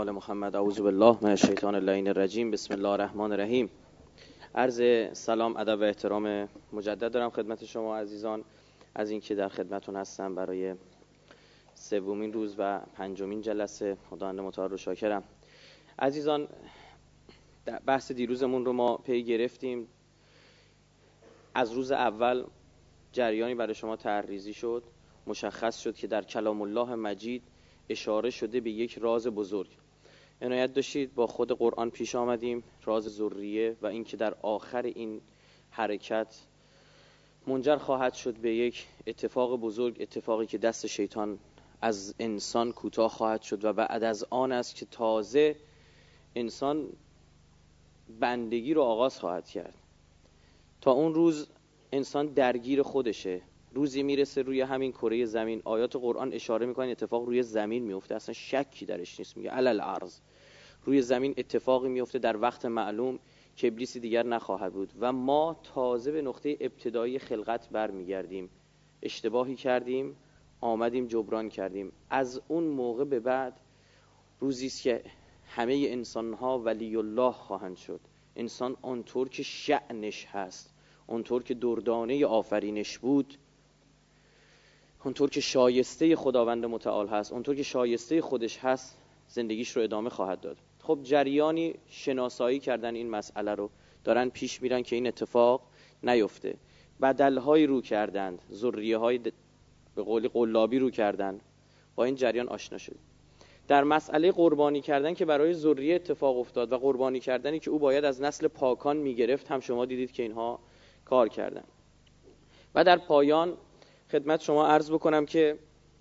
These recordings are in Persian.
آل محمد. اعوذ بالله من الشیطان اللعین الرجیم. بسم الله الرحمن الرحیم. عرض سلام، ادب و احترام مجدد دارم خدمت شما عزیزان از اینکه در خدمتون هستم برای سومین روز و پنجمین جلسه. خداوند متعال رو شاکرم. عزیزان، بحث دیروزمون رو ما پی گرفتیم. از روز اول جریانی برای شما تحریزی شد، مشخص شد که در کلام الله مجید اشاره شده به یک راز بزرگ. عنایت داشتید با خود قرآن پیش آمدیم، راز ذریه و اینکه در آخر این حرکت منجر خواهد شد به یک اتفاق بزرگ، اتفاقی که دست شیطان از انسان کوتاه خواهد شد و بعد از آن است که تازه انسان بندگی رو آغاز خواهد کرد. تا اون روز انسان درگیر خودشه. روزی میرسه روی همین کره زمین، آیات قرآن اشاره میکنن اتفاق روی زمین میفته، اصلا شکی درش نیست، میگه علل ارض، روی زمین اتفاقی میفته در وقت معلوم که ابلیسی دیگر نخواهد بود و ما تازه به نقطه ابتدایی خلقت برمیگردیم. اشتباهی کردیم، آمدیم جبران کردیم. از اون موقع به بعد روزی است که همه انسانها ولی الله خواهند شد. انسان آنطور که شأنش هست، آنطور که دردانه آفرینش بود، اونطور که شایسته خداوند متعال هست، اونطور که شایسته خودش هست، زندگیش رو ادامه خواهد داد. خب جریانی شناسایی کردن این مسئله رو دارن پیش میرن که این اتفاق نیفته. بدل‌های رو کردند، ذریه‌های به قول قلابی رو کردند. با این جریان آشنا شد. در مسئله قربانی کردن که برای ذریه اتفاق افتاد و قربانی کردنی که او باید از نسل پاکان میگرفت، هم شما دیدید که اینها کار کردن. و در پایان خدمت شما عرض بکنم که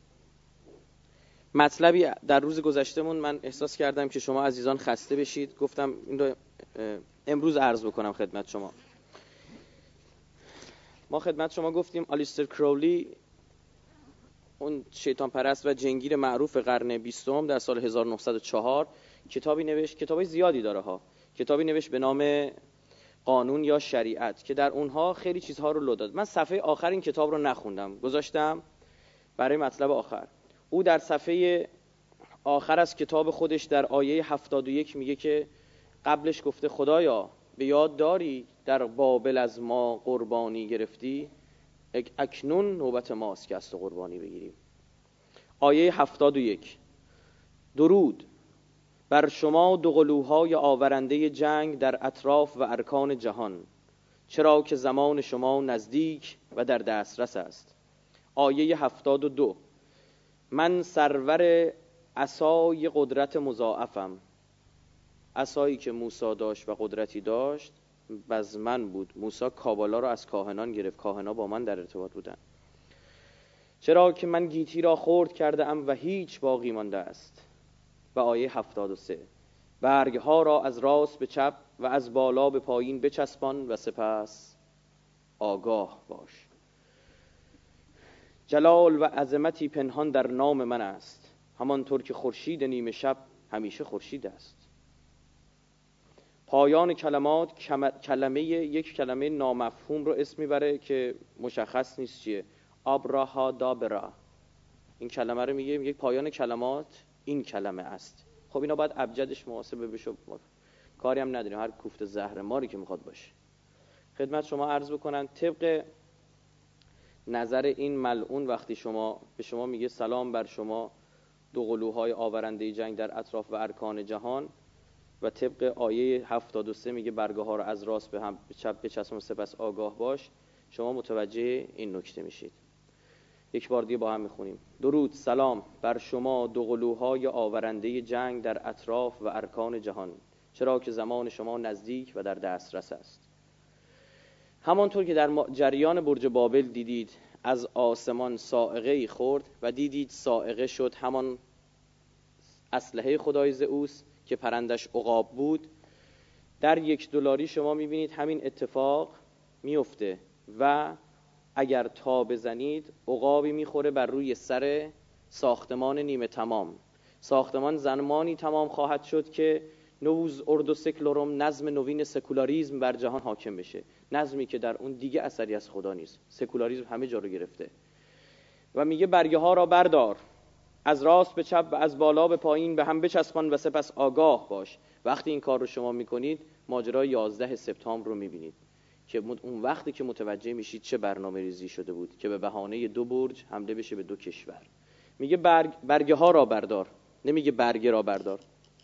مطلبی در روز گذشتمون من احساس کردم که شما عزیزان خسته بشید، گفتم این رو امروز عرض بکنم خدمت شما. ما خدمت شما گفتیم آلیستر کرولی، اون شیطان پرست و جنگیر معروف قرن 20 در سال 1904 کتابی نوشت، کتابای زیادی داره ها، کتابی نوشت به نام قانون یا شریعت که در اونها خیلی چیزها رو لو داد. من صفحه آخر این کتاب رو نخوندم، گذاشتم برای مطلب آخر. او در صفحه آخر از کتاب خودش در آیه 71 میگه که قبلش گفته خدایا به یاد داری در بابل از ما قربانی گرفتی، اکنون نوبت ماست که از تو قربانی بگیریم. آیه 71: درود بر شما دو قلوهای آورنده جنگ در اطراف و ارکان جهان، چرا که زمان شما نزدیک و در دسترس است. آیه 72: من سرور عصای قدرت مضاعفم. عصایی که موسی داشت و قدرتی داشت باز من بود. موسی کابالا را از کاهنان گرفت، کاهنا با من در ارتباط بودن. چرا که من گیتی را خرد کرده ام و هیچ باقی مانده است. و آیه 73: برگ ها را از راست به چپ و از بالا به پایین بچسبان و سپس آگاه باش. جلال و عظمتی پنهان در نام من است، همانطور که خورشید نیمه شب همیشه خورشید است. پایان کلمات یک کلمه نامفهوم رو اسم میبره که مشخص نیست چیه. ابراهادابرا، این کلمه رو میگه پایان کلمات این کلمه است. خب اینا باید ابجدش محاسبه بشه، کاری هم نداریم، هر کوفت زهر ماری که میخواد باشه. خدمت شما عرض بکنن طبق نظر این ملعون وقتی به شما میگه سلام بر شما دو قلوهای آورنده جنگ در اطراف و ارکان جهان، و طبق آیه 73 میگه برگه ها رو از راست به هم به چپ بچسبان و سپس آگاه باش، شما متوجه این نکته میشید. یک بار دیگه با هم میخونیم. درود سلام بر شما دو قلوهای آورنده جنگ در اطراف و ارکان جهان، چرا که زمان شما نزدیک و در دسترس است. همانطور که در جریان برج بابل دیدید از آسمان صاعقه‌ای خورد و دیدید صاعقه شد همان اسلحه خدای زئوس که پرندش عقاب بود. در $1 شما میبینید همین اتفاق میفته و اگر تا بزنید عقابی میخوره بر روی سر ساختمان نیمه تمام. ساختمان زمانی تمام خواهد شد که نوز اردو سکولارم، نظم نوین سکولاریسم بر جهان حاکم بشه. نظمی که در اون دیگه اثری از خدا نیست. سکولاریسم همه جا رو گرفته و میگه برگه ها را بردار از راست به چپ و از بالا به پایین به هم بچسبان و سپس آگاه باش. وقتی این کار رو شما میکنید ماجرای 11 سپتامبر رو میبینید که اون وقتی که متوجه میشید چه برنامه ریزی شده بود که به بهانه 2 برج حمله بشه به 2 کشور. میگه برگه ها را بردار، نمیگه برگه را بردار.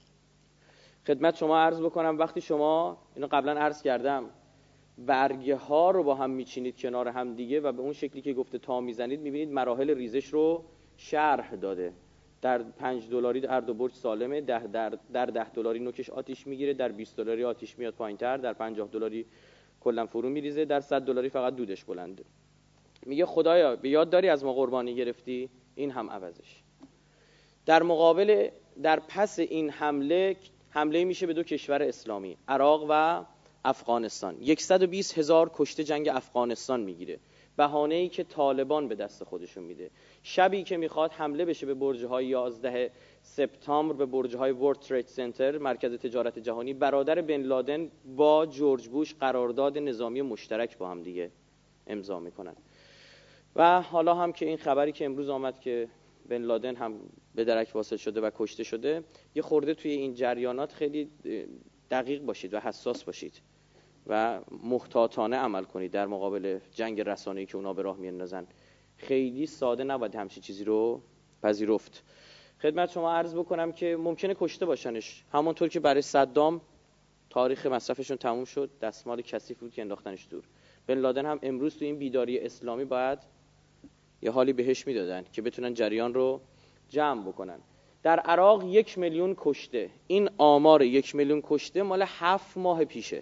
خدمت شما عرض بکنم وقتی شما اینو قبلا عرض کردم برگه ها رو با هم میچینید کنار هم دیگه و به اون شکلی که گفته تا میزنید میبینید مراحل ریزش رو شرح داده. در $5 هر 2 برج سالمه، در $10 نوکش آتیش میگیره، در $20 آتیش میاد پایینتر، در $50 کلا فرو میریزه، در $100 فقط دودش بلنده. میگه خدایا به یاد داری از ما قربانی گرفتی، این هم عوضش. در مقابل در پس این حمله میشه به 2 کشور اسلامی، عراق و افغانستان. 120,000 کشته جنگ افغانستان میگیره، بهانه‌ای که طالبان به دست خودشون میده. شبی که میخواد حمله بشه به برج‌های 11 سپتامبر، به برج‌های ورلد ترید سنتر، مرکز تجارت جهانی، برادر بن لادن با جورج بوش قرارداد نظامی مشترک با هم دیگه امضا میکنن. و حالا هم که این خبری که امروز آمد که بن لادن هم به درک واصل شده و کشته شده، یه خورده توی این جریانات خیلی دقیق باشید و حساس باشید و محتاطانه عمل کنید در مقابل جنگ رسانه‌ای که اونا به راه میاندازن. خیلی ساده نباید همچین چیزی رو پذیرفت. خدمت شما عرض بکنم که ممکنه کشته باشنش، همونطور که برای صدام تاریخ مصرفشون تموم شد، دستمال کثیف بود که انداختنش دور. بن لادن هم امروز تو این بیداری اسلامی باید یه حالی بهش میدادن که بتونن جریان رو جمع بکنن. در عراق 1 میلیون کشته. این آمار 1 میلیون کشته مال 7 ماه پیشه،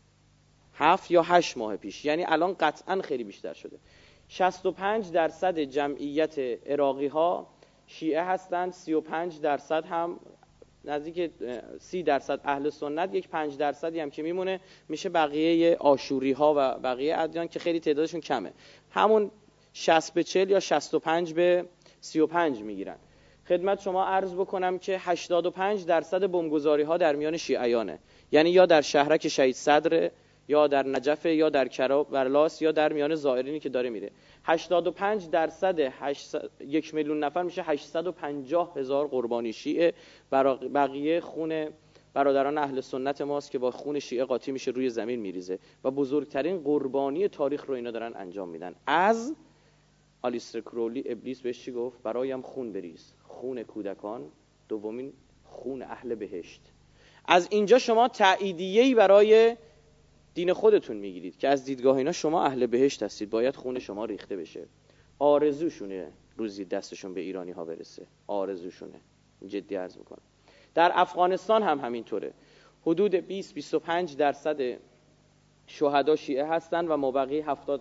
7 یا 8 ماه پیش، یعنی الان قطعا خیلی بیشتر شده. 65% جمعیت عراقی ها شیعه هستند، 35% هم نزدیک 30% اهل سنت، یک 5% هم که میمونه میشه بقیه آشوری ها و بقیه ادیان که خیلی تعدادشون کمه، همون 60 به 40 یا 65 به 35 میگیرن. خدمت شما عرض بکنم که 85% بمبگذاری ها در میان شیعیانه، یعنی یا در شهرک شهید صدر یا در نجف یا در کربلاس یا در میان زائرینی که داره میره. 85% 1 میلیون نفر میشه 850,000 قربانی شیعه. بقیه خون برادران اهل سنت ماست که با خون شیعه قاطی میشه روی زمین میریزه و بزرگترین قربانی تاریخ رو اینا دارن انجام میدن. از آلیستر کرولی ابلیس بهش چی گفت؟ برایم خون بریز، خون کودکان، دومین خون اهل بهشت. از اینجا شما تأییدیه‌ای برای دین خودتون میگیرید که از دیدگاه اینا شما اهل بهشت هستید، باید خون شما ریخته بشه. آرزوشونه روزی دستشون به ایرانی ها برسه، آرزوشونه، جدی عرض میکنم. در افغانستان هم همینطوره، حدود 20-25% شهدا شیعه هستن و مابقی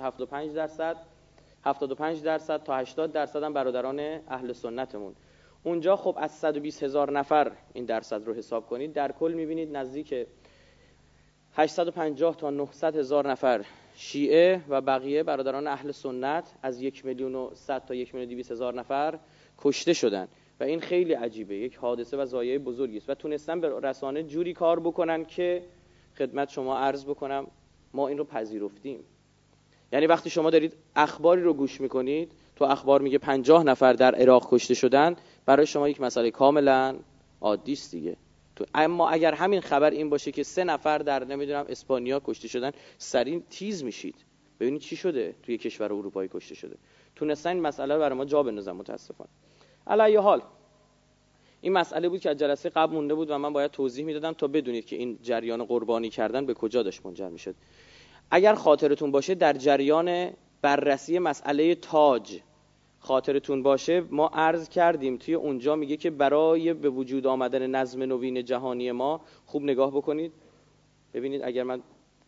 75% تا 80% هم برادران اهل سنتمون. اونجا خب از 120,000 نفر این درصد رو حساب کنید، در کل میبینید نزدیک 850 تا 900,000 نفر شیعه و بقیه برادران اهل سنت از 1,100,000 تا 1,200,000 نفر کشته شدن و این خیلی عجیبه، یک حادثه و ضایعه بزرگی است و تونستن به رسانه جوری کار بکنن که خدمت شما عرض بکنم ما این رو پذیرفتیم. یعنی وقتی شما دارید اخباری رو گوش میکنید، تو اخبار میگه 50 نفر در عراق کشته شدن، برای شما یک مسئله کاملا عادی است دیگه. اما اگر همین خبر این باشه که 3 نفر در نمیدونم اسپانیا کشته شدن، سریع تیز میشید ببینید چی شده توی کشور اروپایی کشته شده. تونستن این مسئله رو برای ما جا بندازن متاسفانه. علی حال این مسئله بود که از جلسه قبل مونده بود و من باید توضیح میدادم تا بدونید که این جریان قربانی کردن به کجا داشت منجر میشد. اگر خاطرتون باشه در جریان بررسی مسئله تاج خاطرتون باشه ما عرض کردیم توی اونجا میگه که برای به وجود آمدن نظم نوین جهانی ما، خوب نگاه بکنید ببینید اگر من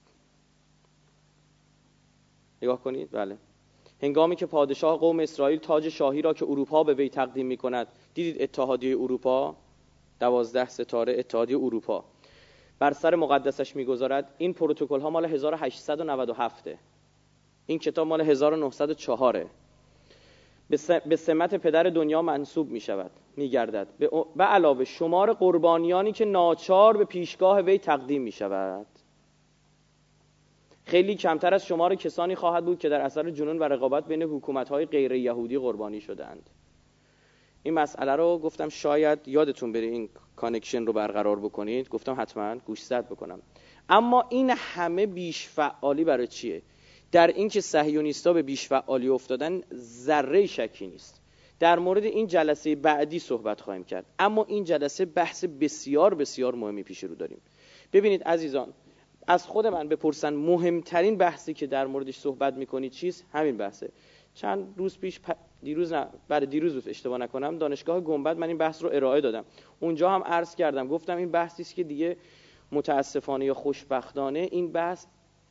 نگاه کنید، بله، هنگامی که پادشاه قوم اسرائیل تاج شاهی را که اروپا به وی تقدیم میکند، دیدید اتحادیه اروپا 12 ستاره اتحادیه اروپا بر سر مقدسش میگذارد، این پروتکل ها مال 1897، این کتاب مال 1904 به سمت پدر دنیا منسوب می شود، می گردد، به علاوه شمار قربانیانی که ناچار به پیشگاه وی تقدیم می شود. خیلی کمتر از شمار کسانی خواهد بود که در اثر جنون و رقابت بین حکومت‌های غیر یهودی قربانی شدند. این مسئله رو گفتم شاید یادتون بره این کانکشن رو برقرار بکنید، گفتم حتما گوشزد بکنم. اما این همه بیش فعالی برای چیه؟ در این که صهیونیست‌ها به بیش فعالی افتادن ذره شکی نیست. در مورد این جلسه بعدی صحبت خواهیم کرد، اما این جلسه بحث بسیار بسیار مهمی پیش رو داریم. ببینید عزیزان، از خود من بپرسن مهمترین بحثی که در موردش صحبت میکنید چیست؟ همین بحثه. چند روز پیش دیروز اشتباه نکنم دانشگاه گنبد من این بحث رو ارائه دادم. اونجا هم عرض کردم، گفتم این بحثی است که دیگه متاسفانه یا خوشبختانه این بحث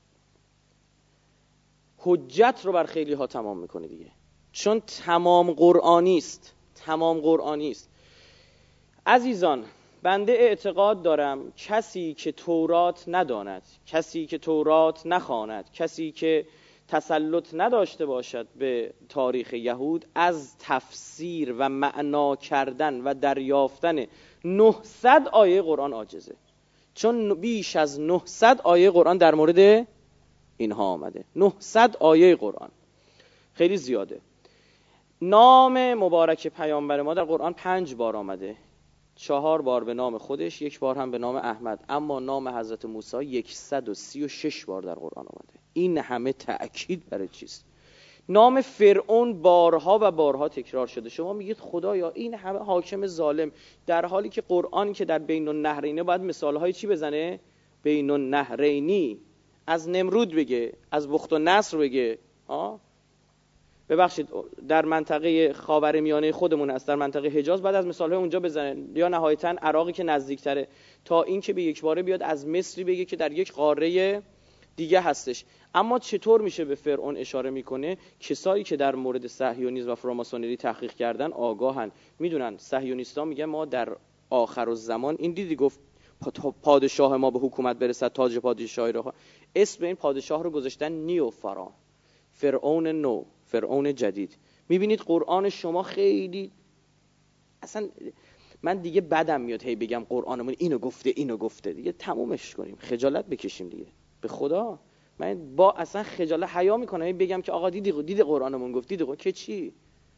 حجت رو بر خیلی ها تمام میکنه دیگه، چون تمام قرآنی است. عزیزان، بنده اعتقاد دارم کسی که تورات نداند، کسی که تورات نخواند، کسی که تسلط نداشته باشد به تاریخ یهود، از تفسیر و معنا کردن و دریافتن 900 آیه قرآن عاجزه. چون بیش از 900 آیه قرآن در مورد اینها آمده. 900 آیه قرآن خیلی زیاده. نام مبارک پیامبر ما در قرآن 5 بار آمده، 4 بار به نام خودش، 1 بار هم به نام احمد. اما نام حضرت موسی 136 بار در قرآن آمده. این همه تأکید برای چیست؟ نام فرعون بارها و بارها تکرار شده. شما میگید خدایا این همه حاکم ظالم، در حالی که قرآن که در بین النهرینه باید مثالهای چی بزنه؟ بین النهرینی، از نمرود بگه، از بخت و نصر بگه. ببخشید در منطقه خاورمیانه خودمون هست، در منطقه حجاز، بعد از مثالهای اونجا بزنه، یا نهایتاً عراقی که نزدیکتره، تا این که به یک باره بیاد از مصری بگه که در یک قاره دیگه هستش. اما چطور میشه به فرعون اشاره میکنه؟ کسایی که در مورد صهیونیسم و فراماسونری تحقیق کردن آگاهن، میدونن. صهیونیستا میگن ما در آخر الزمان، این دیدی گفت پادشاه ما به حکومت برسد، تاج پادشاهی رو، اسم این پادشاه رو گذاشتن نیو فرعون، فرعون نو، فرعون جدید. میبینید قرآن شما خیلی، اصلا من دیگه بدم میاد هی بگم قرآنمون اینو گفته دیگه تمومش کنیم، خجالت بکشیم دیگه. به خدا من با اصلا خجالت حیا میکنم هی بگم که آقا دیدی قرآنمون گفت، که چی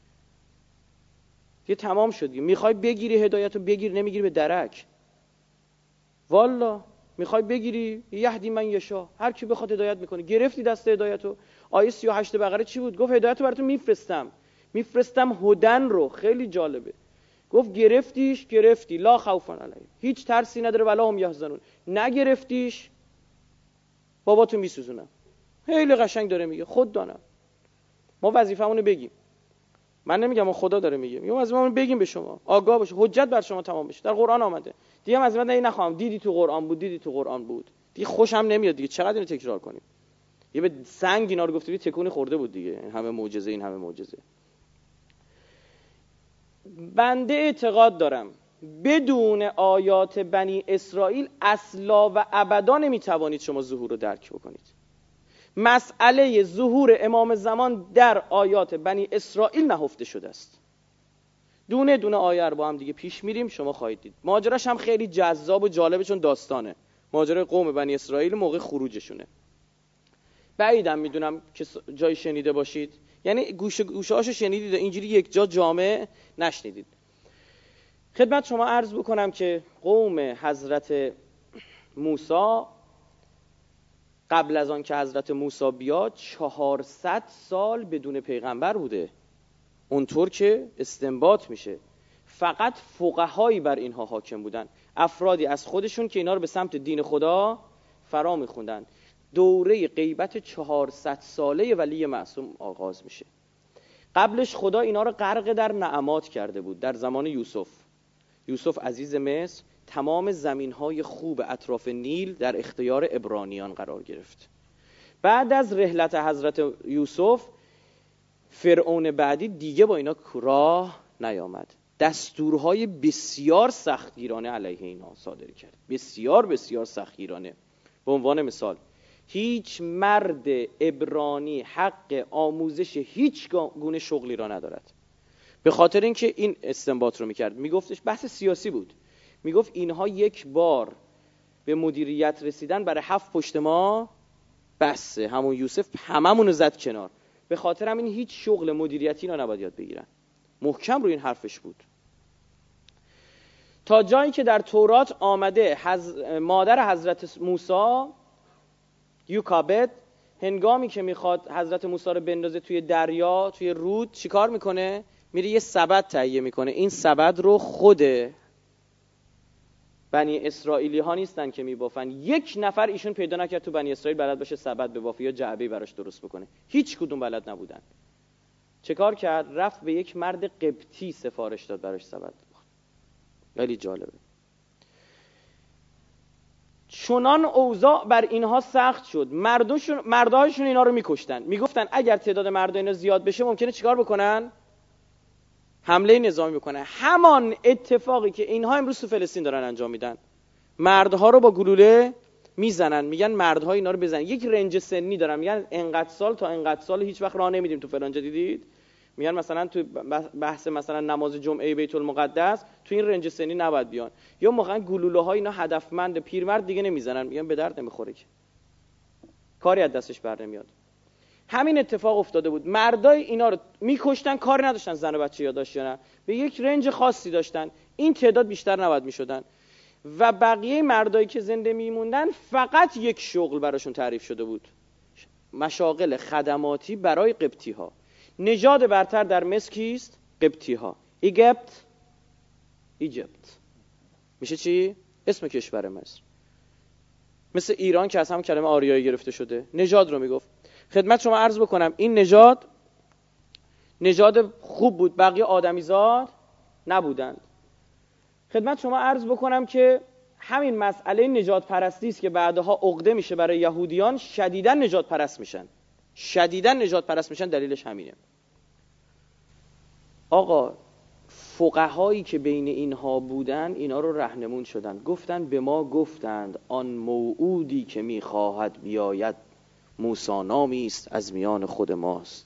دیگه تمام شد. میخوای بگیری هدایت رو بگیر، نمیگیری به درک. والا میخوای بگیری یهدی من یشا، هر کی بخواد هدایت میکنه. گرفتی دست هدایتو. آیه 38 بقره چی بود؟ گفت هدایتو براتون میفرستم هدن رو. خیلی جالبه. گفت گرفتی لا خوف علیهم، هیچ ترسی نداره ولا هم یحزنون. نگرفتیش باباتون میسوزونم. خیلی قشنگ داره میگه. خود دانم ما وظیفمون بگیم. من نمیگم ما خدا داره میگه، میگم وظیفمون بگیم به شما، آگاه باشه، حجت بر شما تمام بشه. در قرآن آمده دیگه. از من نخوام دیدی تو قرآن بود دیگه خوشم نمیاد دیگه. چقدر اینو تکرار کنیم؟ یه به سنگ اینا رو گفته بود تکون خورده بود دیگه. این همه معجزه. بنده اعتقاد دارم بدون آیات بنی اسرائیل اصلا و ابدا نمیتوانید شما ظهور رو درک بکنید. مسئله ظهور امام زمان در آیات بنی اسرائیل نهفته شده است. دونه دونه آیه رو با هم دیگه پیش میریم، شما خواهید دید. ماجراش هم خیلی جذاب و جالبه، چون داستانه. ماجرای قوم بنی اسرائیل موقع خروجشونه. بعیدم میدونم که جای شنیده باشید، یعنی گوشه هاشو شنیدید، اینجوری یک جا جامع نشنیدید. خدمت شما عرض بکنم که قوم حضرت موسی قبل از آن که حضرت موسی بیاد 400 سال بدون پیغمبر بوده. اونطور که استنباط میشه فقط فقهایی بر اینها حاکم بودن، افرادی از خودشون که اینا رو به سمت دین خدا فرا میخوندن. دوره غیبت 400 ساله ولی معصوم آغاز میشه. قبلش خدا اینا رو غرق در نعمات کرده بود. در زمان یوسف عزیز مصر تمام زمینهای خوب اطراف نیل در اختیار عبرانیان قرار گرفت. بعد از رحلت حضرت یوسف فرعون بعدی دیگه با اینا راه نیامد. دستورهای بسیار سختگیرانه علیه اینا صادر کرد، بسیار بسیار سختگیرانه. به عنوان مثال هیچ مرد عبرانی حق آموزش هیچ گونه شغلی را ندارد. به خاطر اینکه این استنباط رو میکرد، میگفتش بحث سیاسی بود، میگفت اینها یک بار به مدیریت رسیدن برای 7 پشت ما بسه، همون یوسف هممون رو زد کنار. به خاطر همین هیچ شغل مدیریتی اینا نباید یاد بگیرن. محکم روی این حرفش بود. تا جایی که در تورات آمده مادر حضرت موسی یوکابد هنگامی که میخواد حضرت موسی رو بندازه توی دریا، توی رود، چیکار میکنه؟ میره یه سبد تهیه میکنه. این سبد رو خود بنی اسرائیلی ها نیستن که میبافن. یک نفر ایشون پیدا نکرد تو بنی اسرائیل بلد باشه سبد ببافه یا جعبه‌ای براش درست بکنه. هیچ کدوم بلد نبودن. چه کار کرد؟ رفت به یک مرد قبطی سفارش داد براش سبد. خیلی جالبه. چنان اوضاع بر اینها سخت شد، مردهاشون اینا رو میکشتن. میگفتن اگر تعداد مردا اینا زیاد بشه ممکنه چیکار بکنن؟ حمله نظامی بکنن. همان اتفاقی که اینها امروز تو فلسطین دارن انجام میدن. مردها رو با گلوله میزنن، میگن مردها اینا رو بزنن. یک رنج سنی دارن، میگن انقدر سال تا انقدر سال هیچ وقت راه نمیدیم تو فلانجا. دیدید؟ میگن مثلا تو بحث مثلا نماز جمعه بیت المقدس تو این رنج سنی نباید بیان، یا موقعا گلوله ها اینا هدفمند، پیرمرد دیگه نمیزنن، میگن به درد نمیخوره که کاری از دستش بر نمیاد. همین اتفاق افتاده بود. مردای اینا رو میکشتن، کاری نداشتن زن و بچه یادداشت یا نه، به یک رنج خاصی داشتن. این تعداد بیشتر نباید میشدن و بقیه مردایی که زنده میموندن فقط یک شغل براشون تعریف شده بود: مشاغل خدماتی برای قبطی ها. نژاد برتر در مصر کیست؟ قبطی ها. ایجپت میشه چی؟ اسم کشور مصر. مثل ایران که از هم کلمه آریایی گرفته شده. نژاد رو میگفت. خدمت شما عرض بکنم این نژاد خوب بود، بقیه آدمیزاد نبودند. خدمت شما عرض بکنم که همین مسئله نژاد پرستی است که بعدها عقده میشه برای یهودیان. شدیداً نژاد پرست میشن. دلیلش همینه. آقا فقهایی که بین اینها بودن اینا رو رهنمون شدن، گفتن به ما گفتند آن موعودی که میخواهد بیاید موسی نامی است از میان خود ماست،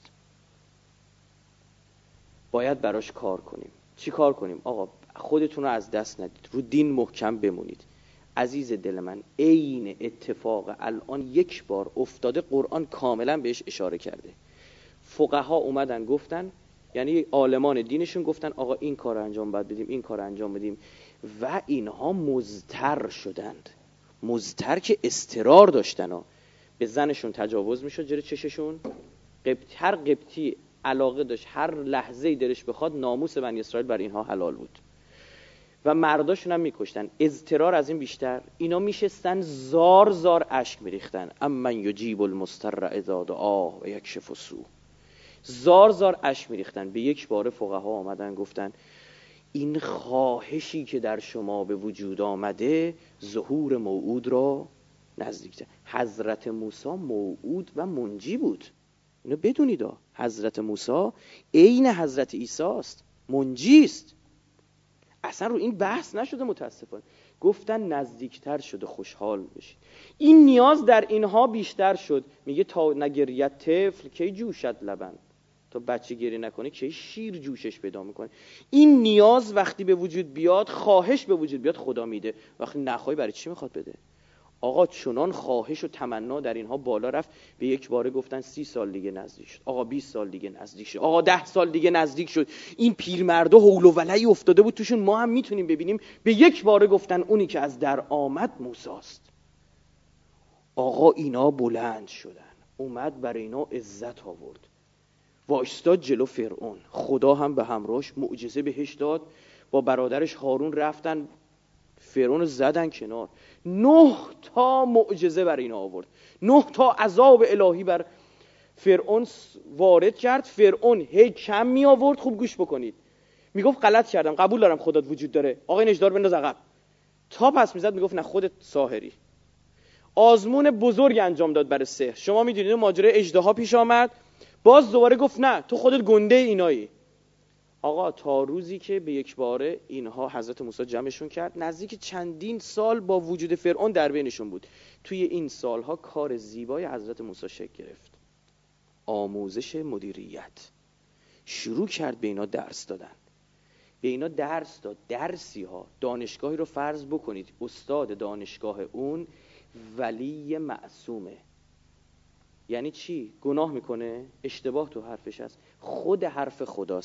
باید براش کار کنیم. چی کار کنیم؟ آقا خودتون رو از دست ندید، رو دین محکم بمونید. عزیز دل من، عین اتفاق الان یک بار افتاده، قرآن کاملا بهش اشاره کرده. فقها اومدن گفتن، یعنی عالمان دینشون گفتن آقا این کار انجام باید بدیم، این کار انجام بدیم، و اینها مضطر شدند. مضطر که اضطرار داشتن ها. به زنشون تجاوز میشد جلوی چششون. هر قبطی علاقه داشت هر لحظه‌ای دلش بخواد ناموس بنی اسرائیل بر اینها حلال بود و مرداشون هم میکشتن. اضطرار از این بیشتر، اینا میشستن زار اشک میریختن. امن یجیب المضطر اذا دعاه و یکشف السوء. زار اشک میریختن. به یک بار فقها آمدن گفتن این خواهشی که در شما به وجود آمده ظهور موعود را نزدیکتر. حضرت موسی موعود و منجی بود. اینو بدونید، حضرت موسی عین حضرت عیسی است، منجی است. اصلا رو این بحث نشده. متاسفانه گفتن نزدیکتر شده، خوشحال بشید. این نیاز در اینها بیشتر شد. میگه تا نگریت طفل کی جوشد لبن، تا بچه گریه نکنه کی شیر جوشش پیدا میکنه. این نیاز وقتی به وجود بیاد، خواهش به وجود بیاد، خدا میده. وقتی نخوای برای چی میخواد بده؟ آقا چنان خواهش و تمنا در اینها بالا رفت، به یک باره گفتن 30 سال دیگه نزدیک شد، آقا 20 سال دیگه نزدیک شد، آقا 10 سال دیگه نزدیک شد. این پیرمردا حول و ولی افتاده بود توشون، ما هم میتونیم ببینیم. به یک باره گفتن اونی که از در آمد موسی است. آقا اینا بلند شدن، اومد برای اینا عزت آورد، وایستاد جلو فرعون. خدا هم به همراهش معجزه بهش داد. با برادرش هارون رفتن فرعون زدن کنار. 9 تا معجزه بر اینا آورد. 9 تا عذاب الهی بر فرعون وارد کرد. فرعون هی کم می آورد. خوب گوش بکنید. میگفت غلط کردم، قبول دارم خدات وجود داره، آقای نجدار بنداز عقب. تا پس میزد میگفت نه خودت ساحری. آزمون بزرگ انجام داد برای سحر. شما میدونید ماجرای اژدها پیش آمد، باز دوباره گفت نه تو خودت گنده اینایی. آقا تا روزی که به یک باره اینها حضرت موسی جمعشون کرد، نزدیک چندین سال با وجود فرعون در بینشون بود. توی این سالها کار زیبای حضرت موسی شکل گرفت. آموزش مدیریت. شروع کرد به اینا درس دادن. به اینا درس داد. درسی ها. دانشگاهی رو فرض بکنید استاد دانشگاه اون ولی معصومه. یعنی چی؟ گناه میکنه؟ اشتباه تو حرفش هست. خود حرف خداست.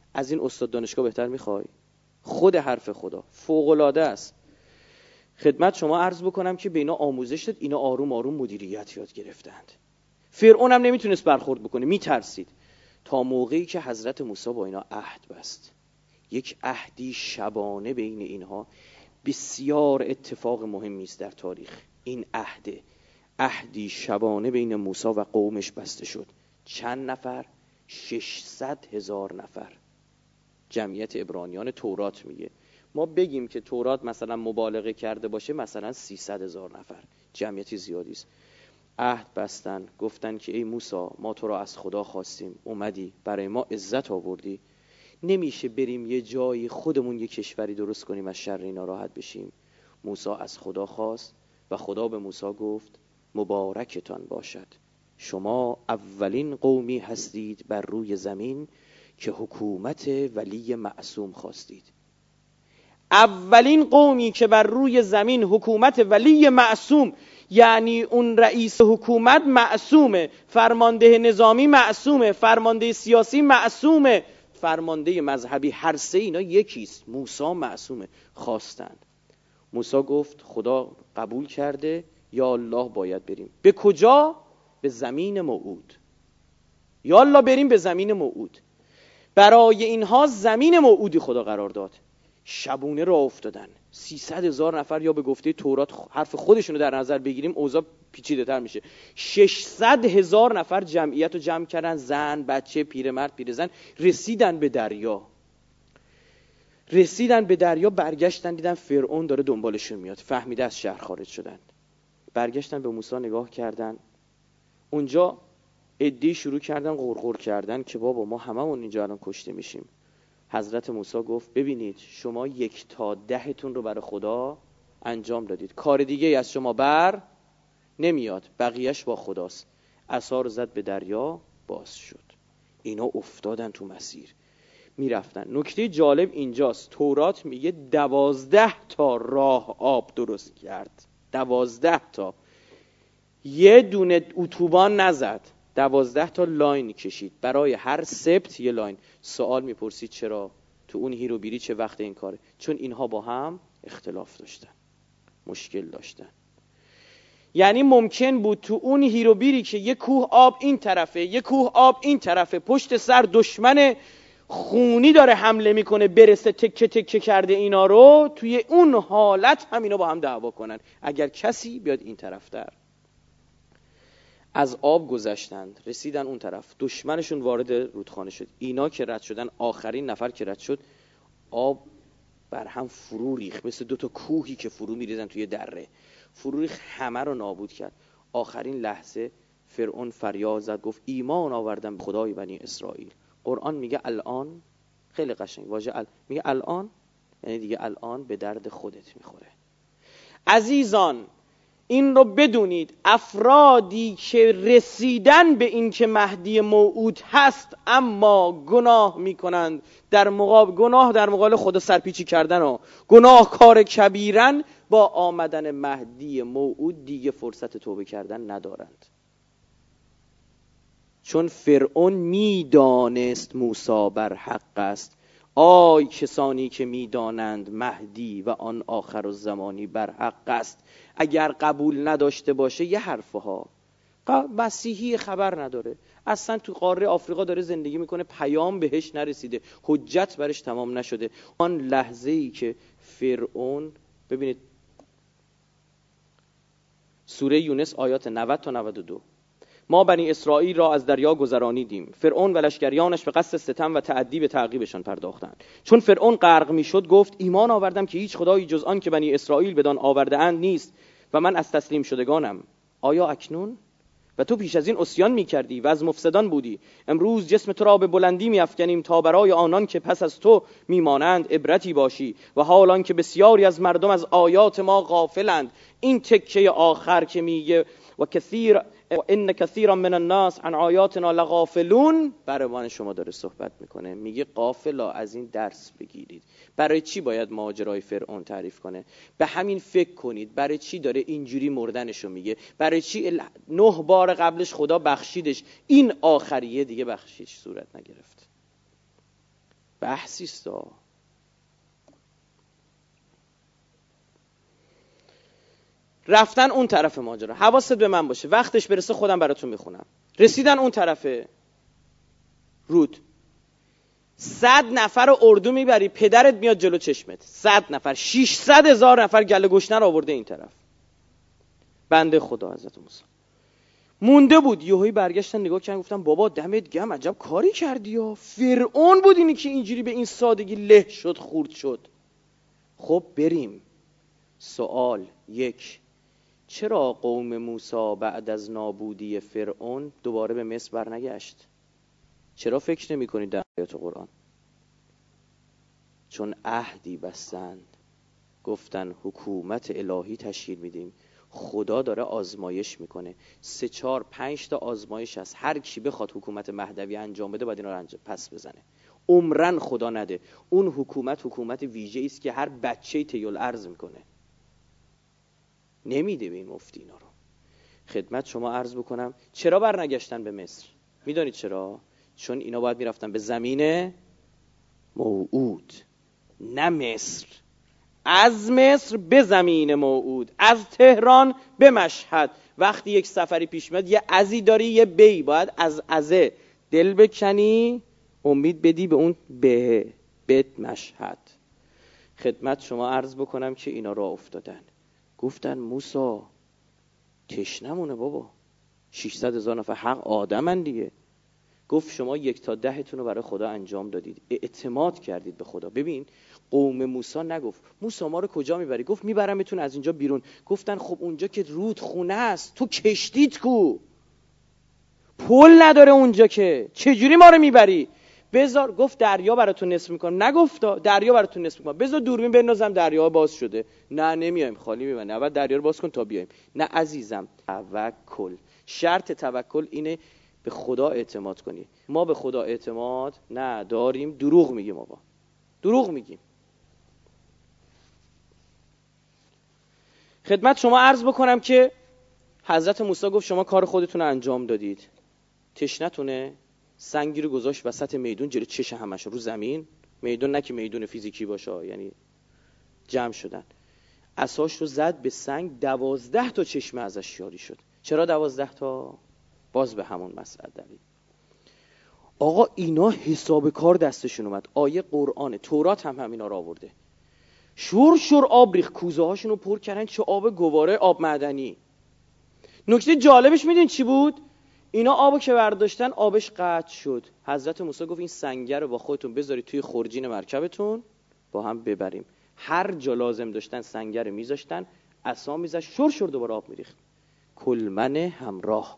از این استاد دانشگاه بهتر میخوای؟ خود حرف خدا فوق‌العاده است. خدمت شما عرض بکنم که به اینا آموزش داد، اینا آروم آروم مدیریت یاد گرفتند. فرعون هم نمیتونست برخورد بکنه، میترسید، تا موقعی که حضرت موسی با اینا عهد بست. یک عهدی شبانه بین اینها، بسیار اتفاق مهمی است در تاریخ. این عهدی شبانه بین موسی و قومش بسته شد. چند نفر؟ 600,000 نفر. جمعیت عبرانیان تورات میگه. ما بگیم که تورات مثلا مبالغه کرده باشه، مثلا 300,000 نفر، جمعیتی زیادی است. عهد بستن، گفتن که ای موسی، ما تو را از خدا خواستیم، اومدی برای ما عزت آوردی، نمیشه بریم یه جایی خودمون یه کشوری درست کنیم از شر اینا راحت بشیم. موسی از خدا خواست و خدا به موسی گفت مبارکتان باشد، شما اولین قومی هستید بر روی زمین که حکومت ولی معصوم خواستید. اولین قومی که بر روی زمین حکومت ولی معصوم، یعنی اون رئیس حکومت معصومه، فرمانده نظامی معصومه، فرمانده سیاسی معصومه، فرمانده مذهبی، هر سه اینا یکیست، موسی معصومه. خواستند. موسی گفت خدا قبول کرده، یا الله باید بریم. به کجا؟ به زمین موعود. یا الله بریم به زمین موعود. برای اینها زمین موعودی خدا قرار داد. شبونه راه افتادن. 300,000 نفر، یا به گفته تورات حرف خودشونو در نظر بگیریم اوضاع پیچیده تر میشه، 600,000 نفر جمعیت رو جمع کردن، زن، بچه، پیرمرد، پیرزن، رسیدن به دریا. برگشتن دیدن فرعون داره دنبالشون میاد، فهمیده از شهر خارج شدن. برگشتن به موسی نگاه کردن. اونجا عده‌ای شروع کردن غرغر کردن که بابا ما هممون اینجا الان کشته میشیم. حضرت موسی گفت ببینید، شما 1 تا 10 رو برای خدا انجام دادید، کار دیگه ای از شما بر نمیاد، بقیهش با خداست. عصا رو زد به دریا، باز شد. اینا افتادن تو مسیر میرفتن. نکته جالب اینجاست، تورات میگه 12 تا راه آب درست کرد. 12 تا، یه دونه اتوبان نزد، 12 تا لاین کشید، برای هر سبت یه لاین. سوال میپرسید چرا؟ تو اون هیروبیری چه وقت این کاره؟ چون اینها با هم اختلاف داشتن، مشکل داشتن. یعنی ممکن بود تو اون هیروبیری که یه کوه آب این طرفه، یه کوه آب این طرفه، پشت سر دشمن خونی داره حمله میکنه، برسه تکه تکه کرده اینا رو، توی اون حالت هم اینا با هم دعوا کنن. اگر کسی بیاد این طرفتر. از آب گذشتند، رسیدن اون طرف، دشمنشون وارد رودخانه شد. اینا که رد شدن، آخرین نفر که رد شد، آب بر هم فرو ریخت، مثل 2 تا کوهی که فرو میریزن توی دره، فرو ریخت، همه رو نابود کرد. آخرین لحظه فرعون فریاد زد، گفت ایمان آوردم به خدای بنی اسرائیل. قرآن میگه الان، خیلی قشنگ واژه میگه الان، یعنی دیگه الان به درد خودت میخوره. عزیزان این رو بدونید، افرادی که رسیدن به این که مهدی موعود هست اما گناه میکنند، در مقابل خدا سرپیچی کردن و گناه کار کبیرن، با آمدن مهدی موعود دیگه فرصت توبه کردن ندارند. چون فرعون میدانست موسی بر حق است. آی کسانی که میدانند مهدی و آن آخر الزمانی بر حق است. اگر قبول نداشته باشه، یه حرفها مسیحی خبر نداره، اصلا تو قاره آفریقا داره زندگی میکنه، پیام بهش نرسیده، حجت برش تمام نشده. آن لحظه ای که فرعون، ببینید سوره یونس آیات 90 تا 92، ما بنی اسرائیل را از دریا گذرانیدیم، فرعون و لشکریانش به قصد ستم و تعدی به تعقیبشان پرداختند. چون فرعون غرق میشد گفت ایمان آوردم که هیچ خدایی جز آن که بنی اسرائیل بدان آورده اند نیست و من از تسلیم شدگانم. آیا اکنون؟ و تو پیش از این عصیان میکردی و از مفسدان بودی. امروز جسم تو را به بلندی میافکنیم تا برای آنان که پس از تو میمانند عبرتی باشی، و حالان که بسیاری از مردم از آیات ما غافلند. این تکه آخر که میگه و ان کثیرا من الناس عن آیاتنا لغافلون، برای شما داره صحبت میکنه، میگه غافلا، از این درس بگیرید. برای چی باید ماجرای فرعون تعریف کنه؟ به همین فکر کنید، برای چی داره اینجوری مردنشو میگه؟ برای چی 9 بار قبلش خدا بخشیدش، این آخریه دیگه بخشیش صورت نگرفت؟ بحثیستا. رفتن اون طرف ماجرا، حواست به من باشه، وقتش برسه خودم براتون میخونم. رسیدن اون طرف رود، 100 نفر اردو میبری پدرت میاد جلو چشمت. 100 نفر، 600,000 نفر گله گشنه رو آورده این طرف. بنده خدا حضرت موسی مونده بود، یهویی برگشتن نگاه کردن گفتن بابا دمت گرم، عجب کاری کردی ها. فرعون بود اینی که اینجوری به این سادگی له شد، خورد شد. خب بریم. سوال 1، چرا قوم موسی بعد از نابودی فرعون دوباره به مصر برنگشت؟ چرا فکر نمی کنید در آیات قرآن؟ چون عهدی بستند، گفتن حکومت الهی تشکیل میدیم. خدا داره آزمایش میکنه. 3 4 5 تا آزمایش هست. هر کی بخواد حکومت مهدوی انجام بده باید اینا رو پس بزنه. عمرن خدا نده. اون حکومت ویژه‌ای است که هر بچه‌ای طیل ارض میکنه. نمیده به این مفتی اینا رو. خدمت شما عرض بکنم چرا برنگشتن به مصر؟ میدونید چرا؟ چون اینا باید میرفتن به زمین موعود، نه مصر. از مصر به زمین موعود، از تهران به مشهد. وقتی یک سفری پیش میاد یه ازی داری، یه بی، باید از ازه دل بکنی، امید بدی به اون بیت مشهد. خدمت شما عرض بکنم که اینا راه افتادن، گفتن موسی تشنمونه بابا، 600,000 نفر حق آدمن دیگه. گفت شما 1 تا 10 رو برای خدا انجام دادید، اعتماد کردید به خدا. ببین قوم موسی نگفت موسی ما رو کجا میبری؟ گفت میبرمتون از اینجا بیرون. گفتن خب اونجا که رود خونه است، تو کشتیت کو؟ پل نداره اونجا که، چجوری ما رو میبری؟ بذار، گفت دریا براتون نصف میکنم. نگفتا دریا براتون نصف میکنم، بذار دوربین بندازم دریا باز شده. نه نمیایم، خالی میبنه، اول دریا رو باز کن تا بیایم. نه عزیزم، توکل. شرط توکل اینه به خدا اعتماد کنی. ما به خدا اعتماد نداریم، دروغ میگیم. آقا دروغ میگیم. خدمت شما عرض بکنم که حضرت موسی گفت شما کار خودتون رو انجام دادید، تشنتونه. سنگی رو گذاشت وسط میدون جلو چش همش رو زمین. میدون نه که میدون فیزیکی باشه، یعنی جمع شدن. عصاش رو زد به سنگ، 12 تا چشمه ازش جاری شد. چرا 12 تا؟ باز به همون مسئله دلیل. آقا اینا حساب کار دستشون اومد. آیه قرآن تورات هم همینا رو آورده. شور آب ریخت، کوزه هاشون رو پر کردن. چه آب گواره، آب معدنی. نکته جالبش میدین چی بود؟ اینا آبو که برداشتن آبش قطع شد. حضرت موسی گفت این سنگر رو با خودتون بذارید توی خورجین مرکبتون با هم ببریم. هر جا لازم داشتن سنگر میذاشتن، عصا میذاشت، شور دوباره آب میریخت. کلمن همراه.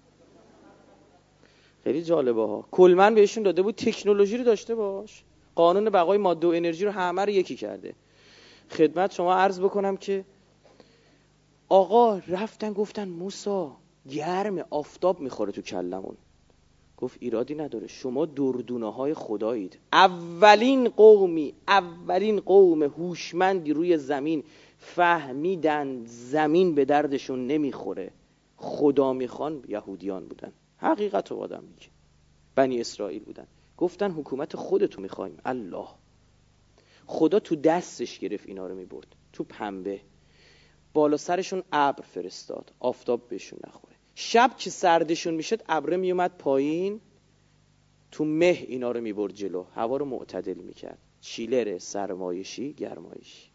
خیلی جالبه ها. کلمن بهشون داده بود تکنولوژی رو داشته باش، قانون بقای ماده و انرژی رو همه رو یکی کرده. خدمت شما عرض بکنم که آقا رفتن گفتن موسی گرم، آفتاب میخوره تو کلمون. گفت ایرادی نداره، شما دردونه های خدایید. اولین قوم هوشمندی روی زمین فهمیدن زمین به دردشون نمیخوره، خدا میخوان. یهودیان بودن، حقیقت رو آدم میگه، بنی اسرائیل بودن. گفتن حکومت خودتو میخوایم. الله، خدا تو دستش گرفت اینا رو میبرد تو پنبه، بالا سرشون ابر فرستاد، آفتاب بهشون نخوره. شب که سردشون میشد ابر میومد پایین، تو مه اینا رو میبرد جلو، هوا رو معتدل میکرد. چیلر سرمایشی گرمایشی.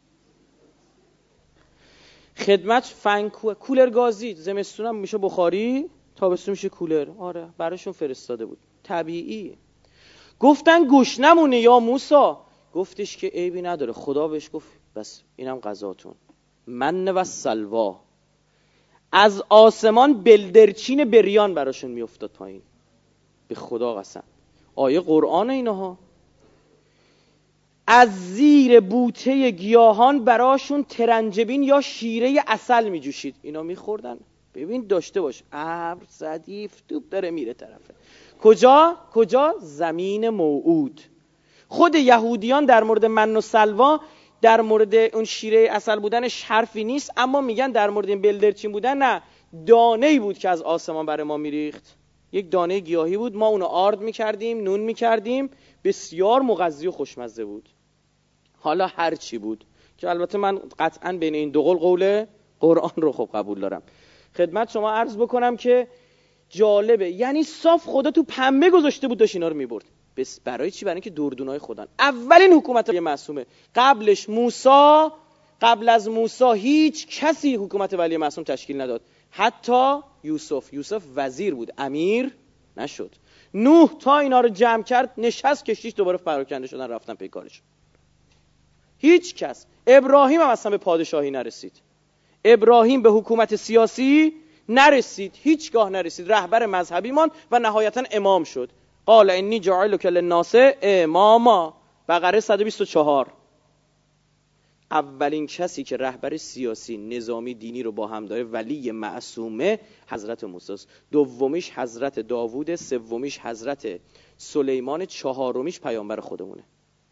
خدمت کولر گازی، زمستونم میشه بخاری، تابستون میشه کولر. آره براشون فرستاده بود، طبیعی. گفتن گشنمونه یا موسی. گفتش که عیبی نداره. خدا بهش گفت بس اینم غذاتون، من و سلوا. از آسمان بلدرچین بریان براشون میافتاد پایین، به خدا قسم. آیه قرآن اینها. از زیر بوته گیاهان براشون ترنجبین یا شیره عسل میجوشید، اینا میخوردن. ببین داشته باش، ابر ضعیف توپ داره میره طرفه. کجا؟ زمین موعود. خود یهودیان در مورد من و سلوا، در مورد اون شیره عسل بودنش حرفی نیست، اما میگن در مورد این بلدرچین بودن نه، دانه‌ای بود که از آسمان برای ما میریخت. یک دانه گیاهی بود، ما اونو آرد میکردیم، نون میکردیم، بسیار مغذی و خوشمزه بود. حالا هر چی بود، که البته من قطعاً بین این دو قول قرآن رو خب قبول دارم. خدمت شما عرض بکنم که جالبه، یعنی صاف خدا تو پنبه گذاشته بود داشت اینا رو میبرد. بس برای چی؟ برای اینکه دردونای خودن. اولین حکومت معصومه. قبل از موسی هیچ کسی حکومت ولی معصوم تشکیل نداد. حتی یوسف وزیر بود، امیر نشد. نوح تا اینا رو جمع کرد، نشست کشتیش، دوباره پراکنده شدن رفتن پی کارش. هیچ کس. ابراهیم هم اصلا به پادشاهی نرسید. ابراهیم به حکومت سیاسی نرسید، هیچگاه نرسید. رهبر مذهبی ماند و نهایتا امام شد. قال انی جاعلک للناس اماما، بقره 124. اولین کسی که رهبر سیاسی نظامی دینی رو با هم داره ولی معصومه حضرت موسی است. دومیش حضرت داوود، سومیش حضرت سلیمان، چهارمیش پیامبر خودمونه.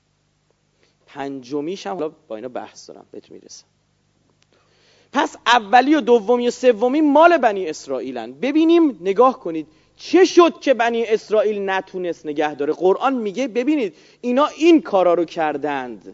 پنجمیش هم حالا با اینا بحث دارم بهت میرسم. پس اولی و دومی و سومی مال بنی اسرائیلن. ببینیم، نگاه کنید چه شد که بنی اسرائیل نتونست نگه داره. قرآن میگه ببینید اینا این کارا رو کردند.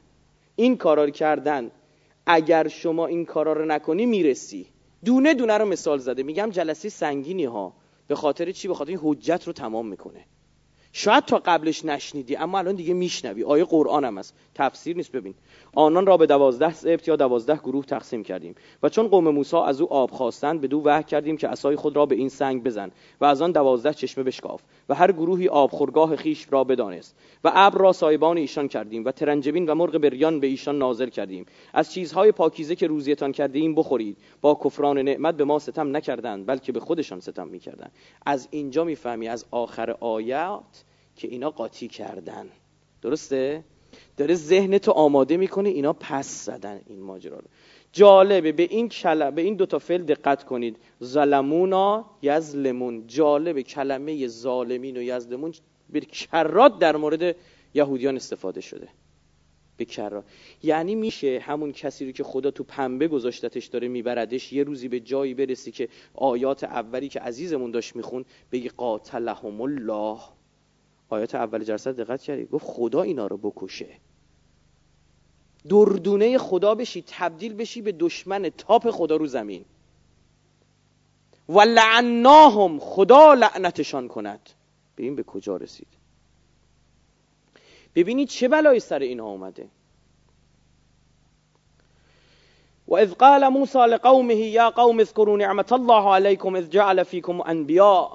اگر شما این کارا رو نکنی میرسی. دونه دونه رو مثال زده. میگم جلسه سنگینی ها. به خاطر چی؟ به خاطر این حجت رو تمام میکنه. شاید تا قبلش نشنیدی اما الان دیگه میشنوی. آیه قرآن هم هست، تفسیر نیست. ببین، آنان را به 12 سبط یا 12 گروه تقسیم کردیم و چون قوم موسی از او آب خواستند بدو وحی کردیم که عصای خود را به این سنگ بزن و از آن 12 چشمه بشکاف و هر گروهی آب خورگاه خیش را بدانست و ابر را سایبان ایشان کردیم و ترنجبین و مرغ بریان به ایشان نازل کردیم. از چیزهای پاکیزه که روزیتان کردیم بخورید. با کفران نعمت به ما ستم نکردند بلکه به خودشان ستم میکردند. از اینجا میفهمی از آخر آیات که اینا قاطی کردن. درسته؟ داره ذهن تو آماده میکنه اینا پس زدن این ماجرا رو. جالبه به این دو تا فعل دقت کنید. ظلمونا یظلمون. جالبه کلمه ظالمین و یظلمون به کرات در مورد یهودیان استفاده شده. به کرات. یعنی میشه همون کسی رو که خدا تو پنبه گذاشتتش داره میبردش یه روزی به جایی برسی که آیات اولی که عزیزمون داشت میخون بگی قاتلهم الله. آیات اول جلسه دقت کردی؟ گفت خدا اینا رو بکشه. دردونه خدا بشی، تبدیل بشی به دشمن تاپ خدا رو زمین. و لعناهم، خدا لعنتشان کند. ببین به کجا رسید. ببینید چه بلایی سر اینا اومده. و اذ قال موسی لقومه یا قوم اذكروا نعمت الله علیکم اذ جعل فیکم انبیاء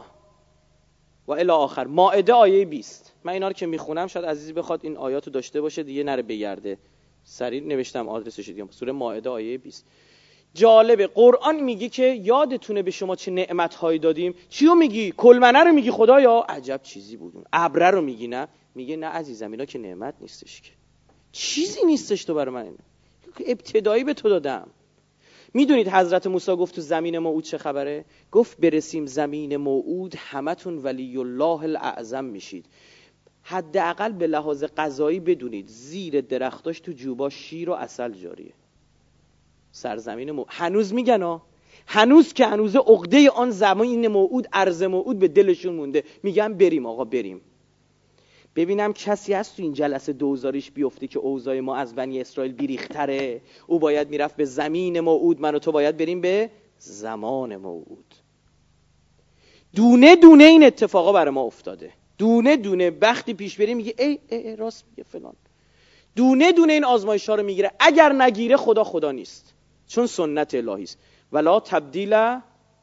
و الی آخر. مائده آیه 20. من اینا رو که میخونم شاید عزیزی بخواد این آیاتو داشته باشه دیگه نره بگرده. سریع نوشتم آدرسش دیگه. سوره مائده آیه 20. جالبه قرآن میگه که یادتونه به شما چه نعمت‌هایی دادیم. چیو میگی؟ کلمنه رو میگی خدایا؟ عجب چیزی بود. ابره رو میگی؟ نه. میگه نه عزیزم اینا که نعمت نیستش، که چیزی نیستش تو برای من. اینا ابتدایی به تو دادم. میدونید حضرت موسی گفت تو زمین موعود چه خبره؟ گفت برسیم زمین موعود همتون ولی الله الاعظم میشید. حداقل به لحاظ غذایی بدونید زیر درختاش تو جوبا شیر و عسل جاریه. سرزمین موعود هنوز میگن ها، هنوز که هنوز عقده آن زمین موعود، ارض موعود به دلشون مونده. میگن بریم آقا بریم. ببینم کسی هست تو این جلسه دوزاریش بیفته که اوضاع ما از بنی اسرائیل بیریختره. او باید میرفت به زمین موعود، من و تو باید بریم به زمان موعود. دونه دونه این اتفاقا برای ما افتاده. دونه دونه وقتی پیش بریم میگه ای راست میگه فلان. دونه دونه این آزمایش‌ها رو میگیره. اگر نگیره خدا نیست، چون سنت الهی است. ولا تبدیل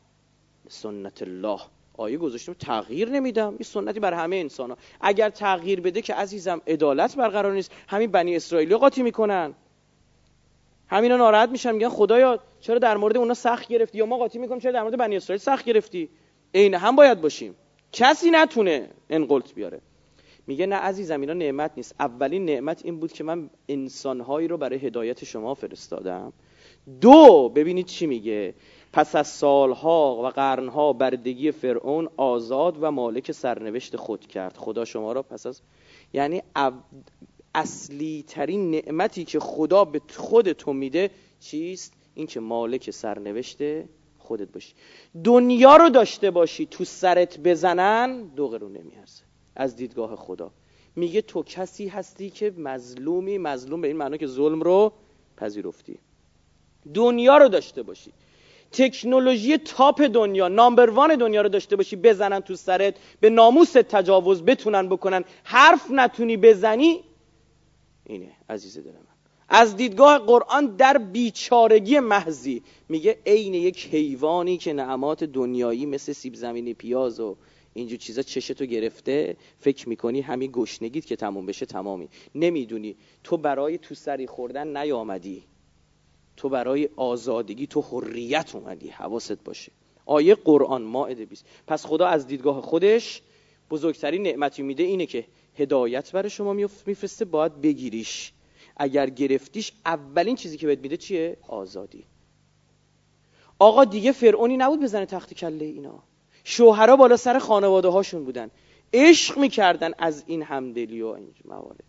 سنت الله. آیه گذاشتم تغییر نمیدم. این سنتی بر همه انسان ها. اگر تغییر بده که عزیزم عدالت برقرار نیست. همین بنی اسرائیلی قاطی میکنن، همینا ناراحت میشن میگن خدایا چرا در مورد اونا سخت گرفتی، یا ما قاطی میکنیم چرا در مورد بنی اسرائیل سخت گرفتی. عین هم باید باشیم، کسی نتونه انقلت بیاره. میگه نه عزیزم اینا نعمت نیست. اولین نعمت این بود که من انسانهایی رو برای هدایت شما فرستادم. دو، ببینید چی میگه، پس از سالها و قرنها بردگی فرعون آزاد و مالک سرنوشت خود کرد خدا شما را. پس از یعنی اصلی ترین نعمتی که خدا به خود تو میده چیست؟ این که مالک سرنوشت خودت باشی. دنیا رو داشته باشی تو سرت بزنن 2 قرون نمیارزه از دیدگاه خدا. میگه تو کسی هستی که مظلومی، مظلوم به این معنی که ظلم رو پذیرفتی. دنیا رو داشته باشی، تکنولوژی تاپ دنیا، نامبر 1 دنیا رو داشته باشی، بزنن تو سرت، به ناموست تجاوز بتونن بکنن، حرف نتونی بزنی. اینه عزیز دل من. از دیدگاه قرآن در بیچارگی محضی میگه عین یک حیوانی که نعمات دنیایی مثل سیب زمینی، پیاز و اینجور چیزا چشتو گرفته، فکر میکنی همین گشنگیت که تموم بشه تمامی. نمیدونی تو برای تو سری خوردن نیامدی، تو برای آزادگی، تو حریت اومدی. حواست باشه. آیه قرآن مائده 20. پس خدا از دیدگاه خودش بزرگترین نعمتی میده اینه که هدایت برای شما میفرسته، باید بگیریش. اگر گرفتیش اولین چیزی که بهت میده چیه؟ آزادی. آقا دیگه فرعونی نبود بزنه تخت کله اینا. شوهرها بالا سر خانواده هاشون بودن، عشق میکردن از این همدلی و این موارد.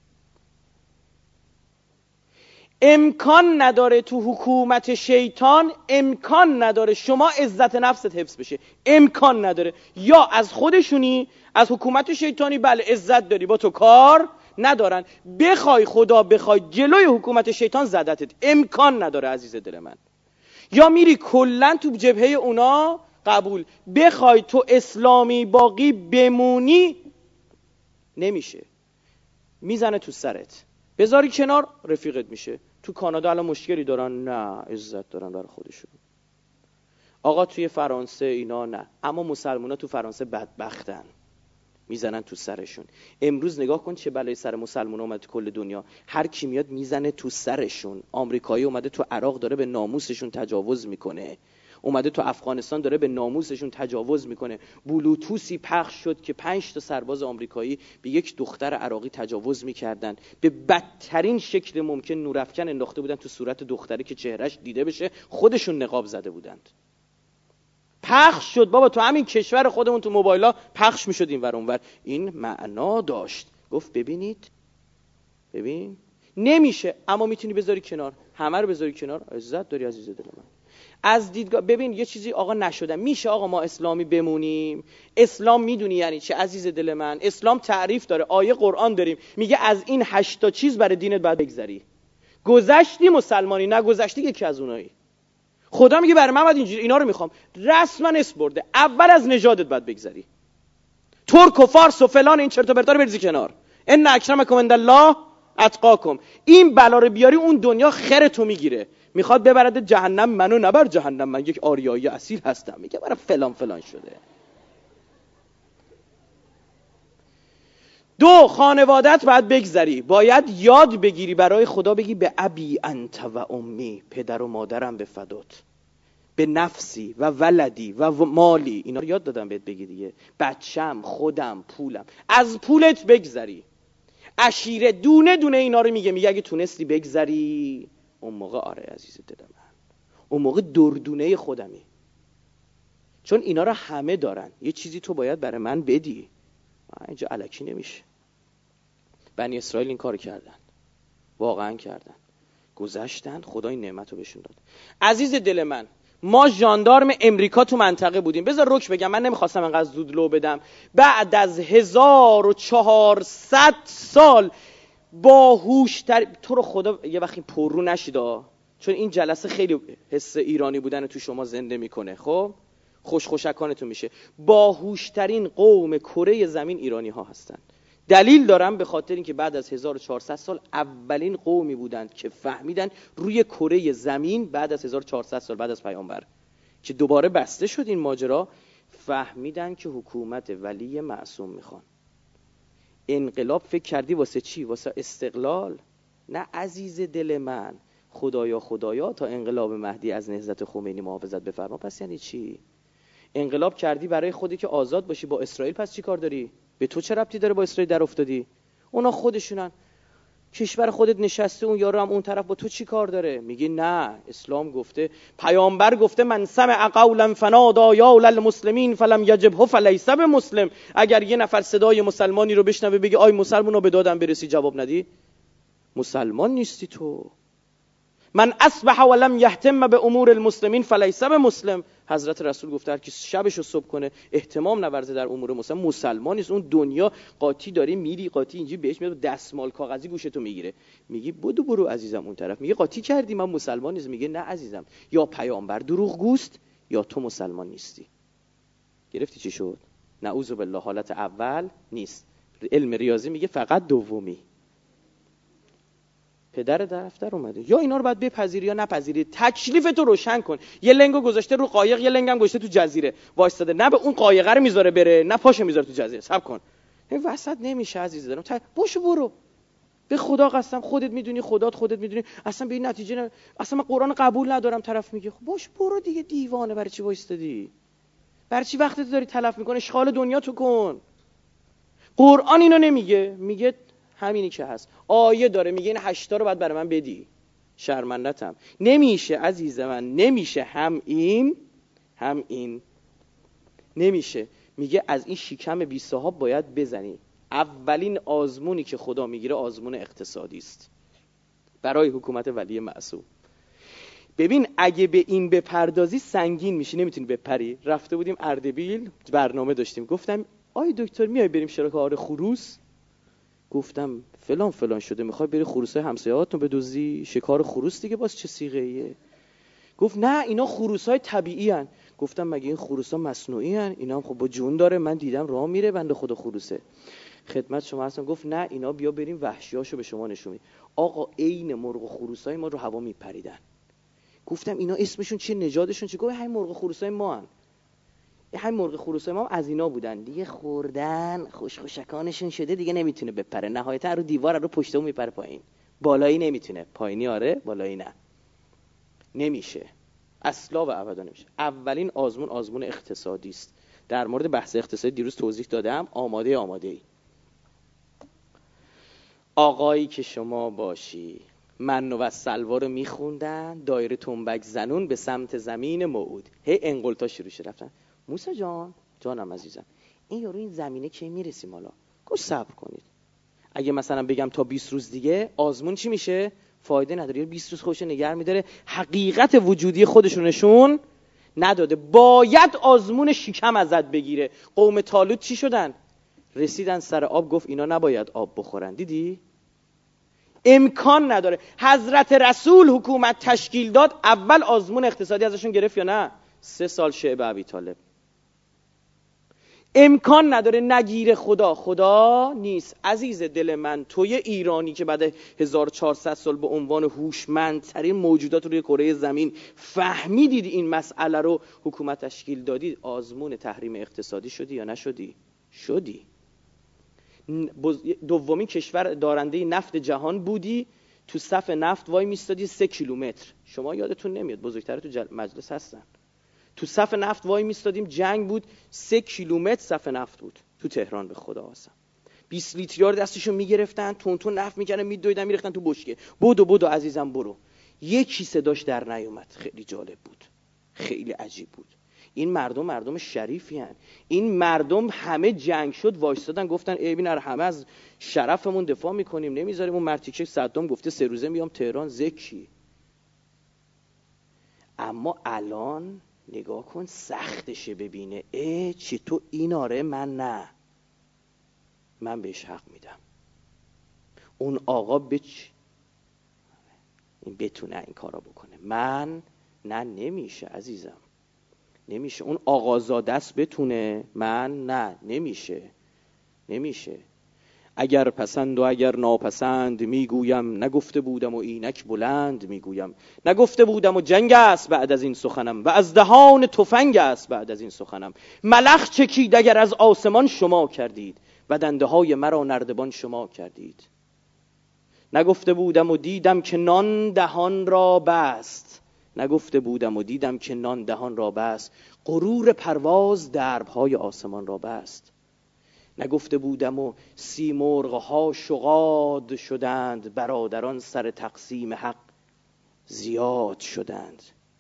امکان نداره تو حکومت شیطان، امکان نداره شما عزت نفست حفظ بشه، امکان نداره. یا از خودشونی، از حکومت شیطانی بله عزت داری، با تو کار ندارن، بخوای خدا بخوای جلوی حکومت شیطان زدتت، امکان نداره عزیز دل من. یا میری کلن تو جبهه اونا قبول، بخوای تو اسلامی باقی بمونی نمیشه، میزنه تو سرت. بذاری کنار رفیقت میشه. تو کانادا الان مشکلی دارن؟ نه، عزت دارن برای خودشون. آقا توی فرانسه اینا نه، اما مسلمونا تو فرانسه بدبختن، میزنن تو سرشون. امروز نگاه کن چه بلای سر مسلمونا اومده تو کل دنیا، هر کی میاد میزنه تو سرشون. آمریکایی اومده تو عراق داره به ناموسشون تجاوز میکنه، اومده تو افغانستان داره به ناموسشون تجاوز میکنه. بلوتوسی پخش شد که 5 تا سرباز آمریکایی به یک دختر عراقی تجاوز میکردن، به بدترین شکل ممکن نورافکن انداخته بودن تو صورت دختره که چهرهش دیده بشه، خودشون نقاب زده بودند. پخش شد بابا، تو همین کشور خودمون تو موبایلا پخش میشد این ور اون ور. این معنا داشت. گفت ببینید، ببین نمیشه، اما میتونی بذاری کنار، همه رو بذاری کنار، عزت داری عزیز دل من. از دیدگاه ببین یه چیزی آقا نشده میشه آقا ما اسلامی بمونیم. اسلام میدونی یعنی چه عزیز دل من؟ اسلام تعریف داره، آیه قرآن داریم، میگه از این 8 تا چیز برای دینت باید بگذری. گذشتی مسلمانی، نگذشتی یکی از اونایی. خدا میگه برای من باید اینجوری اینا رو میخوام، رسما اسم برده. اول از نژادت باید بگذری، ترک و فارس و فلان این چرت و پرتا رو بریزی کنار. ان اکرمکم عندالله اتقاکم. این بلا رو بیاری اون دنیا خرتو میگیره، میخواد ببرد جهنم. منو نبر جهنم، من یک آریایی اصیل هستم. میگه برای فلان فلان شده. 2 خانوادت باید بگذری، باید یاد بگیری برای خدا بگی به ابی انت و امی، پدر و مادرم به فدات، به نفسی و ولدی و مالی. اینا رو یاد دادم بهت بگی دیگه، بچم، خودم، پولم. از پولت بگذری. عشیره دونه دونه اینا رو میگه اگه تونستی بگذری اون موقع آره عزیز دل من، اون موقع دردونه خودمی. چون اینا رو همه دارن، یه چیزی تو باید برای من بدی. اینجا الکی نمیشه. بنی اسرائیل این کار کردن، واقعا کردن، گذشتن، خدا این نعمت رو بهشون داد. عزیز دل من، ما ژاندارم امریکا تو منطقه بودیم. بذار رک بگم، من نمیخواستم انقدر زود لو بدم. بعد از 1400 سال باهوشتر، تو رو خدا یه وقتی پررو نشیدا، چون این جلسه خیلی حس ایرانی بودن تو شما زنده میکنه. خب خوشکانتون میشه. باهوشترین قوم کره زمین ایرانی ها هستن. دلیل دارم به خاطر اینکه بعد از 1400 سال اولین قومی بودند که فهمیدن روی کره زمین، بعد از 1400 سال بعد از پیامبر که دوباره بسته شد این ماجرا، فهمیدن که حکومت ولی معصوم میخوان. انقلاب فکر کردی واسه چی؟ واسه استقلال؟ نه عزیز دل من، خدایا تا انقلاب مهدی از نهضت خمینی محافظت بفرما. پس یعنی چی؟ انقلاب کردی برای خودی که آزاد باشی با اسرائیل، پس چی کار داری؟ به تو چه ربطی داره با اسرائیل در افتادی؟ اونا خودشونن، کشور خودت نشسته، اون یارو هم اون طرف، با تو چی کار داره؟ میگی نه، اسلام گفته، پیامبر گفته من سمع قولا فنادى یا للمسلمین فلم یجبه فلیس بمسلم. اگر یه نفر صدای مسلمانی رو بشنوه بگی آی مسلمانو به دادم برسی، جواب ندی، مسلمان نیستی تو. من اصبح ولم یهتم به امور المسلمین فلیس بمسلم. حضرت رسول گفته هر کی شبشو صبح کنه اهتمام نورزه در امور مسلمان نیست. اون دنیا قاطی داری میری، قاطی اینجوری بهش میاد دستمال کاغذی گوشتو میگیره، میگی برو عزیزم اون طرف، میگه قاطی کردی من مسلمان نیستم، میگه نه عزیزم، یا پیامبر دروغگوست یا تو مسلمان نیستی. گرفتی چی شد؟ نعوذ بالله حالت اول نیست. علم ریاضی میگه فقط دومی. پدر دفتر اومده، یا اینا رو باید بپذیری یا نپذیری، تکلیف تو روشن کن. یه لنگو گذاشته رو قایق، یه لنگم گذاشته تو جزیره وایستاده، نه به اون قایقه رو میذاره بره نه پاشو میذاره تو جزیره. صبر کن، این وسط نمیشه عزیز دارم، باشو برو. به خدا قسم خودت میدونی، خودت میدونی اصلا به این نتیجه اصلا من قرآن قبول ندارم. طرف میگه خب باش برو دیگه، دیوانه، برای چی وایستادی؟ برای چی وقتت داری تلف میکنه؟ اشغال دنیا تو کن. قرآن اینو نمیگه، میگه همینی که هست. آیه داره میگه این 8 تا رو باید برای من بدی، شرمندتم. نمیشه عزیز من، نمیشه، هم این نمیشه. میگه از این شکم بی صاحب باید بزنی. اولین آزمونی که خدا میگیره آزمون اقتصادی است برای حکومت ولی معصوم. ببین اگه به این بپردازی سنگین میشی، نمیتونی بپری. رفته بودیم اردبیل، برنامه داشتیم، گفتم آی دکتر میای بریم شکار خروس؟ گفتم فلان شده، میخوای بری خروسای همسایه‌هاتون بدزدی؟ شکار خروس دیگه باز چه صیغه ایه؟ گفت نه اینا خروسای طبیعی هن. گفتم مگه این خروسا مصنوعی هن؟ اینا هم خب با جون داره، من دیدم راه میره بنده خدا خروسه. خدمت شما هستم. گفت نه اینا بیا بریم وحشیاشو به شما نشون میدیم. آقا عین مرغ و خروسای ما رو هوا میپریدن. گفتم اینا اسمشون چیه، نژادشون چیه؟ گفت همین مرغ و خروسای ما هن. همین مرغ خروسای ما هم از اینا بودن دیگه، خوردن خوشکانشون شده دیگه، نمیتونه بپره، نهایتا رو دیوار رو پشتو میپره پایین، بالایی نمیتونه، پایینی آره بالایی نه، نمیشه اصلا و ابدا نمیشه. اولین آزمون اقتصادی است. در مورد بحث اقتصادی دیروز توضیح دادم، آماده ای. آقایی که شما باشی من و سلوا رو میخوندن، دایره تنبک زنون به سمت زمین موعود، هی انقلتا شروع شد رفتن. موسی جانم عزیزم، این یارو این زمینه کی میرسیم حالا؟ گفت صبر کنید، اگه مثلا بگم تا 20 روز دیگه آزمون چی میشه؟ فایده نداره. 20 روز خودش نگه میداره، حقیقت وجودی خودش رو نشون نداده، باید آزمون شکم ازت بگیره. قوم طالوت چی شدن؟ رسیدن سر آب، گفت اینا نباید آب بخورن. دیدی؟ امکان نداره. حضرت رسول حکومت تشکیل داد، اول آزمون اقتصادی ازشون گرفت یا نه؟ 3 سال شعب ابی طالب. امکان نداره نگیره. خدا نیست. عزیز دل من، توی ایرانی که بعد 1400 سال به عنوان هوشمندترین موجودات روی کره زمین فهمیدید این مسئله رو، حکومت تشکیل دادید، آزمون تحریم اقتصادی شدی یا نشدی؟ شدی. دومین کشور دارنده نفت جهان بودی، تو صف نفت وای میستادی 3 کیلومتر. شما یادتون نمیاد، بزرگتر تو مجلس هستن، تو صف نفت وای میستادیم، جنگ بود، 3 کیلومتر صف نفت بود تو تهران. به خدا قسم 20 لیتریار دستشو میگرفتن، تون نفت میکردن، میدویدن میریختن تو بشکه. بدو عزیزم برو. یکی صداش در نیومد. خیلی جالب بود، خیلی عجیب بود. این مردم شریفی هن. این مردم همه جنگ شد وایستادن، گفتن ای ببین همه از شرفمون دفاع میکنیم، نمیذاریم اون مرتیکه صدام گفته 3 روزه میام تهران. زکی. اما الان نگاه کن، سختشه ببینه چطور این آره من نه، من بهش حق میدم. اون آقا این بتونه این کارا بکنه، من نه. نمیشه عزیزم، نمیشه. اون آقازاده است بتونه، من نه. نمیشه. اگر پسند و اگر ناپسند میگویم، نگفته بودم و اینک بلند میگویم. نگفته بودم و جنگ است بعد از این سخنم، و از دهان تفنگ است بعد از این سخنم. ملخ چکید اگر از آسمان شما کردید، و دنده های مرا نردبان شما کردید. نگفته بودم و دیدم که نان دهان را بست، نگفته بودم و دیدم که نان دهان را بست. غرور پرواز دربهای آسمان را بست. نگفته بودم و سیمرغ‌ها شغاد شدند، برادران سر تقسیم حق زیاد شدند.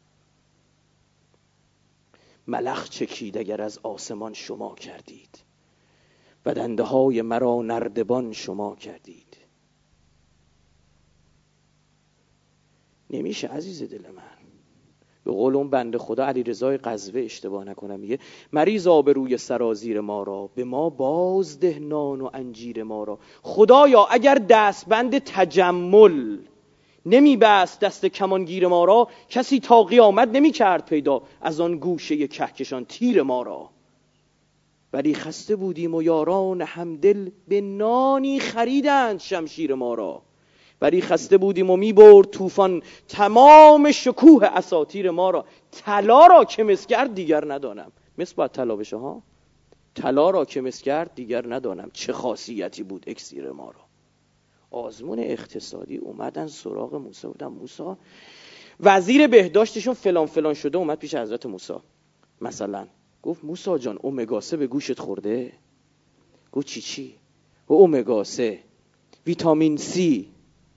ملخ چکید اگر از آسمان شما کردید، و دنده های مرا نردبان شما کردید. نمیشه عزیز دل من، به قول اون بنده خدا علیرضا غزوه اشتباه نکنم میگه مریض آبروی سرازیر ما را، به ما بازده نان و انجیر ما را. خدایا اگر دستبند تجمل نمی بست دست کمانگیر ما را، کسی تا قیامت نمی کرد پیدا از آن گوشه کهکشان تیر ما را. ولی خسته بودیم و یاران همدل، به نانی خریدند شمشیر ما را. ولی خسته بودیم و می برد طوفان تمام شکوه اساطیر ما را. طلا را که مس کرد دیگر ندانم. مس باید طلا بشه ها. طلا را که مس کرد دیگر ندانم، چه خاصیتی بود اکسیر ما را. آزمون اقتصادی اومدن سراغ موسی، بودن موسی وزیر بهداشتشون فلان فلان شده، اومد پیش حضرت موسی مثلا گفت موسی جان امگا 3 به گوشت خورده؟ گفت چی؟ و امگا 3 ویتامین سی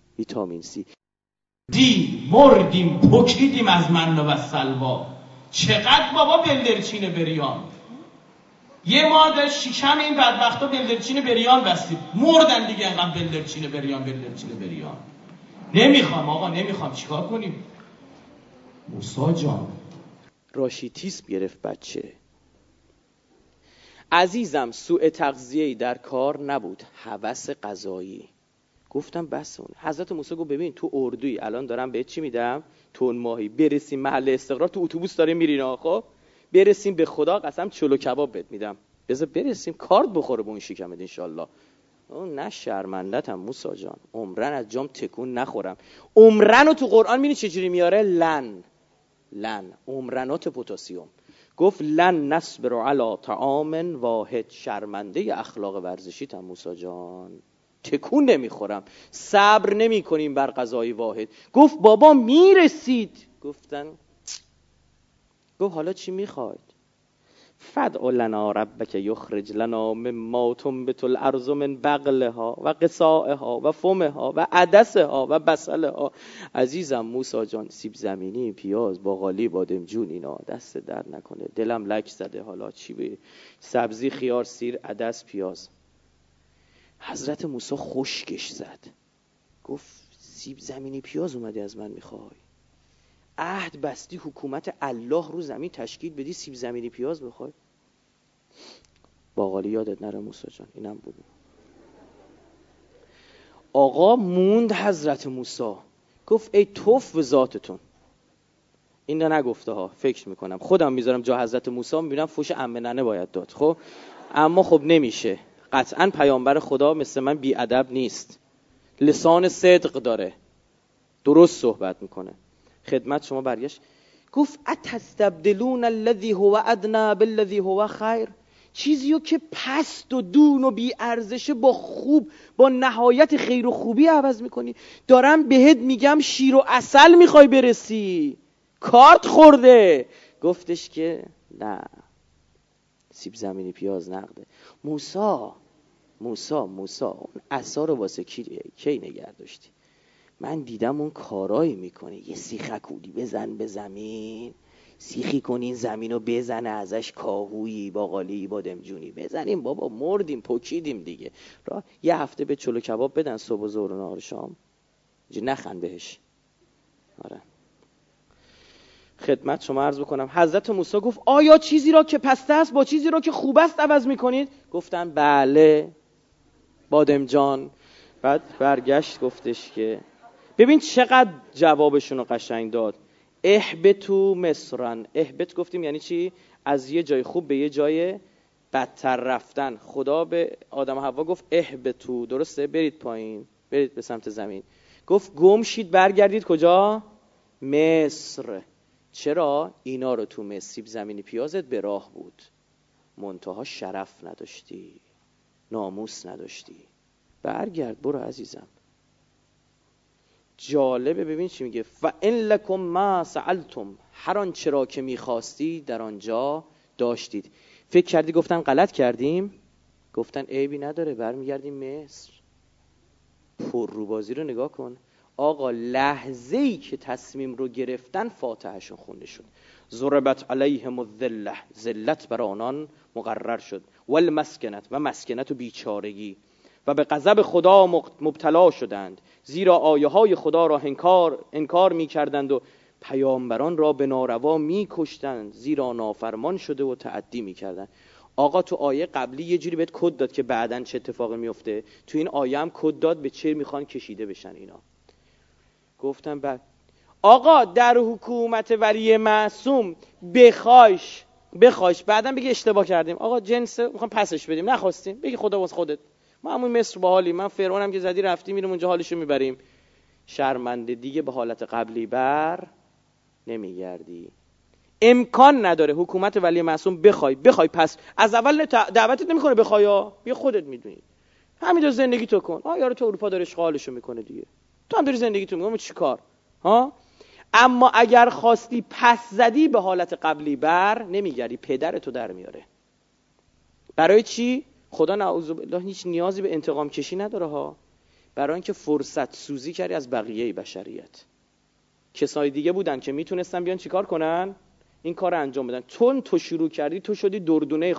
دی مردیم پکیدیم از من و سلوا. چقدر بابا بلدرچین بریان، یه ماه شکم این بدبختا بلدرچین بریان بستید، مردن دیگه. انقدر بلدرچین بریان. نمیخوام آقا، نمیخوام. چیکار کنیم؟ موسی جان راشیتیسم گرفت بچه. عزیزم سوء تغذیه‌ای در کار نبود، هوس غذایی. گفتم بس اون. حضرت موسی گفت ببین تو اردویی، الان دارم بهت چی میدم؟ تون ماهی. برسیم محل استقرار، تو اتوبوس داریم میرین خب، برسیم به خدا قسم چلو کباب بهت میدم. بذار برسیم کارت بخوره به اون شکمت ان شاءالله. نه شرمندتم موسی جان، عمرن از جام تکون نخورم. عمرن رو تو قرآن میبینی چجوری میاره؟ لن عمرنات پتاسیم. گفت لن نصبر علی طعام واحد. شرمنده اخلاق ورزشی تام موسی جان، تکون نمیخورم، صبر نمی کنیم بر غذای واحد. گفت بابا میرسید. گفت حالا چی میخواید؟ فدع لنا ربک یخرج لنا مما تنبت الارض من بقلها و قصائها و فمها و عدسها و بصلها. عزیزم موسی جان، سیب زمینی، پیاز، باقالی، بادمجون، اینا دست درد نکنه، دلم لک زده. حالا چی به سبزی، خیار، سیر، عدس، پیاز. حضرت موسی خشکش زد، گفت سیب زمینی پیاز اومدی از من میخوای؟ عهد بستی حکومت الله رو زمین تشکیل بدی، سیب زمینی پیاز بخوای؟ باقالی یادت نره موسی جان، اینم بود. آقا موند حضرت موسی، گفت ای توف به ذاتتون. این رو نگفته ها، فکر میکنم خودم میذارم جا حضرت موسی، میبینم فوش عمه ننه باید داد خب، اما خب نمیشه. قطعا پیامبر خدا مثل من بی ادب نیست، لسان صدق داره، درست صحبت میکنه. خدمت شما برگشت گفت اتستبدلون الذی هو ادنی بالذی هو خیر. چیزیو که پست و دون و بی ارزشه با خوب، با نهایت خیر و خوبی عوض میکنی. دارم بهت میگم شیر و عسل میخوای برسی، کارت خورده. گفتش که نه، سیب زمینی پیاز نقده. موسی اون عصا رو واسه کی نگه داشتی؟ من دیدم اون کارایی میکنه، یه سیخکولی بزن به زمین، سیخی کنین زمین رو بزنه ازش کاهویی، باقالی، بادمجونی بزنیم بابا، مردیم پکیدیم دیگه. یه هفته به چلو کباب بدن صبح و ظهر و نهار شام، نخند بهش. آره. خدمت شما عرض بکنم حضرت موسی گفت آیا چیزی را که پسته است با چیزی را که خوب است عوض میکنید؟ گفتن بله بادمجان. بعد برگشت گفتش که ببین چقدر جوابشون رو قشنگ داد. اهبتو مصرن. اهبت گفتیم یعنی چی؟ از یه جای خوب به یه جای بدتر رفتن. خدا به آدم و حوا گفت اهبتو، درسته؟ برید پایین، برید به سمت زمین. گفت گم شید، برگردید کجا؟ مصر. چرا؟ اینا رو تو مصر سیب زمینی پیازت به راه بود، منتها شرف نداشتی، ناموس نداشتی. برگرد برو عزیزم. جالبه ببین چی میگه، فَإِن لَكُمْ مَا سَأَلْتُمْ. هر آنچه را که میخواستی در آنجا داشتید. فکر کردی گفتن غلط کردیم؟ گفتن عیبی نداره، برمیگردیم مصر. پرروبازی رو نگاه کن آقا. لحظه‌ای که تصمیم رو گرفتن فاتحهشون خونده شد. ضربت علیهم الذلة، ذلت بر آنان مقرر شد، والمسکنت، و مسکنت و بیچارگی، و به غضب خدا مبتلا شدند، زیرا آیه های خدا را انکار می کردند و پیامبران را به ناروا میکشتند، زیرا نافرمان شده و تعدی میکردند. آقا تو آیه قبلی یه جوری بهت کد داد که بعدن چه اتفاقی میفته، تو این آیه هم کد داد به چه میخوان کشیده بشن اینا. گفتم بعد آقا در حکومت ولی معصوم بخواش بعدن بگی اشتباه کردیم، آقا جنس میخوام پسش بدیم، نخواستیم، بگی خدا واسه خودت، ما همون مصر با حالی، من فرعونم که زدی رفتیم میریم اونجا حالشو میبریم، شرمنده دیگه به حالت قبلی بر نمیگردی. امکان نداره حکومت ولی معصوم بخوای پس از اول دعوتت نمیکنه بخوایا، بیا خودت میدونی همینجا زندگی تو کن. یارو تو اروپا داره اشغالشو میکنه دیگه، تو هم داری زندگی تو میکنی، چیکار ها؟ اما اگر خواستی پس زدی به حالت قبلی بر نمیگردی، پدرتو در میاره. برای چی؟ خدا نعوذ بالله هیچ نیازی به انتقام کشی نداره ها، برای اینکه فرصت سوزی کردی از بقیه بشریت. کسای دیگه بودن که میتونستن بیان چیکار کنن؟ این کار رو انجام بدن. چون تو شروع کردی، تو شدی دردونه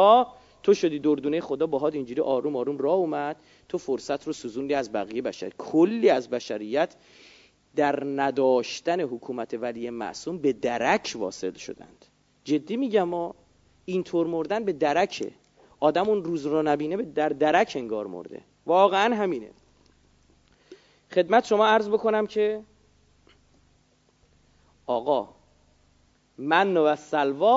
خدا، باهات اینجوری آروم آروم راه اومد، تو فرصت رو سوزوندی از بقیه بشریت. کلی از بشریت در نداشتن حکومت ولی معصوم به درک واصل شدند. جدی میگم ما اینطور مردن به درکه. آدم اون روز رو نبینه در درک انگار مرده. واقعا همینه. خدمت شما عرض بکنم که آقا من و سلوا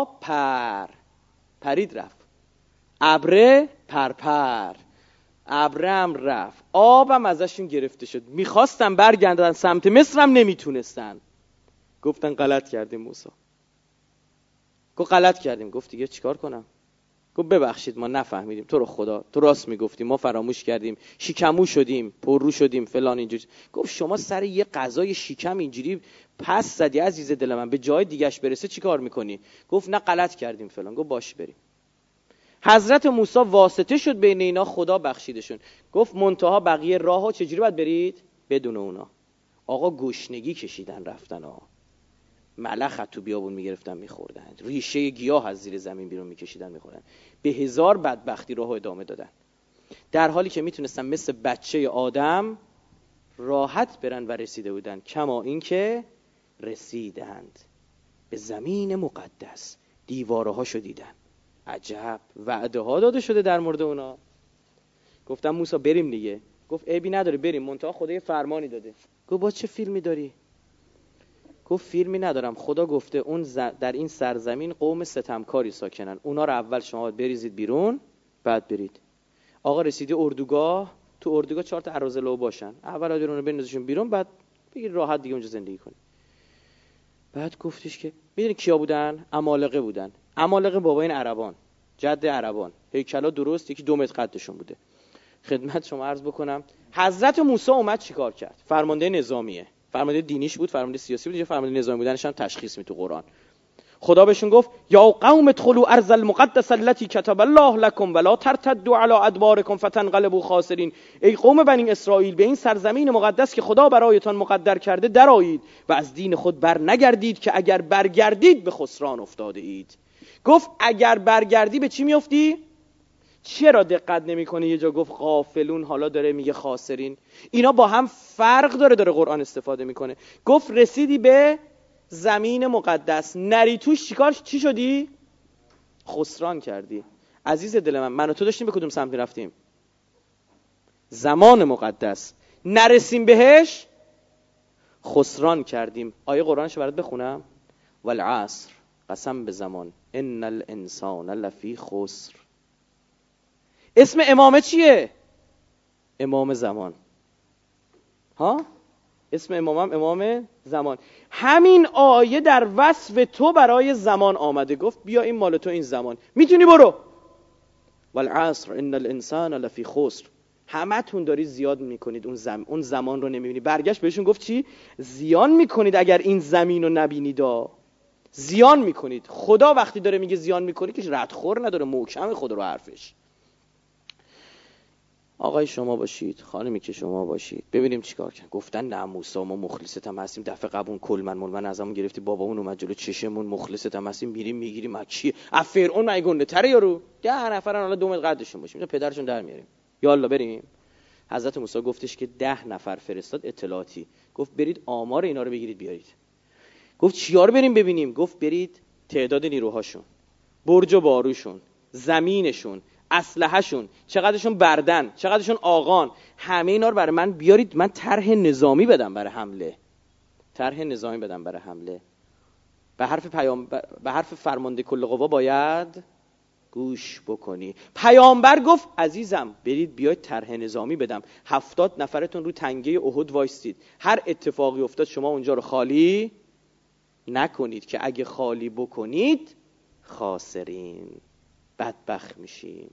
پرید رفت، ابره پرپر، ابرم رفت، آبم ازشون گرفته شد، میخواستم برگردن سمت مصرم نمیتونستن. گفتن غلط کردیم موسی. گفت غلط کردیم. گفت دیگه چیکار کنم؟ گفت ببخشید ما نفهمیدیم، تو رو خدا تو راست میگفتی، ما فراموش کردیم، شیکمو شدیم، پررو شدیم فلان اینجوری. گفت شما سر یه غذای شیکم اینجوری پس زدی عزیز دل من، به جای دیگهش برسه چیکار میکنی؟ گفت نه غلط کردیم فلان. گفت باش بریم. حضرت موسی واسطه شد بین اینا، خدا بخشیدشون. گفت منتها بقیه راهو چجوری باید برید؟ بدون اونا. آقا گشنگی کشیدن رفتن ها، ملخ تو بیابون میگرفتن میخوردن، ریشه گیاه از زیر زمین بیرون میکشیدن میخوردن، به هزار بدبختی راهو ادامه دادن، در حالی که میتونستن مثل بچه آدم راحت برن و رسیده بودن. کما این که رسیدند به زمین مقدس، دیوارهاشو دیدن. عجب وعده ها داده شده در مورد اونا. گفتم موسی بریم دیگه. گفت عیبی نداره بریم، منتها خدا یه فرمانی داده. گفت با چه فیلمی داری؟ گفت فیلمی ندارم، خدا گفته اون در این سرزمین قوم ستمکاری ساکنن، اونا رو اول شما بریزید بیرون بعد برید. آقا رسیدی اردوگاه، تو اردوگاه 4 تا اراذلو باشن، اول اون رو بندازیشون بیرون بعد بگید راحت دیگه اونجا زندگی کنی. بعد گفتش که میدونی کیا بودن؟ عمالقه بودن. عمالقه بابای این عربان، جد عربان، هیکلا درست یکی 2 متر قدشون بوده. خدمت شما عرض بکنم حضرت موسی اومد چیکار کرد؟ فرمانده نظامیه، فرمانده دینیش بود، فرمانده سیاسی بود، فرمانده نظامی بودنش هم تشخیص میده تو قرآن. خدا بهشون گفت یا قوم ادخلوا ارض المقدسه التي كتب الله لكم ولا ترتدوا على ادباركم فتنقلبوا خاسرین. ای قوم بنی اسرائیل، به این سرزمین مقدس که خدا برایتان مقدر کرده درآیید و از دین خود بر نگردید که اگر برگردید به خسران افتاده اید. گفت اگر برگردی به چی میافتی؟ چرا دقت نمی‌کنی یه جا گفت غافلون، حالا داره میگه خاسرین؟ اینا با هم فرق داره قرآن استفاده میکنه. گفت رسیدی به زمین مقدس، نری توش چی شدی؟ خسران کردی. عزیز دل من و تو داشتیم به کدوم سمت رفتیم؟ زمان مقدس. نرسیم بهش خسران کردیم. آیه قرآنشو برات بخونم. والعصر، قسم به زمان، ان الانسان لفی خسر. اسم امامه چیه؟ امام زمان. ها؟ اسم امامم امام زمان. همین آیه در وصف تو برای زمان آمده. گفت بیا این مال تو، این زمان میتونی برو. والعصر ان الانسان لفی خسر. همتون داری زیاد میکنید اون زمان رو نمیبینی. برگشت بهشون گفت چی؟ زیان میکنید اگر این زمین رو نبینید. زیان میکنید. خدا وقتی داره میگه زیان میکنی که ردخور نداره، محکم خدا رو حرفش. آقای شما باشید، خانمی که شما باشید، ببینیم چیکار کنن. گفتن نه موسی ما مخلصت هم هستیم، دفعه قبل کلمن ازمون گرفتی، بابامون اومد جلو چشمون، مخلصت هم هستیم، میگیریم از کی؟ از فرعون مگنده تره یارو. 10 نفرن حالا 2 متر قدشون باشیم، پدرشون در میاریم. یالا بریم. حضرت موسی گفتش که 10 نفر فرستاد اطلاعاتی، گفت برید آمار اینا رو بگیرید بیارید. گفت چیا رو بریم ببینیم؟ گفت برید تعداد نیروهاشون، برج و باروشون، زمینشون، اسلحه‌شون، چقدرشون بردن، چقدرشون آقان، همه اینا رو برای من بیارید، من طرح نظامی بدم برای حمله. به حرف فرمانده کل قوا باید گوش بکنی. پیامبر گفت عزیزم برید بیاید طرح نظامی بدم، 70 نفرتون رو تنگه احد وایستید، هر اتفاقی افتاد شما اونجا رو خالی نکنید که اگه خالی بکنید خاسرین، بدبخت میشیم.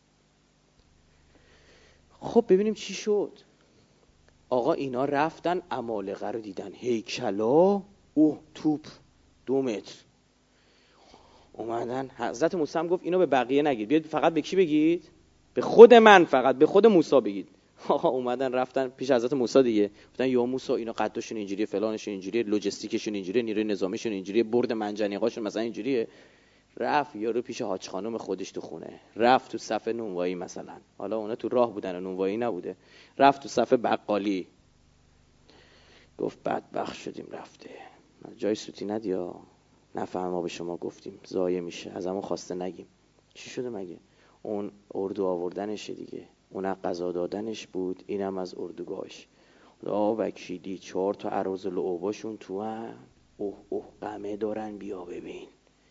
خب ببینیم چی شد. آقا اینا رفتن عمالقه رو دیدن، هیکلا، توپ 2 متر اومدن. حضرت موسی هم گفت اینو به بقیه نگید، بیاید فقط به کی بگید؟ به خود من، فقط به خود موسی بگید. آقا اومدن رفتن پیش حضرت موسی دیگه، گفتن یا موسی اینا قدشون اینجوریه، فلانشون اینجوریه، لوجستیکشون اینجوریه، نیروی نظامیشون اینجوریه، برد منجنیقاشون مثلا اینجوریه. رفت یارو پیش حاج خانم خودش تو خونه، رفت تو صف نونوایی مثلا، حالا اونا تو راه بودن و نونوایی نبوده، رفت تو صف بقالی، گفت بدبخت شدیم رفته، جای سوتی ندیا، نفهم ما به شما گفتیم ضایع میشه، از همون خواسته نگیم. چی شده مگه؟ اون اردو آوردنشه دیگه، اون قضا دادنش بود، اینم از اردوگاهش. خدا وکیلی 4 تا عروض لعباشون تو هم، قمه دارن، بیا ببین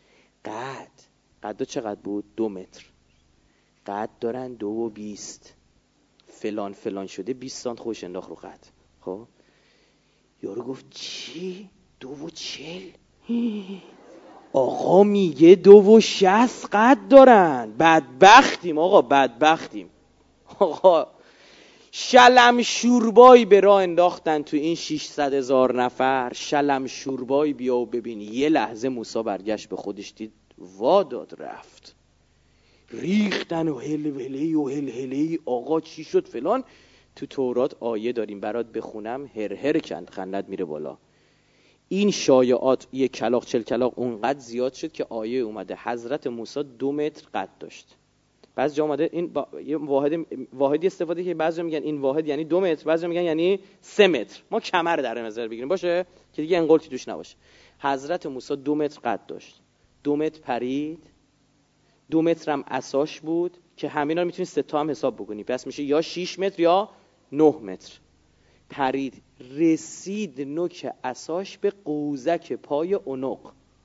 قد چقدر بود؟ 2 متر قد دارن، 2 و 20 فلان شده، 20 سانت خوش انداخت رو قد. خب یارو گفت چی؟ 2 و 40؟ آقا میگه 2 و 60 قد دارن. بدبختیم آقا، بدبختیم آقا. شلم شوربایی به راه انداختن تو این 600,000 نفر، شلم شوربایی بیا و ببین. یه لحظه موسی برگشت به خودش، دید وا داد رفت، ریختن و هلهلی آقا چی شد فلان. تو تورات آیه داریم برات بخونم، هر خندت میره بالا. این شایعات یک کلاغ 40 کلاغ اونقدر زیاد شد که آیه اومده حضرت موسی 2 متر قد داشت. بعضی جا اومده این یه واحدی استفاده که بعضی میگن این واحد یعنی 2 متر، بعضی میگن یعنی 3 متر. ما کمر در نظر بگیریم باشه که دیگه انقلتی توش نباشه. حضرت موسی 2 متر قد داشت، 2 متر پرید، 2 متر هم عصاش بود که همینا رو میتونی 3 تا هم حساب بکنی، پس میشه یا 6 متر یا 9 متر. پرید، رسید نوک عصاش به قوزک پای اونق.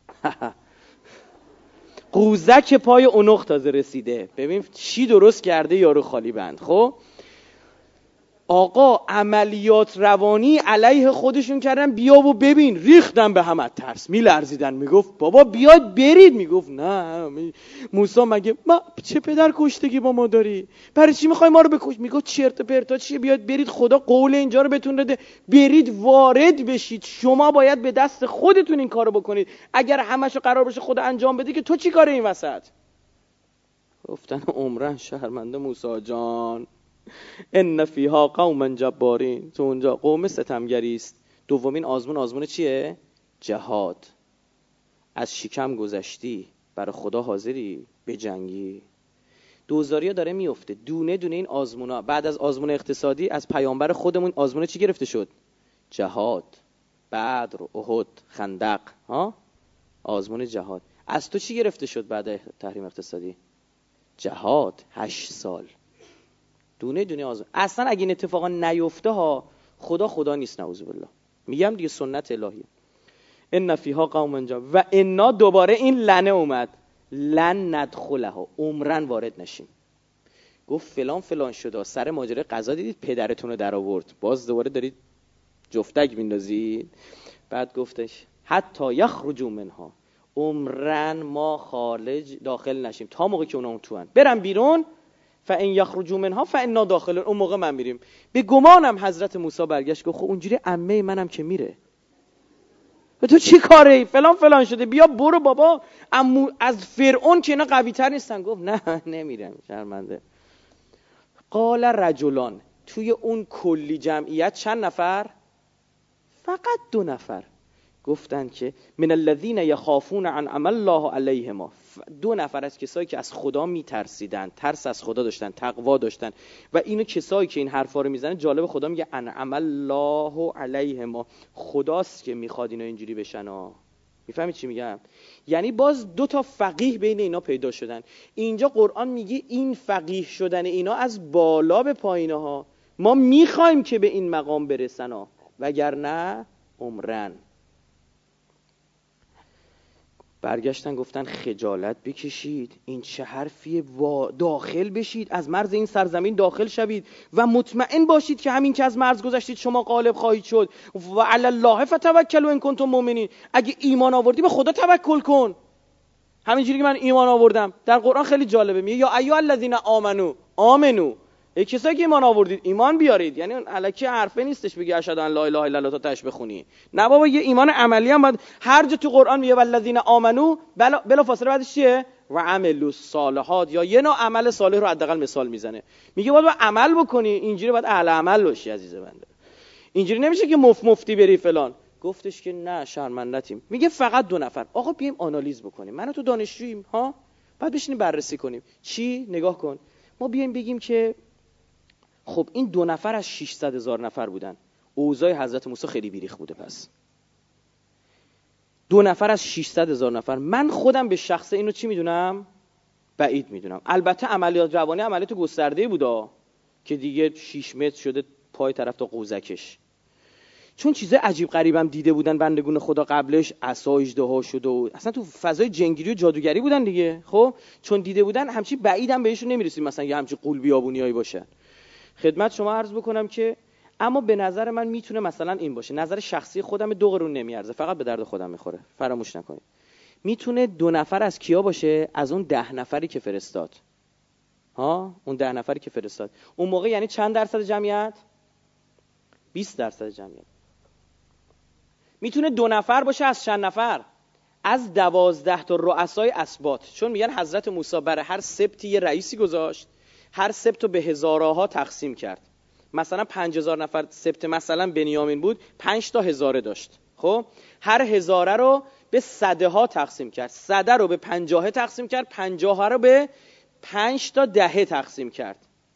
قوزک پای اونق تازه رسیده. ببین چی درست کرده یارو خالی بند. خب آقا عملیات روانی علیه خودشون کردن، بیا و ببین، ریختن به هم از ترس، میلرزیدن، میگفت بابا بیاد برید، میگفت نه. موسی مگه ما چه پدر کشتگی با ما داری؟ برای چی میخوای ما رو بکش؟ میگفت چرت و پرتا چیه، بیاد برید، خدا قول اینجا رو بهتون داده، برید وارد بشید، شما باید به دست خودتون این کارو بکنید، اگر همشو قرار بشه خدا انجام بده که تو چی کاره این وسط؟ گفتن عمرن شرمنده موسی جان، ان فیها قوما جبارین، تو اونجا قوم ستمگری است. دومین آزمون چیه؟ جهاد. از شکم گذشتی، برای خدا حاضری به جنگی. دوزاریا داره میفته دونه دونه این آزمونا. بعد از آزمون اقتصادی از پیامبر خودمون آزمون چی گرفته شد؟ جهاد، بدر، احد، خندق، آزمون جهاد. از تو چی گرفته شد بعد تحریم اقتصادی؟ جهاد. 8 سال دونه دونه آزمون. اصلا اگه این اتفاقا نیفته ها، خدا نیست، نعوذ بالله. میگم دیگه سنت الهیه. ان فیها قوما جبارین و انا، دوباره این لنه اومد، لن ندخلها، عمرن وارد نشیم. گفت فلان شده، سر ماجرای قضا دیدید پدرتون رو در آورد، باز دوباره دارید جفتک میندازید. بعد گفتش حتی یخرجوا منها، عمرن ما خارج داخل نشیم تا موقعی که اونا تو ان، برن بیرون، فان یخرجوا منها فانا داخلون، اون موقع من میریم. به گمانم حضرت موسی برگشت گفت خب اونجوری عمه منم که میره، و تو چی کاره ای؟ فلان شده، بیا برو بابا، از فرعون که اینا قوی تر نیستن. گفت نه نمیرم، شرمنده. قال رجلان، توی اون کلی جمعیت چند نفر؟ فقط 2 نفر. گفتن که من الذین یخافون انعم الله علیهم، 2 نفر از کسایی که از خدا میترسیدن، ترس از خدا داشتن، تقوا داشتن. و اینو کسایی که این حرفا رو میزنن، جالب خدا میگه انعم الله علیهم، خداست که میخواد اینا اینجوری بشن. میفهمید چی میگم؟ یعنی باز 2 تا فقیه بین اینا پیدا شدن. اینجا قرآن میگه این فقیه شدن اینا از بالا به پایینه ها، ما میخوایم که به این مقام برسن ها، وگرنه عمرن. برگشتن گفتن خجالت بکشید، این چه حرفیه، داخل بشید، از مرز این سرزمین داخل شوید و مطمئن باشید که همین که از مرز گذشتید شما غالب خواهید شد. و علی الله فتوکلوا ان کنتم مؤمنین، اگه ایمان آوردی به خدا توکل کن. همینجوری که من ایمان آوردم در قرآن خیلی جالبه، میگه یا ایها الذین آمنو، ای کسایی که ایمان آوردید ایمان بیارید. یعنی الکی حرفه نیستش بگی اشهد ان لا اله الا الله تا تاش بخونی، نه بابا، یه ایمان عملی هم باید. هر جا تو قرآن میگه والذین آمنو بلا فاصله بعدش چیه؟ و عملوا الصالحات، یا یه نوع عمل صالح رو حداقل مثال میزنه، میگه باید عمل بکنی. اینجوری باید اهل عمل باشی عزیز بنده، اینجوری نمیشه که مفتی بری فلان. گفتش که نه شرمندتیم. میگه فقط 2 نفر. آقا بیایم آنالیز بکنیم، من و تو دانشجوییم ها، بعد بشینیم بررسی کنیم. چی؟ نگاه کن، ما بیایم بگیم که خب این 2 نفر از 600,000 نفر بودن، اوضاع حضرت موسی خیلی بیریخ بوده. پس 2 نفر از 600,000 نفر، من خودم به شخصه اینو چی میدونم؟ بعید میدونم. البته عملیات روانی عملیات گسترده‌ای بوده که دیگه 6 متر شده پای طرف تا قوزکش، چون چیزای عجیب غریبم دیده بودن بندگون خدا قبلش، عصا اژدها شده و اصلا تو فضای جنگیری و جادوگری بودن دیگه. خب چون دیده بودن همچی بعیدم بهشون نمیرسید مثلا یه همچی قول بیابونیایی باشن. خدمت شما عرض بکنم که اما به نظر من میتونه مثلا این باشه، نظر شخصی خودم، 2 قرون نمیارزه، فقط به درد خودم میخوره، فراموش نکنید. میتونه 2 نفر از کیا باشه؟ از اون 10 نفری که فرستاد. اون 10 نفری که فرستاد اون موقع یعنی چند درصد جمعیت؟ 20% جمعیت. میتونه 2 نفر باشه از چند نفر؟ از 12 تا رؤسای اسباط. چون میگن حضرت موسی برای هر سبطی یه رئیسی گذاشت، هر سبت رو به هزارها تقسیم کرد. مثلا 5000 نفر سبت مثلا بنیامین بود، 5 تا هزاره داشت. خب هر هزاره رو به صده ها تقسیم کرد، صده رو به 50 تقسیم کرد، 50 رو به 5 تا 10 تقسیم کرد.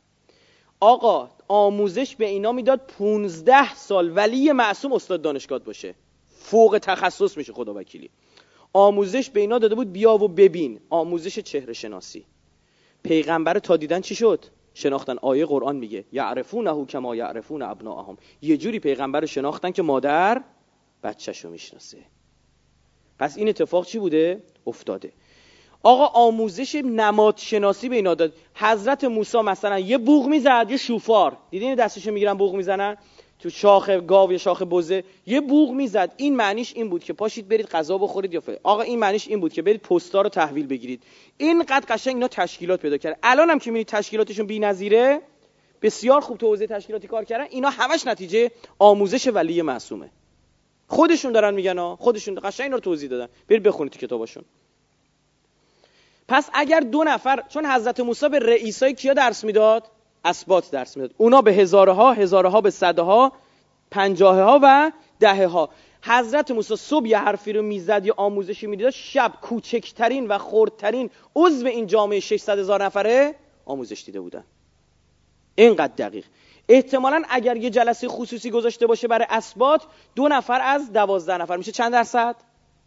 آقا آموزش به اینا میداد 15 سال ولی معصوم استاد دانشگاه باشه، فوق تخصص میشه خدا وکیلی. آموزش به اینا داده بود بیا و ببین، آموزش چهره شناسی. پیغمبر تا دیدن چی شد؟ شناختن. آیه قرآن میگه یعرفونه کما یعرفون ابناءهم، یه جوری پیغمبر رو شناختن که مادر بچه‌شو میشناسه. پس این اتفاق چی بوده؟ افتاده. آقا آموزش نماد شناسی به اینا داد. حضرت موسی مثلا یه بوق میزد، یه شوفار، دیدین دستشو میگیرن بوق میزنن تو شاخ گاو یا شاخ بزه، یه بوق میزد. این معنیش این بود که پاشید برید غذا بخورید یا آقا این معنیش این بود که برید پستا رو تحویل بگیرید. اینقدر قشنگ اینا تشکیلات پیدا کردن. الان هم که میبینید تشکیلاتشون بی‌نظیره، بسیار خوب تو حوزه تشکیلاتی کار کردن. اینا همش نتیجه آموزش ولی معصومه. خودشون دارن میگن خودشون قشنگ اینا رو توضیح دادن، برید بخونید تو کتاباشون. پس اگر 2 نفر، چون حضرت موسی به رئیسای کیا درس میداد؟ اسباط درس میداد. اونا به هزارها به صدها، 50 و 10. حضرت موسی صبح یه حرفی رو میزد یا آموزشی میداد، شب کوچکترین و خردترین عضو این جامعه 600,000 نفره آموزش دیده بودن. اینقدر دقیق. احتمالاً اگر یه جلسه خصوصی گذاشته باشه برای اسباط، 2 نفر از 12 نفر میشه چند درصد؟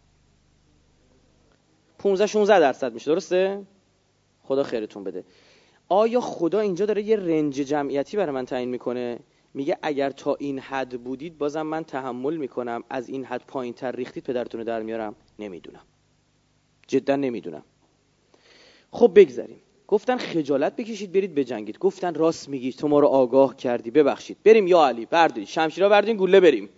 15-16% میشه. درسته؟ خدا خیرتون بده. آیا خدا اینجا داره یه رنج جمعیتی برای من تعیین میکنه؟ میگه اگر تا این حد بودید بازم من تحمل میکنم، از این حد پایین تر ریختید پدرتون رو در میارم؟ نمیدونم، جدا نمیدونم. خب بگذاریم. گفتن خجالت بکشید برید بجنگید. گفتن راست میگی، تو ما رو آگاه کردی، ببخشید، بریم یا علی، بردارید شمشیرا، بردارین گوله بریم.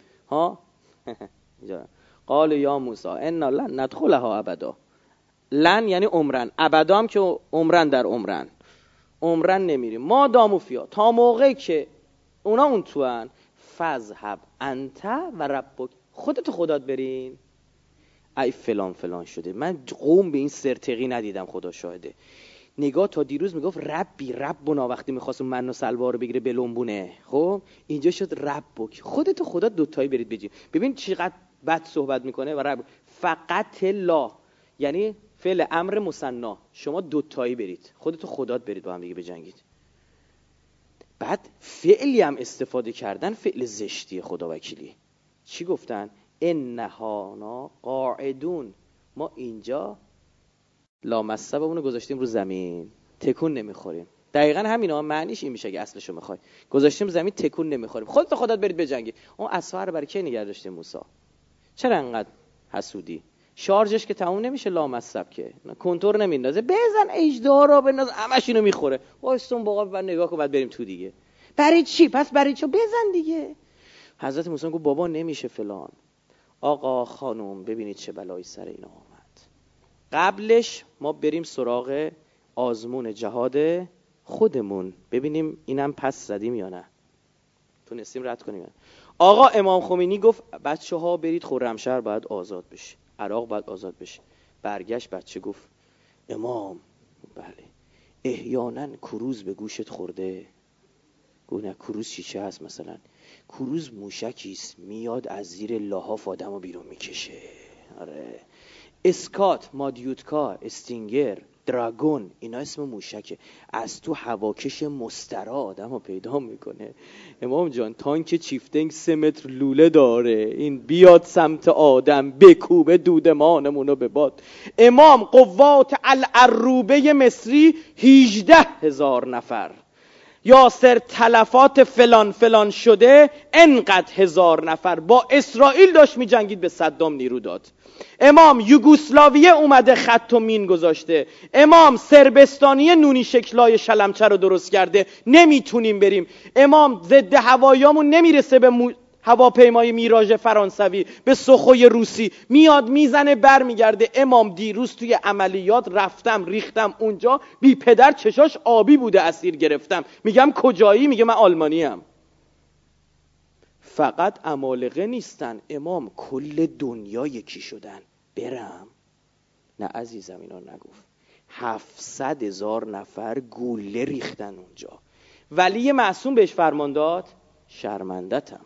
قال یا موسی انا لن ندخلها ابدا. لن یعنی عمرن، ابدا هم که عمرن در عمرن نمیریم ما دامو فیا، تا موقعی که اونا اون توان. فذهب انت و ربک، خودت و خدات برین. ای فلان شده، من قوم به این سرتقی ندیدم، خدا شاهده. نگاه تا دیروز میگفت ربنا وقتی میخواست من و سلوا رو بگیره بلنبونه، خب اینجا شد ربک، خودت و خدا دوتایی برید بجید. ببین چقدر بد صحبت میکنه و رب فقط لا، یعنی فعل امر مثنا، شما دوتایی برید، خودتو خدات برید با هم دیگه بجنگید. بعد فعلی هم استفاده کردن، فعل زشتی خدا وکیلی. چی گفتن؟ انهانا قاعدون، ما اینجا لامصبمونو گذاشتیم رو زمین، تکون نمیخوریم. دقیقاً همینا معنیش این میشه اگه اصلشو میخوای، گذاشتیم زمین تکون نمیخوریم. خودت خودت برید بجنگید. اون اسفار رو برای کی نگه داشته موسی؟ چرا انقدر حسودی؟ شارژش که تموم نمیشه لامصب که کنتور نمیندازه، بزن اجدارا بنداز همش اینو میخوره. وایستون باقا بعد نگاه کن بعد بریم تو دیگه. برای چی؟ پس برای چی؟ بزن دیگه. حضرت موسی گفت بابا نمیشه فلان. آقا خانم ببینید چه بلایی سر اینا آمد. قبلش ما بریم سراغ آزمون جهاد خودمون، ببینیم اینم پس زدیم یا نه، تونستیم رد کنیم یا نه. آقا امام خمینی گفت بچه‌ها برید خرمشهر باید آزاد بشه، عراق باید آزاد بشه. برگشت بچه گفت امام بله احیانا کروز به گوشت خورده؟ گفت نه کروز چی هست مثلا؟ کروز موشکیست میاد از زیر لحاف آدمو بیرون میکشه. آره اسکات، مادیوتکا، استینگر، دراگون، اینا اسم موشکه، از تو هواکش مسترا آدمو پیدا میکنه. امام جان تانک چیفتنگ 3 متر لوله داره، این بیاد سمت آدم بکوبه دودمانمونو به باد. امام قوات العروبه مصری 18,000 نفر، یاسر تلفات فلان فلان شده انقدر 1000 نفر، با اسرائیل داشت می جنگید به صدام نیرو داد. امام یوگسلاویه اومده خط و مین گذاشته، امام سربستانی نونی شکلای شلمچه رو درست کرده نمیتونیم بریم، امام ضد هواییامون نمیرسه به هواپیمای میراژ فرانسوی، به سخوی روسی میاد میزنه بر میگرده. امام دیروز توی عملیات رفتم ریختم اونجا، بی پدر چشاش آبی بوده اسیر گرفتم. میگم کجایی؟ میگه من آلمانیم. فقط عمالقه نیستن امام، کل دنیا یکی شدن. برم؟ نه عزیزم اینا نگفت. 700,000 نفر گوله ریختن اونجا. ولی معصوم بهش فرمان داد شرمندتم.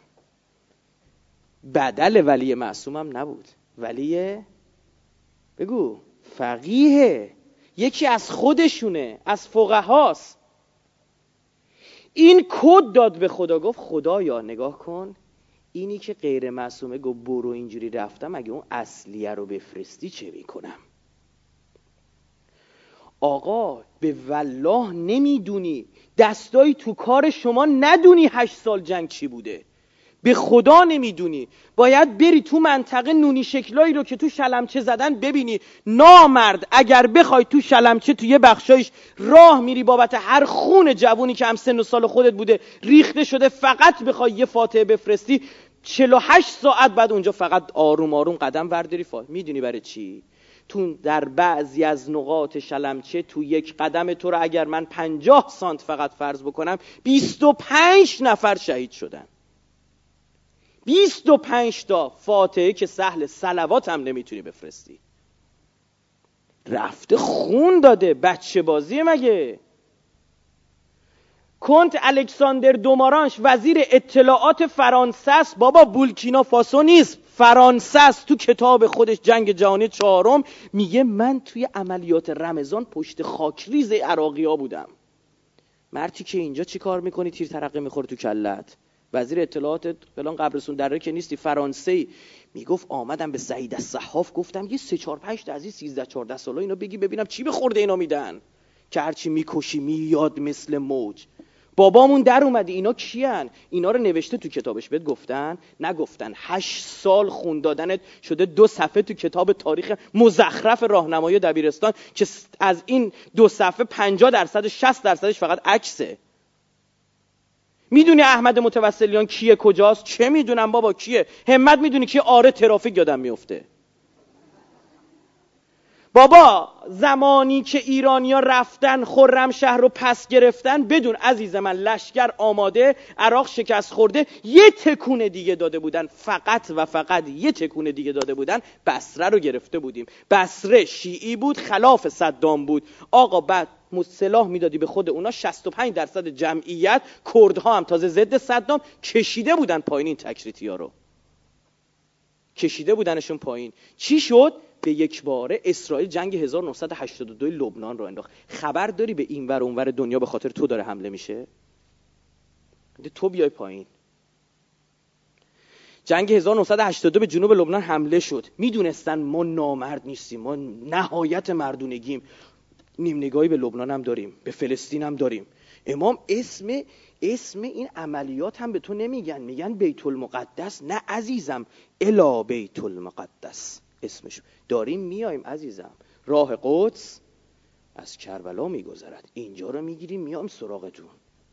بدل ولی معصومم نبود، ولی بگو فقیه، یکی از خودشونه، از فقهاست. این کد داد به خدا، گفت خدایا نگاه کن اینی که غیر معصومه، گفت برو اینجوری رفتم، اگه اون اصلیه رو بفرستی چه میکنم؟ آقا به والله نمیدونی، دستایی تو کار شما ندونی 8 سال جنگ چی بوده، به خدا نمیدونی. باید بری تو منطقه نونی شکلایی رو که تو شلمچه زدن ببینی. نامرد اگر بخوای تو شلمچه تو یه بخشایش راه میری بابت هر خون جوونی که هم سن و سال خودت بوده ریخته شده، فقط بخوای یه فاتحه بفرستی 48 ساعت بعد اونجا فقط آروم آروم قدم برداری میدونی برای چی؟ تو در بعضی از نقاط شلمچه تو یک قدم تو رو اگر من 50 سانت فقط فرض بکنم 25 نفر شهید شدن. 25 تا فاتحه که سهل، صلوات هم نمیتونی بفرستی. رفته خون داده، بچه بازی مگه؟ کنت الکساندر دومارانش وزیر اطلاعات فرانسه است بابا، بورکینافاسو نیست، فرانسه است. تو کتاب خودش جنگ جهانی 4 میگه من توی عملیات رمضان پشت خاکریز عراقی ها بودم. مرتی که اینجا چی کار میکنی؟ تیر ترقه میخوره تو کلت. وزیر اطلاعات فلان قبرستون دره که نیستی، فرانسه‌ای. میگفت آمدم به سعید الصحاف گفتم یه 3-4-5 تا از این 13-14 سالا اینا بگی ببینم چی به خورده اینا میدن که هرچی میکشی میاد مثل موج. بابامون در اومده اینا کیان؟ اینا رو نوشته تو کتابش، بهت گفتن؟ نگفتن. 8 سال خون دادنت شده 2 صفحه تو کتاب تاریخ مزخرف راهنمایی دبیرستان که از این 2 صفحه 50% 60%ش فقط عکسه. میدونی احمد متوسلیان کیه کجاست؟ چه میدونم بابا کیه؟ همت میدونی کیه؟ آره ترافیک یادم میفته. بابا زمانی که ایرانیا رفتن خرمشهر رو پس گرفتن، بدون عزیز من لشکر آماده، عراق شکست خورده، یه تکونه دیگه داده بودن، فقط و فقط یه تکونه دیگه داده بودن، بصره رو گرفته بودیم. بصره شیعی بود، خلاف صدام بود. آقا بعد سلاح میدادی به خود اونا، 65% جمعیت کردها هم تازه ضد صدام کشیده بودن پایین این تکریتیا رو. کشیده بودنشون پایین. چی شد؟ به یک باره اسرائیل جنگ 1982 لبنان رو انداخت. خبر داری به این ور اون ور دنیا به خاطر تو داره حمله میشه؟ تو بیای پایین. جنگ 1982 به جنوب لبنان حمله شد. میدونستن ما نامرد نیستیم، ما نهایت مردونگیم. نیم نگاهی به لبنان هم داریم، به فلسطین هم داریم. امام اسم این عملیات هم به تو نمیگن، میگن بیت المقدس. نه عزیزم، الا بیت المقدس اسمش. داریم میایم عزیزم، راه قدس از کربلا میگذرد، اینجا رو میگیریم میایم سراغتون.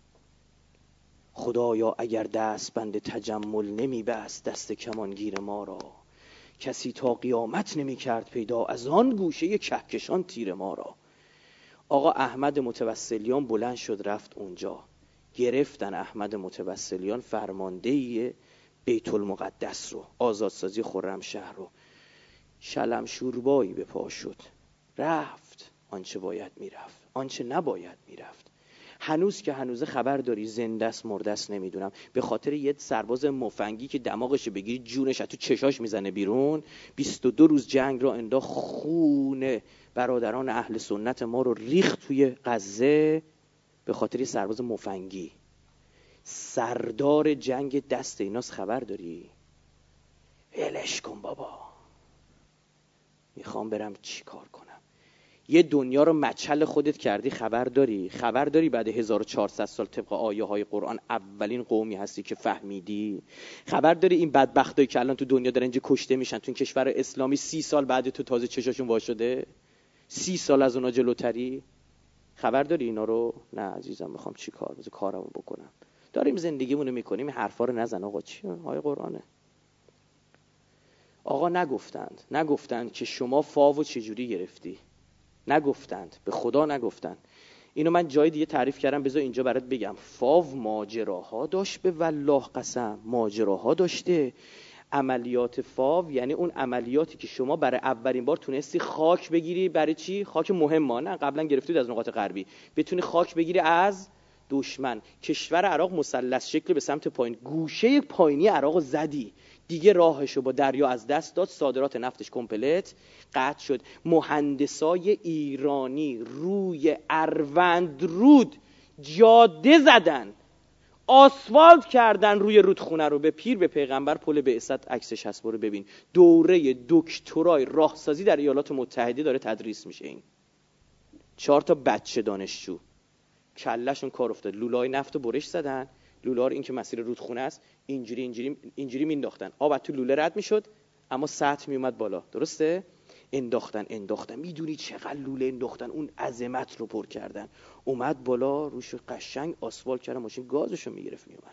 خدایا اگر دست بند تجمل نمیبست دست کمانگیر ما را، کسی تا قیامت نمیکرد پیدا از آن گوشه کهکشان تیر ما را. آقا احمد متوسلیان بلند شد رفت اونجا، گرفتن احمد متوسلیان فرماندهی بیت المقدس رو، آزادسازی خرمشهر رو. شلم شوربایی به پا شد، رفت آنچه باید میرفت، آنچه نباید میرفت. هنوز که هنوز خبر داری زنده است مرده است نمیدونم، به خاطر یه سرباز مفنگی که دماغش بگیری جونش از تو چشاش میزنه بیرون، 22 روز جنگ رو انداخت، خون برادران اهل سنت ما رو ریخت توی غزه به خاطر یه سرباز مفنگی. سردار جنگ دست ایناست، خبر داری؟ ولش کن بابا، میخوام برم چی کار کنم. یه دنیا رو مچل خودت کردی، خبر داری؟ خبر داری بعد 1400 سال طبق آیه های قرآن اولین قومی هستی که فهمیدی؟ خبر داری این بدبختایی که الان تو دنیا دارن اینجا کشته میشن تو این کشور اسلامی 30 سال بعد تو تازه چشاشون وا شده؟ 30 سال از اونا جلوتری؟ خبر داری اینا رو؟ نه عزیزم، میخوام چی کار؟ بذار کارمو بکنم. داریم زندگیمونو میکنیم، این حرفا رو نزن آقا. چی آیه قرآنه؟ آقا نگفتند که شما فاو چجوری گرفتی. نگفتند، به خدا نگفتند. اینو من جای دیگه تعریف کردم، بذار اینجا برات بگم. فاو ماجراها داشت، به والله قسم ماجراها داشته. عملیات فاو یعنی اون عملیاتی که شما برای اولین بار تونستی خاک بگیری. برای چی؟ خاک مهمه، نه قبلا گرفتید از نقاط غربی، بتونی خاک بگیری از دشمن. کشور عراق مثلث شکل به سمت پایین، گوشه پایینی عراق زدی، دیگه راهشو با دریا از دست داد، صادرات نفتش کمپلت قطع شد. مهندسای ایرانی روی اروند رود جاده زدن، آسفالت کردن روی رودخونه رو. به پیر به پیغمبر پل بعثت عکسش هست، برو ببین. دوره دکترای راهسازی در ایالات متحده داره تدریس میشه. این 4 تا بچه دانشجو کلهشون کار افتاد، لولای نفت رو برش زدن. لوله رو، این که مسیر رودخونه است، اینجوری مینداختن، آب تو لوله رد میشد اما سطح میومد بالا، درسته؟ انداختن. میدونی چقدر لوله انداختن؟ اون عظمت رو پر کردن، اومد بالا، روش قشنگ آسفالت کردن، ماشین گازشو میگرفت میومد.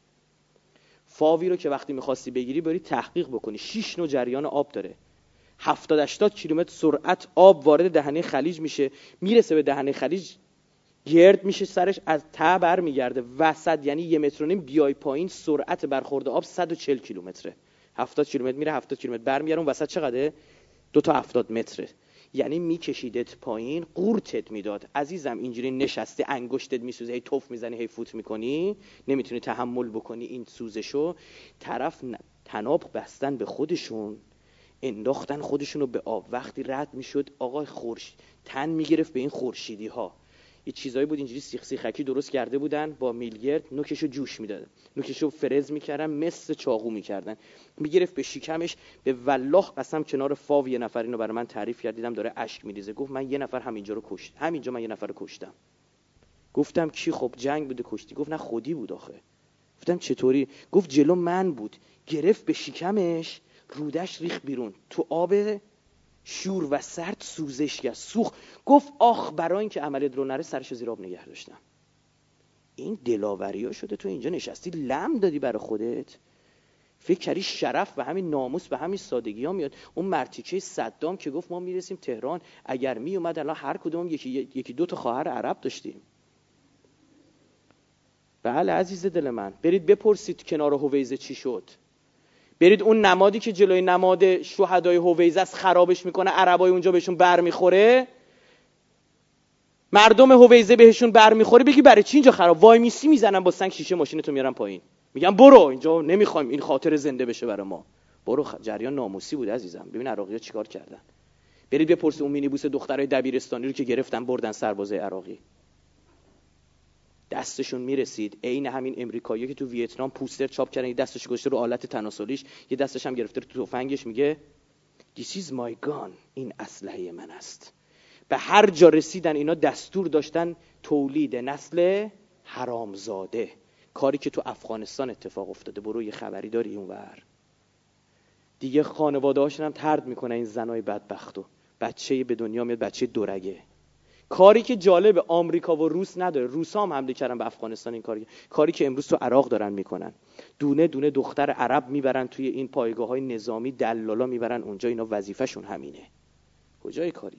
فاوی رو که وقتی میخواستی بگیری بری تحقیق بکنی، 6 نوع جریان آب داره. 70-80 کیلومتر سرعت آب وارد دهنه خلیج میشه، میرسه به دهنه خلیج، گرد میشه سرش، از ته بر میگرده وسط، یعنی 1.5 متر بیای پایین سرعت برخورد آب 140 کیلومتره. 70 کیلومتر میره، 70 کیلومتر برمیگره، اون وسط چقدره؟ 2 تا 70 متره. یعنی میکشیدت پایین، قورتت میداد. عزیزم اینجوری نشسته، انگشتت میسوزه، هی توف میزنی، هی فوت میکنی، نمیتونی تحمل بکنی این سوزشو. طرف تناب بستن به خودشون، انداختن خودشونو به آب. وقتی رد میشد آقا تن میگرفت به این خورشیدی ها. یه چیزایی بود اینجوری سیخ سیخکی درست کرده بودن با میلگرد، نوکشو جوش میدادن، نوکشو فرز میکردن، مثل چاقو میکردن، میگرفت به شکمش. به والله قسم کنار فاو یه نفر اینو برای من تعریف کرد، دیدم داره اشک میریزه، گفت من یه نفر همینجا من یه نفر رو کشتم. گفتم کی؟ خب جنگ بوده کشتی؟ گفت نه خودی بود آخه. گفتم چطوری؟ گفت جلو من بود، گرفت به شکمش، رودش ریخت بیرون تو آب شور و سرد، سوزش کرد، سوخت. گفت آخ برای اینکه عملیات رو نره سرشو زیر آب نگه داشتم. این دلاوری ها شده تو اینجا نشستی لم دادی برای خودت، فکر کردی شرف و همین ناموس به همین سادگی ها میاد. اون مرتیکه صدام که گفت ما میرسیم تهران، اگر می اومد الان هر کدوم یکی 2 تا خواهر عرب داشتیم. بله عزیز دل من، برید بپرسید کنار هویزه چی شد. برید اون نمادی که جلوی نماد شهدای هویزه است خرابش میکنه، عربای اونجا بهشون برمیخوره، مردم هویزه بهشون برمیخوره، بگی برای چی اینجا خراب؟ وای میسی میزنن با سنگ شیشه ماشینتو میارن پایین، میگن برو اینجا نمیخوایم این خاطر زنده بشه برای ما. برو جریان ناموسی بود عزیزم. ببین عراقی‌ها چیکار کردن. برید بپرسید اون مینیبوس دخترای دبیرستانی رو که گرفتن بردن سربازای عراقی، دستشون میرسید عین همین امریکایی‌ها که تو ویتنام پوستر چاپ کردن، یه دستش گذاشته رو آلت تناسلیش، یه دستش هم گرفته تو تفنگش، میگه This is my gun، این اسلحه من است. به هر جا رسیدن اینا دستور داشتن تولید نسل حرامزاده، کاری که تو افغانستان اتفاق افتاده. برو یه خبری داری اونور دیگه، خانواده هاشون هم طرد میکنن این زنای بدبختو، بچه به دنیا میاد بچه دورگه. کاری که جالب آمریکا و روس نداره، روسا هم حمله کردن به افغانستان، این کاری که امروز تو عراق دارن میکنن. دونه دونه دختر عرب میبرن توی این پایگاه‌های نظامی، دلالا میبرن اونجا، اینا وظیفه‌شون همینه. کجای کاری؟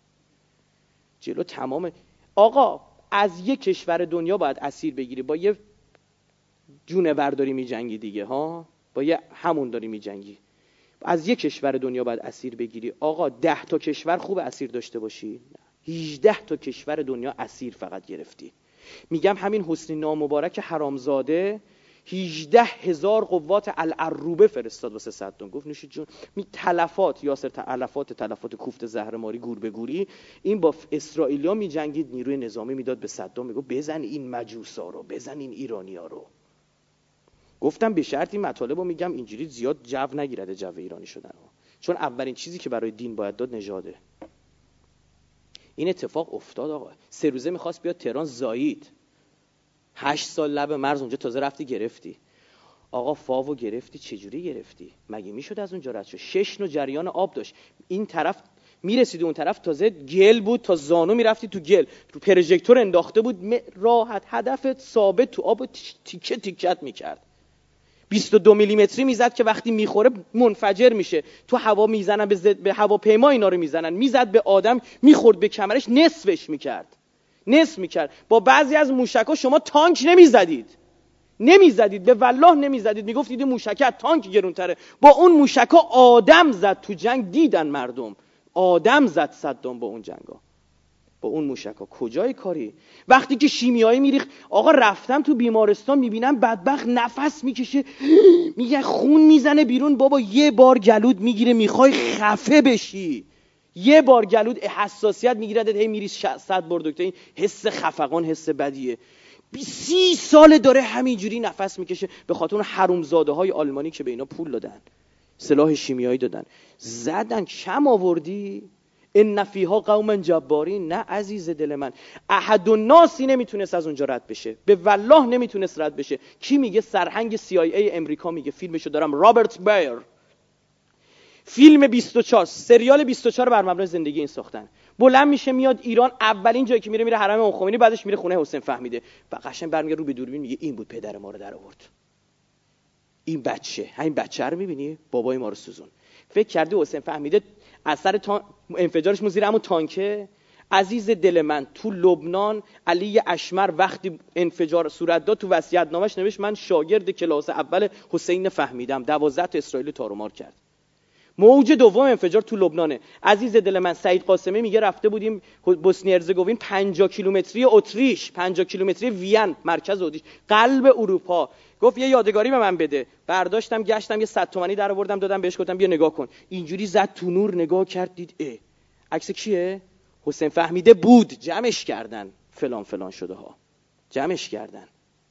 جلو تمام. آقا از یک کشور دنیا باید اسیر بگیری، با یه جونور داری میجنگی دیگه ها، با یه همون داری میجنگی. از یک کشور دنیا باید اسیر بگیری. آقا 10 تا کشور خوب اسیر داشته باشی؟ 18 تا کشور دنیا اسیر فقط گرفتی. میگم همین حسنی نامبارک حرامزاده 18,000 قوات العروبه فرستاد واسه صدام. گفت نوش جون. تلفات یاسر، تلفات کوفت زهرماری گور به گوری. این با اسرائیلیا میجنگید، نیروی نظامی میداد به صدام، میگه بزن این مجوسا رو، بزن این ایرانیا رو. گفتم به شرط این مطالبو میگم اینجوری زیاد جو نگیرده، جو ایرانی شدن ها. چون اولین چیزی که برای دین باید داد نژاده. این اتفاق افتاد آقا. 3 روزه میخواست بیاد تهران، زایید. 8 سال لب مرز اونجا تازه رفتی گرفتی. آقا فاوو گرفتی. چجوری گرفتی؟ مگه میشد از اونجا رد شد؟ 6 نوع جریان آب داشت. این طرف میرسیدی اون طرف تازه گل بود، تا زانو میرفتی تو گل، رو پروژکتور انداخته بود، راحت هدفت ثابت تو آب تیکه تیکت میکرد. 22 میلیمتری میزد که وقتی میخوره منفجر میشه. تو هوا میزنن، به هواپیما اینا رو میزنن، میزد به آدم، میخورد به کمرش، نصفش میکرد. با بعضی از موشک‌ها شما تانک نمیزدید، به والله نمیزدید. میگفتید موشک تانک گرونتره. با اون موشک‌ها آدم زد تو جنگ، دیدن مردم آدم زد صدام با اون جنگا، با اون موشک‌ها. کجای کاری؟ وقتی که شیمیایی میریخت. آقا رفتم تو بیمارستان میبینم بدبخت نفس میکشه، میگه خون میزنه بیرون. بابا یه بار گلود میگیره میخوای خفه بشی، یه بار گلود حساسیت میگیره، هی میری 100 بار دکتر. این حس خفقان حس بدیه. 30 سال داره همینجوری نفس میکشه به خاطر اون حرومزاده های آلمانی که به اینا پول دادن، سلاح شیمیایی دادن، زدن. کم آوردی؟ ان فیها قوما جبارین. نه عزیز دل من، احد الناسی نمیتونست از اونجا رد بشه، به والله نمیتونست رد بشه. کی میگه؟ سرهنگ CIA امریکا میگه. فیلمشو دارم، رابرت بایر. فیلم 24، سریال 24 بر مبنای زندگی این ساختن. بلند میشه میاد ایران، اولین جایی که میره حرم امام خمینی، بعدش میره خونه حسین فهمیده. و قشنگ برمیگره رو به دوربین میگه این بود پدر ما رو در آورد. این بچه، همین بچه رو میبینی بابای ما رو سوزون. فکر کردی حسین فهمیده اثر انفجارش زیر همون تانکه؟ عزیز دل من، تو لبنان علی اشمر وقتی انفجار صورت داد، تو وصیت‌نامش نوشت من شاگرد کلاس اول حسین فهمیدم، 12 تا اسرائیل تارومار کرد. موج دوم انفجار تو لبنانه. عزیز دل من، سعید قاسمی میگه رفته بودیم بوسنی هرزگوین، 50 کیلومتری اتریش، 50 کیلومتری وین، مرکز اتریش، قلب اروپا. گفت یه یادگاری به من بده. برداشتم گشتم یه 100 تومانی در آوردم دادم بهش، گفتم بیا نگاه کن. اینجوری زد تو نور، نگاه کرد، دید عکس کیه؟ حسین فهمیده بود. جمعش کردن، فلان فلان شده ها، جمعش کردن.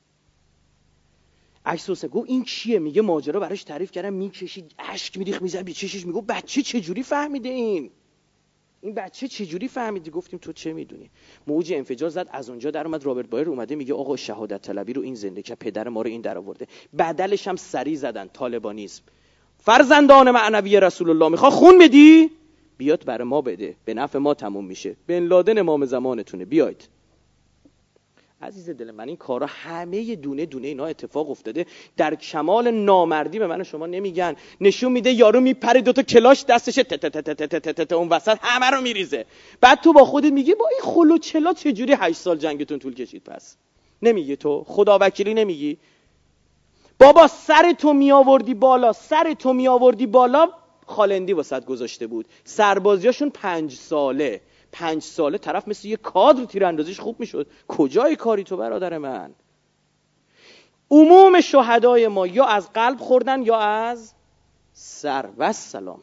عکس حسین. گفت این کیه؟ میگه ماجرا براش تعریف کردم، میکشید اشک میریخت میزد به چشش. میگه بچه چجوری فهمیده این بچه چجوری فهمیدی؟ گفتیم تو چه میدونی. موج انفجار زد، از اونجا در اومد. رابرت بایر اومده میگه آقا شهادت طلبی رو این زنده که پدر ما رو این در آورده. بدلش هم سری زدن طالبانیسم. فرزندان معنوی رسول الله، میخواد خون بدی؟ بیاد برای ما بده، به نفع ما تموم میشه. بن لادن امام زمانتونه، بیاید. عزیز دل من، این کارا همه دونه دونه اینا اتفاق افتاده. در کمال نامردی به من و شما نمیگن. نشون میده یارو میپره، 2 تا کلاش دستشه، اون وسط همه رو میریزه. بعد تو با خودت میگی با این خلوچلا چجوری 8 سال جنگتون طول کشید؟ پس نمیگی تو خدا وکیلی نمیگی؟ بابا سر تو میآوردی بالا، خالندی واسط گذاشته بود. سربازیاشون 5 ساله طرف مثل یه کادر تیراندازیش خوب میشد. کجای کاری تو برادر من؟ عموم شهدای ما یا از قلب خوردن یا از سر و سلام.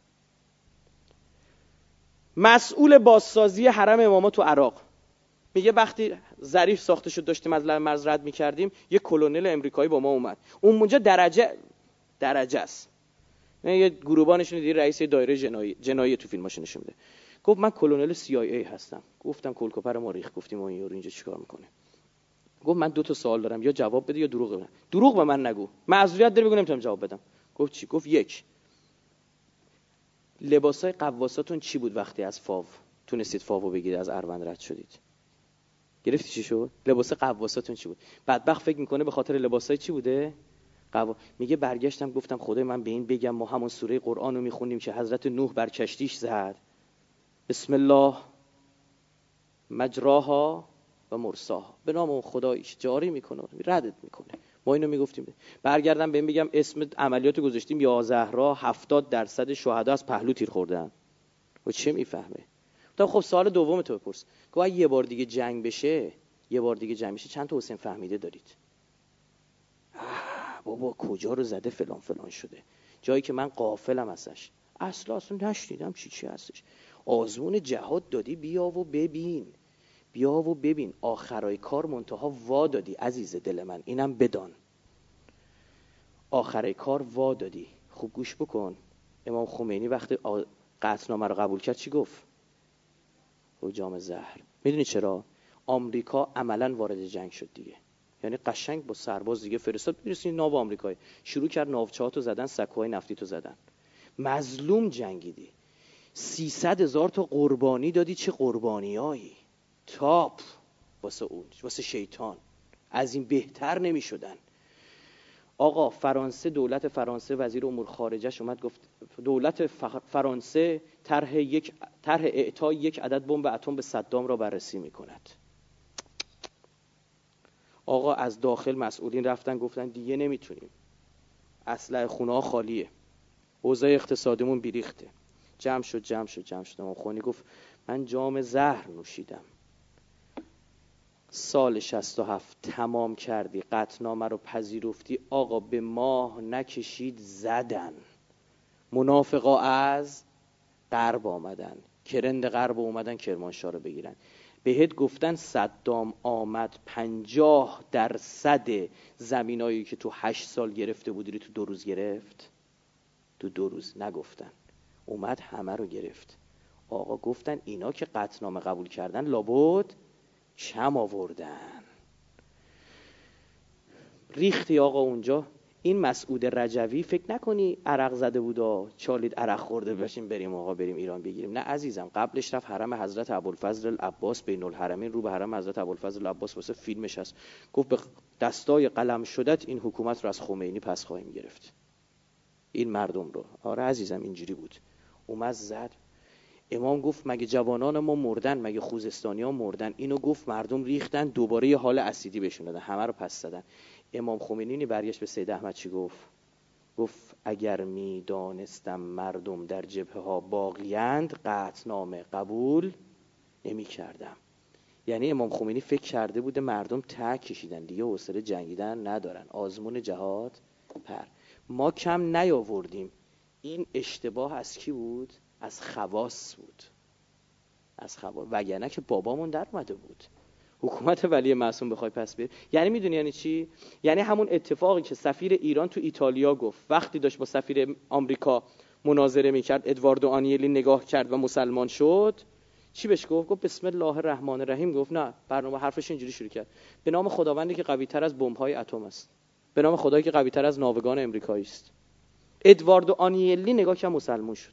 مسئول بازسازی حرم امامات تو عراق میگه وقتی ظریف ساخته شد داشتیم از لب مرز رد میکردیم، یه کلونل امریکایی با ما اومد. اونجا درجه است، یه گروبانشون دیگه رئیس دایره جنایی تو فیلماش نشون میده. گفت من کلونل CIA هستم. گفتم کلکوپر ما ریخ. گفتیم اون یارو اینجا چیکار میکنه؟ گفت من 2 سوال دارم، یا جواب بده یا دروغ بگو. دروغ به من نگو، معذوریت داری بگو نمیتونم جواب بدم. گفت چی؟ گفت 1، لباسای قواساتون چی بود وقتی از فاو تونستید فاوو بگیرید، از اروند رد شدید؟ گرفتی چی شد؟ لباس قواساتون چی بود؟ بدبخت فکر میکنه به خاطر لباسای چی بوده؟ میگه برگشتم گفتم خدای من به این بگم ما همون سوره قرآن رو میخونیم که حضرت نوح بر کشتیش زد بسم الله مجراها و مرساها، به نام اون خدایش جاری میکنه ردت میکنه. ما اینو میگفتیم. برگردم بهم بگم اسم عملیاتو گذاشتیم یا زهرا 70% شهدا از پهلو تیر خوردن. و چه میفهمه؟ خب سوال دوم تو بپرس. گفت یه بار دیگه جنگ بشه چند تا حسین فهمیده دارید؟ بابا کجا رو زده فلان شده، جایی که من غافلم ازش، اصلا نشنیدم چی هستش. آزمون جهاد دادی، بیا و ببین آخرای کار منتها وا دادی عزیز دل من، اینم بدان آخرای کار وا دادی. خوب گوش بکن. امام خمینی وقتی قطعنامه رو قبول کرد چی گفت؟ او جام زهر. میدونی چرا؟ آمریکا عملاً وارد جنگ شد دیگه، یعنی قشنگ با سرباز دیگه فرستاد. میرسید ناو آمریکایی شروع کرد ناوچه‌هاتو زدن، سکوهای نفتی تو زدن. مظلوم جنگیدی، 300,000 تا قربانی دادی. چه قربانیایی تاپ واسه شیطان، از این بهتر نمی شدن. آقا فرانسه، دولت فرانسه وزیر امور خارجه‌اش اومد گفت دولت فرانسه طرح اعطای 1 عدد بمب اتم به صدام را بررسی میکند. آقا از داخل مسئولین رفتن گفتن دیگه نمیتونیم، اسلحه خونه‌ها خالیه، اوضاع اقتصادیمون بیریخته. جمع شد. امام خمینی گفت من جام زهر نوشیدم. سال 67 تمام کردی، قطعنامه رو پذیرفتی، آقا به ماه نکشید زدن. منافقا از غرب آمدن، کرند غرب اومدن کرمانشاه رو بگیرن. بهت گفتن صدام آمد 50% زمینایی که تو 8 سال گرفته بودی تو 2 روز گرفت؟ تو 2 روز نگفتن، اومد همه رو گرفت. آقا گفتن اینا که قطعنامه قبول کردن لابد کم آوردن. ریختی آقا اونجا. این مسعود رجوی فکر نکنی عرق زده بودا چالید عرق خورده باشیم بریم آقا بریم ایران بگیریم. نه عزیزم، قبلش رفت حرم حضرت ابوالفضل العباس بین الحرمین رو به حرم حضرت ابوالفضل العباس واسه فیلمش هست. گفت به دستای قلم شدت این حکومت رو از خمینی پس خواهیم گرفت، این مردم رو. آره عزیزم اینجوری بود. اومد زد. امام گفت مگه جوانان ما مردن؟ مگه خوزستانی‌ها مردن؟ اینو گفت مردم ریختن، دوباره یه حال اسیدی بهشون دادن، همه رو پس زدن. امام خمینی برگشت به سید احمد چی گفت؟ گفت اگر می دانستم مردم در جبهه ها باقیند قطعنامه قبول نمی کردم. یعنی امام خمینی فکر کرده بوده مردم ته کشیدن دیگه، حوصله جنگیدن ندارن، آزمون جهاد پر. ما کم نیاوردیم. این اشتباه از کی بود؟ از خواص بود، از خواص. وگرنه که بابامون در اومده بود. حکومت ولی معصوم بخوای پس بیاری، یعنی میدونی یعنی چی؟ یعنی همون اتفاقی که سفیر ایران تو ایتالیا گفت وقتی داشت با سفیر آمریکا مناظره میکرد، ادواردو آنیلی نگاه کرد و مسلمان شد. چی بهش گفت؟ گفت بسم الله الرحمن الرحیم. گفت نه، برنامه حرفش اینجوری شروع کرد: به نام خداوندی که قوی تر از بمب‌های اتم است، به نام خدایی که قوی تر از ناوگان امریکایی است. ادواردو آنیلی نگاه کرد مسلمان شد.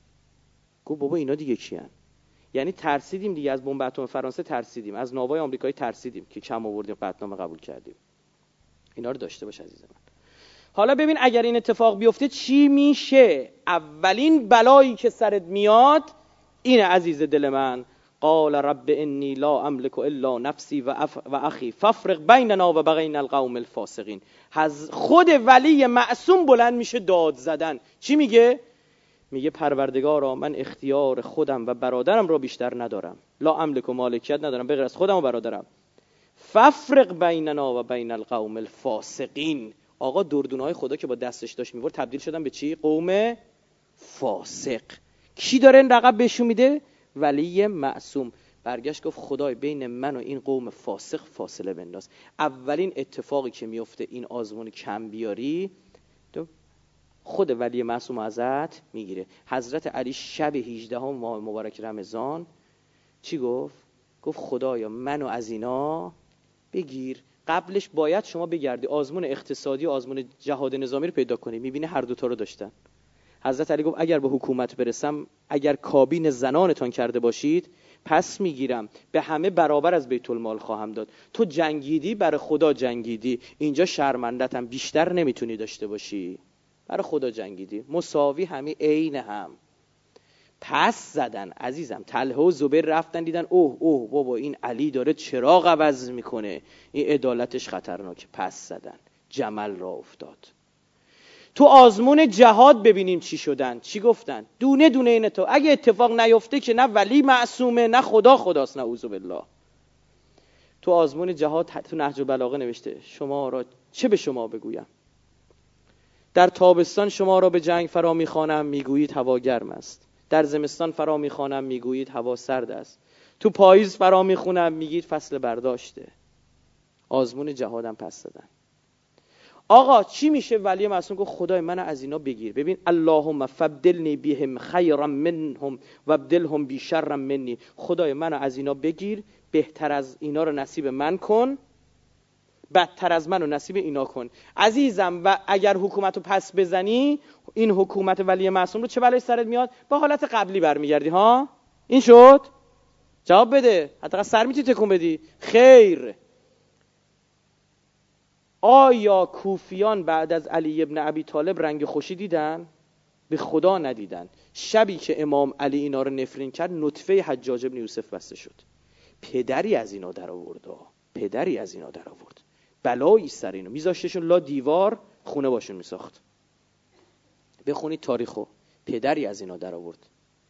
گفت بابا اینا دیگه کیان؟ یعنی ترسیدیم دیگه، از بمب اتم فرانسه ترسیدیم، از ناوای آمریکایی ترسیدیم که کم آوردیم قطعنامه قبول کردیم. اینا رو داشته باش عزیز من. حالا ببین اگر این اتفاق بیفته چی میشه. اولین بلایی که سرت میاد اینه عزیز دل من: قال رب انی لا املک الا نفسی و اخی فافرق بیننا و بین القوم الفاسقین. خود ولی معصوم بلند میشه داد زدن. چی میگه؟ میگه پروردگارا من اختیار خودم و برادرم را بیشتر ندارم، لا املک و مالکیت ندارم به غیر از خودم و برادرم. فافرق بیننا و بین القوم الفاسقین. آقا دردونه‌های خدا که با دستش داشت می‌برد تبدیل شدن به چی؟ قوم فاسق. کی داره این رقب بهشون میده؟ ولی معصوم. برگشت گفت خدای بین من و این قوم فاسق فاصله بنداز. اولین اتفاقی که میفته این آزمون کم بیاری خود ولی معصوم ازت میگیره. حضرت علی شب 18 ماه مبارک رمضان چی گفت؟ گفت خدایا منو از اینا بگیر. قبلش باید شما بگردی آزمون اقتصادی و آزمون جهاد نظامی رو پیدا کنی. میبینی هر دوتا رو داشتن. حضرت علی گفت اگر به حکومت برسم، اگر کابین زنانتان کرده باشید پس میگیرم، به همه برابر از بیت المال خواهم داد. تو جنگیدی برای خدا جنگیدی، اینجا شرمندتم بیشتر نمیتونی داشته باشی. برای خدا جنگیدی، مساوی همه عین هم. پس زدن عزیزم. طلحه و زبیر رفتن دیدن اوه بابا این علی داره چراغ عوض میکنه، این عدالتش خطرناکه. پس زدن، جمل را افتاد. تو آزمون جهاد ببینیم چی شدن، چی گفتن. دونه دونه این تو اگه اتفاق نیفته که نه ولی معصومه نه خداست، نعوذ بالله. تو آزمون جهاد تو نهج البلاغه نوشته شما را چه به شما بگویم، در تابستان شما را به جنگ فرا میخوانم میگویید هوا گرم است، در زمستان فرا میخوانم میگویید هوا سرد است، تو پاییز فرا میخونم میگید فصل برداشته. آزمون جهادم پس دادن. آقا چی میشه؟ ولی معصوم گفت خدای من از اینا بگیر. ببین اللهم فبدلنی بهم خیرا منهم وابدلهم بشر منی. خدای من از اینا بگیر، بهتر از اینا رو نصیب من کن، بدتر از من رو نصیب اینا کن. عزیزم و اگر حکومت رو پس بزنی، این حکومت ولی معصوم رو چه بلایی سرت میاد؟ به حالت قبلی برمیگردی. ها این شد؟ جواب بده. حتی سر میتونی تکون بدی. خیر. آیا کوفیان بعد از علی ابن ابی طالب رنگ خوشی دیدن؟ به خدا ندیدن. شبی که امام علی اینا رو نفرین کرد نطفه حجاج ابن یوسف بسته شد. پدری از اینا در آورد. پدری از اینا در آورد. بلایی سر اینو میذاشتشون لا دیوار، خونه باشون میساخت. بخونید تاریخو. پدری از اینا در آورد.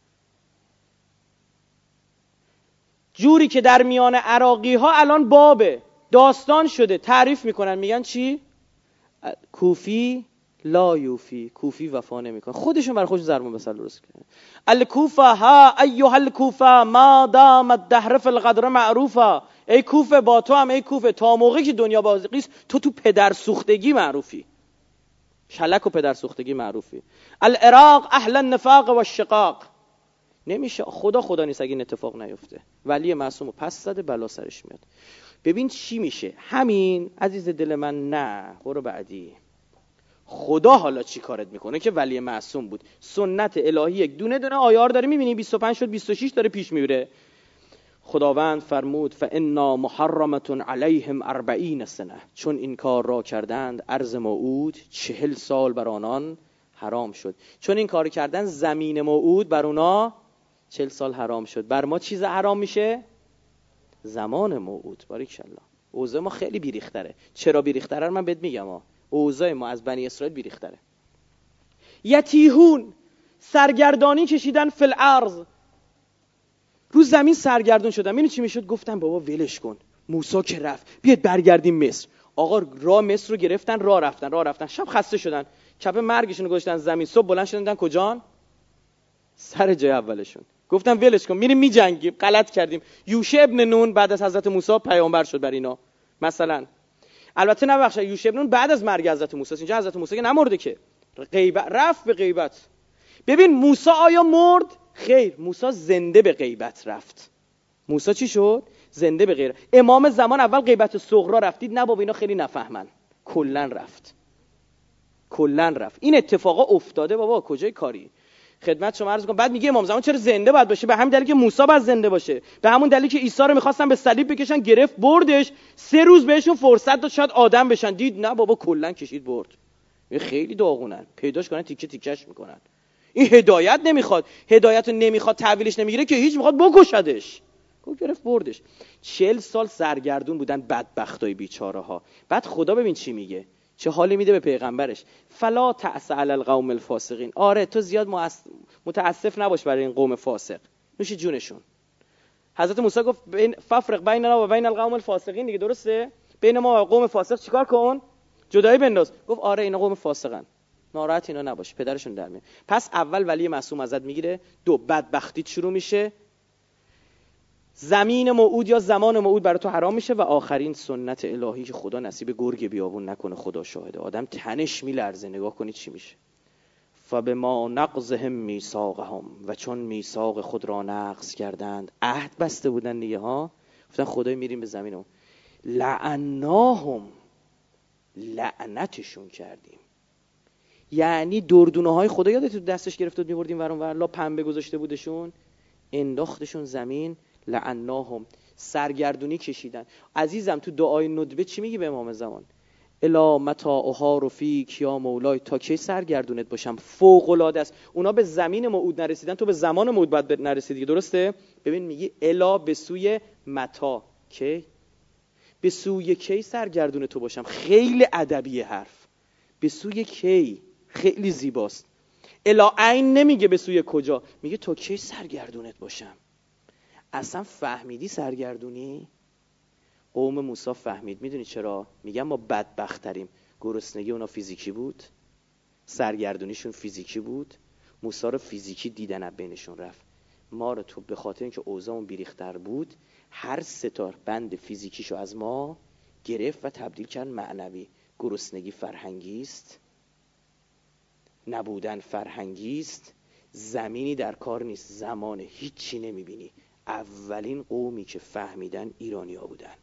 جوری که در میان عراقی ها الان بابه داستان شده، تعریف میکنن، میگن چی؟ کوفی لا یوفی، کوفی وفا نمیکنه. خودشون برای خودشون ضرب المثل درست کردن. الکوفه ها ایها الکوفه ما دام الدهر فی القدر معروفه. ای کوفه با تو هم، ای کوفه تا موقعی که دنیا بازی است تو پدر سوختگی معروفی، شلک و پدر سوختگی معروفی. العراق اهل النفاق و الشقاق. نمیشه. خدا نیست اگه این اتفاق نیفته. ولی معصوم پس زده بلا سرش میاد. ببین چی میشه. همین عزیز دل من. نه برو بعدی. خدا حالا چی کارت میکنه که ولی معصوم بود. سنت الهی یک دونه دونه آیار داره میبینی. 25 شد 26 داره پیش میبره. خداوند فرمود فانا محرمه علیهم 40 سنه. چون این کار را کردند ارض موعود 40 سال بر آنان حرام شد. چون این کار کردن زمین موعود بر اونا 40 سال حرام شد. بر ما چیز حرام میشه؟ زمان موعود. باریکالله. اوضاع ما خیلی بیریختره. چرا بیریختره من بهت میگم. اوضاع ما از بنی اسرائیل بیریختره. یتیهون، سرگردانی کشیدن فی الارض، رو زمین سرگردون شدن. اینو چی میشد؟ گفتن بابا ولش کن، موسی که رفت بیاد برگردیم مصر. آقا راه مصر رو گرفتن، راه رفتن شب خسته شدن، کف مرگشون رو گذاشتن زمین. صبح بلند شدن کجان؟ سر جای اولشون. گفتن ولش کن میریم میجنگیم. غلط کردیم. یوشع ابن نون بعد از حضرت موسی پیامبر شد بر اینا مثلا. البته نه بخشا یوشع ابن نون بعد از مرگ حضرت موسی. اینجا حضرت موسی که نمرده که، غیبت رفت به غیبت. ببین موسی آیا مرد؟ خیر، موسی زنده به غیبت رفت. موسی چی شد؟ زنده به غیبت. امام زمان اول غیبت صغرا رفتید. نه بابا اینا خیلی نفهمن. کلن رفت. این اتفاقا افتاده بابا. کجای کاری؟ خدمت شما عرض کنم. بعد میگه امام زمان چرا زنده باید باشه؟ به همین دلیل که موسی باید زنده باشه. به همون دلیل که عیسی رو می‌خواستن به صلیب بکشن، گرفت بردش. 3 روز بهشون فرصت داد شاید آدم بشن. دید نه بابا کلن کشید برد. خیلی داغونن. پیداش کنن تیکه تیکش میکنن. این هدایت نمیخواد. هدایت رو نمیخواد، تحویلش نمیگیره که هیچ، میخواد بکشدش. گرفت بردش. 40 سال سرگردون بودن بدبختای بیچاره ها. بعد خدا ببین چی میگه، چه حالی میده به پیغمبرش. فلا تأس علی القوم الفاسقین. آره تو زیاد متاسف نباش برای این قوم فاسق. نوش جونشون. حضرت موسی گفت ففرق بیننا و بین القوم الفاسقین دیگه، درسته؟ بین ما و قوم فاسق چیکار کن؟ جدایی بنداز. گفت آره اینا قوم فاسقن، ناراحت اینا نباش، پدرشون در میاد. پس اول ولی معصوم ازت میگیره، دو بدبختیت شروع میشه، زمین موعود یا زمان موعود برای تو حرام میشه، و آخرین سنت الهی که خدا نصیب گرگ بیابون نکنه، خدا شاهده. آدم تنش میلرزه. نگاه کنید چی میشه. فبما نقضهم میثاقهم، و چون میثاق خود را نقض کردند، عهد بسته بودن دیگه ها، گفتن خدای میریم به زمینمون، لعناهم، لعنتشون کردیم. یعنی دردونه های خدا یادت تو دستش گرفت و میبردیم ورون ور، لا پنبه گذاشته بودشون، انداختشون زمین، لعناهم، سرگردونی کشیدن. عزیزم تو دعای ندبه چی میگی به امام زمان؟ الا متی احار فیک یا مولای، تا کی سرگردونت باشم؟ فوق العاده است. اونا به زمین موعود نرسیدن، تو به زمان موعود باید نرسیدی، درسته؟ ببین میگی الا به سوی متا، کی؟ به سوی کی سرگردون تو باشم؟ خیلی ادبی حرف. به سوی کی خیلی زیباست. الا عین نمیگه به سوی کجا، میگه تا کی سرگردونت باشم. اصلا فهمیدی سرگردونی؟ قوم موسی فهمید. میدونی چرا؟ میگم ما بدبخت‌تریم. گرسنگی اونا فیزیکی بود، سرگردونیشون فیزیکی بود، موسی رو فیزیکی دیدن از بینشون رفت. ما رو تو به خاطر اینکه اوضاعمون بیریختر بود، هر ستار بند فیزیکیشو از ما گرفت و تبدیل کرد معنوی. گرسنگی فرهنگی است، نبودن فرهنگی است، زمینی در کار نیست، زمانه، هیچی نمیبینی. اولین قومی که فهمیدن ایرانی‌ها بودن،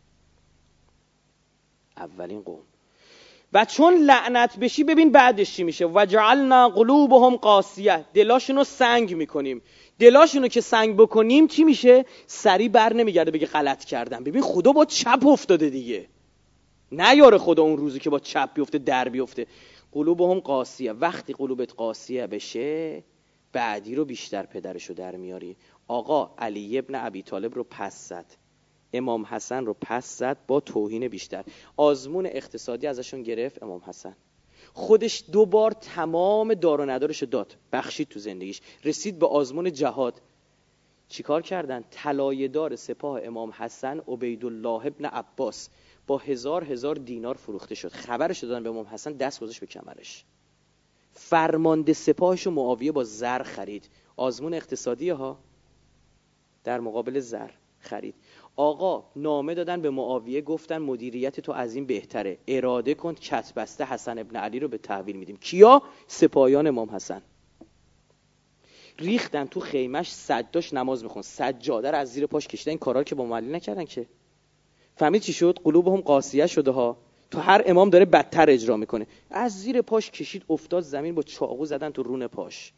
اولین قوم. و چون لعنت بشی ببین بعدش چی میشه. و جعلنا قلوبهم قاسیه، دلاشونو سنگ میکنیم. دلاشونو که سنگ بکنیم چی میشه؟ سری بر نمیگرده بگه غلط کردم. ببین خدا با چپ افتاده دیگه، نه یاره خدا اون روزی که با چپ بیفته در بیفته. قلوبهم قاسیه، وقتی قلوبت قاسیه بشه بعدی رو بیشتر پدرشو در میاری. آقا علی ابن ابی طالب رو پس زد، امام حسن رو پس زد با توهین بیشتر. آزمون اقتصادی ازشون گرفت امام حسن، خودش 2 بار تمام دار و ندارش داد، بخشید تو زندگیش. رسید به آزمون جهاد، چیکار کردن؟ طلایه دار سپاه امام حسن عبیدالله ابن عباس با 1000 دینار فروخته شد. خبرش دادن به امام حسن، دست گذاشت به کمرش. فرمانده سپاهشو معاویه با زر خرید. آزمون اقتصادی ها، در مقابل زر خرید. آقا نامه دادن به معاویه، گفتن مدیریت تو از این بهتره، اراده کن کتبسته حسن ابن علی رو به تحویل میدیم. کیا؟ سپاهیان امام حسن. ریختن تو خیمش، سجاش نماز میخون، سجاده رو از زیر پاش کشیدن. این کارا که با معلی نکردن که. فهمید چی شد؟ قلوبهم قاسیه شده ها. تو هر امام داره بدتر اجرا میکنه. از زیر پاش کشید افتاد زمین، با چاقو زدن تو رون پاش.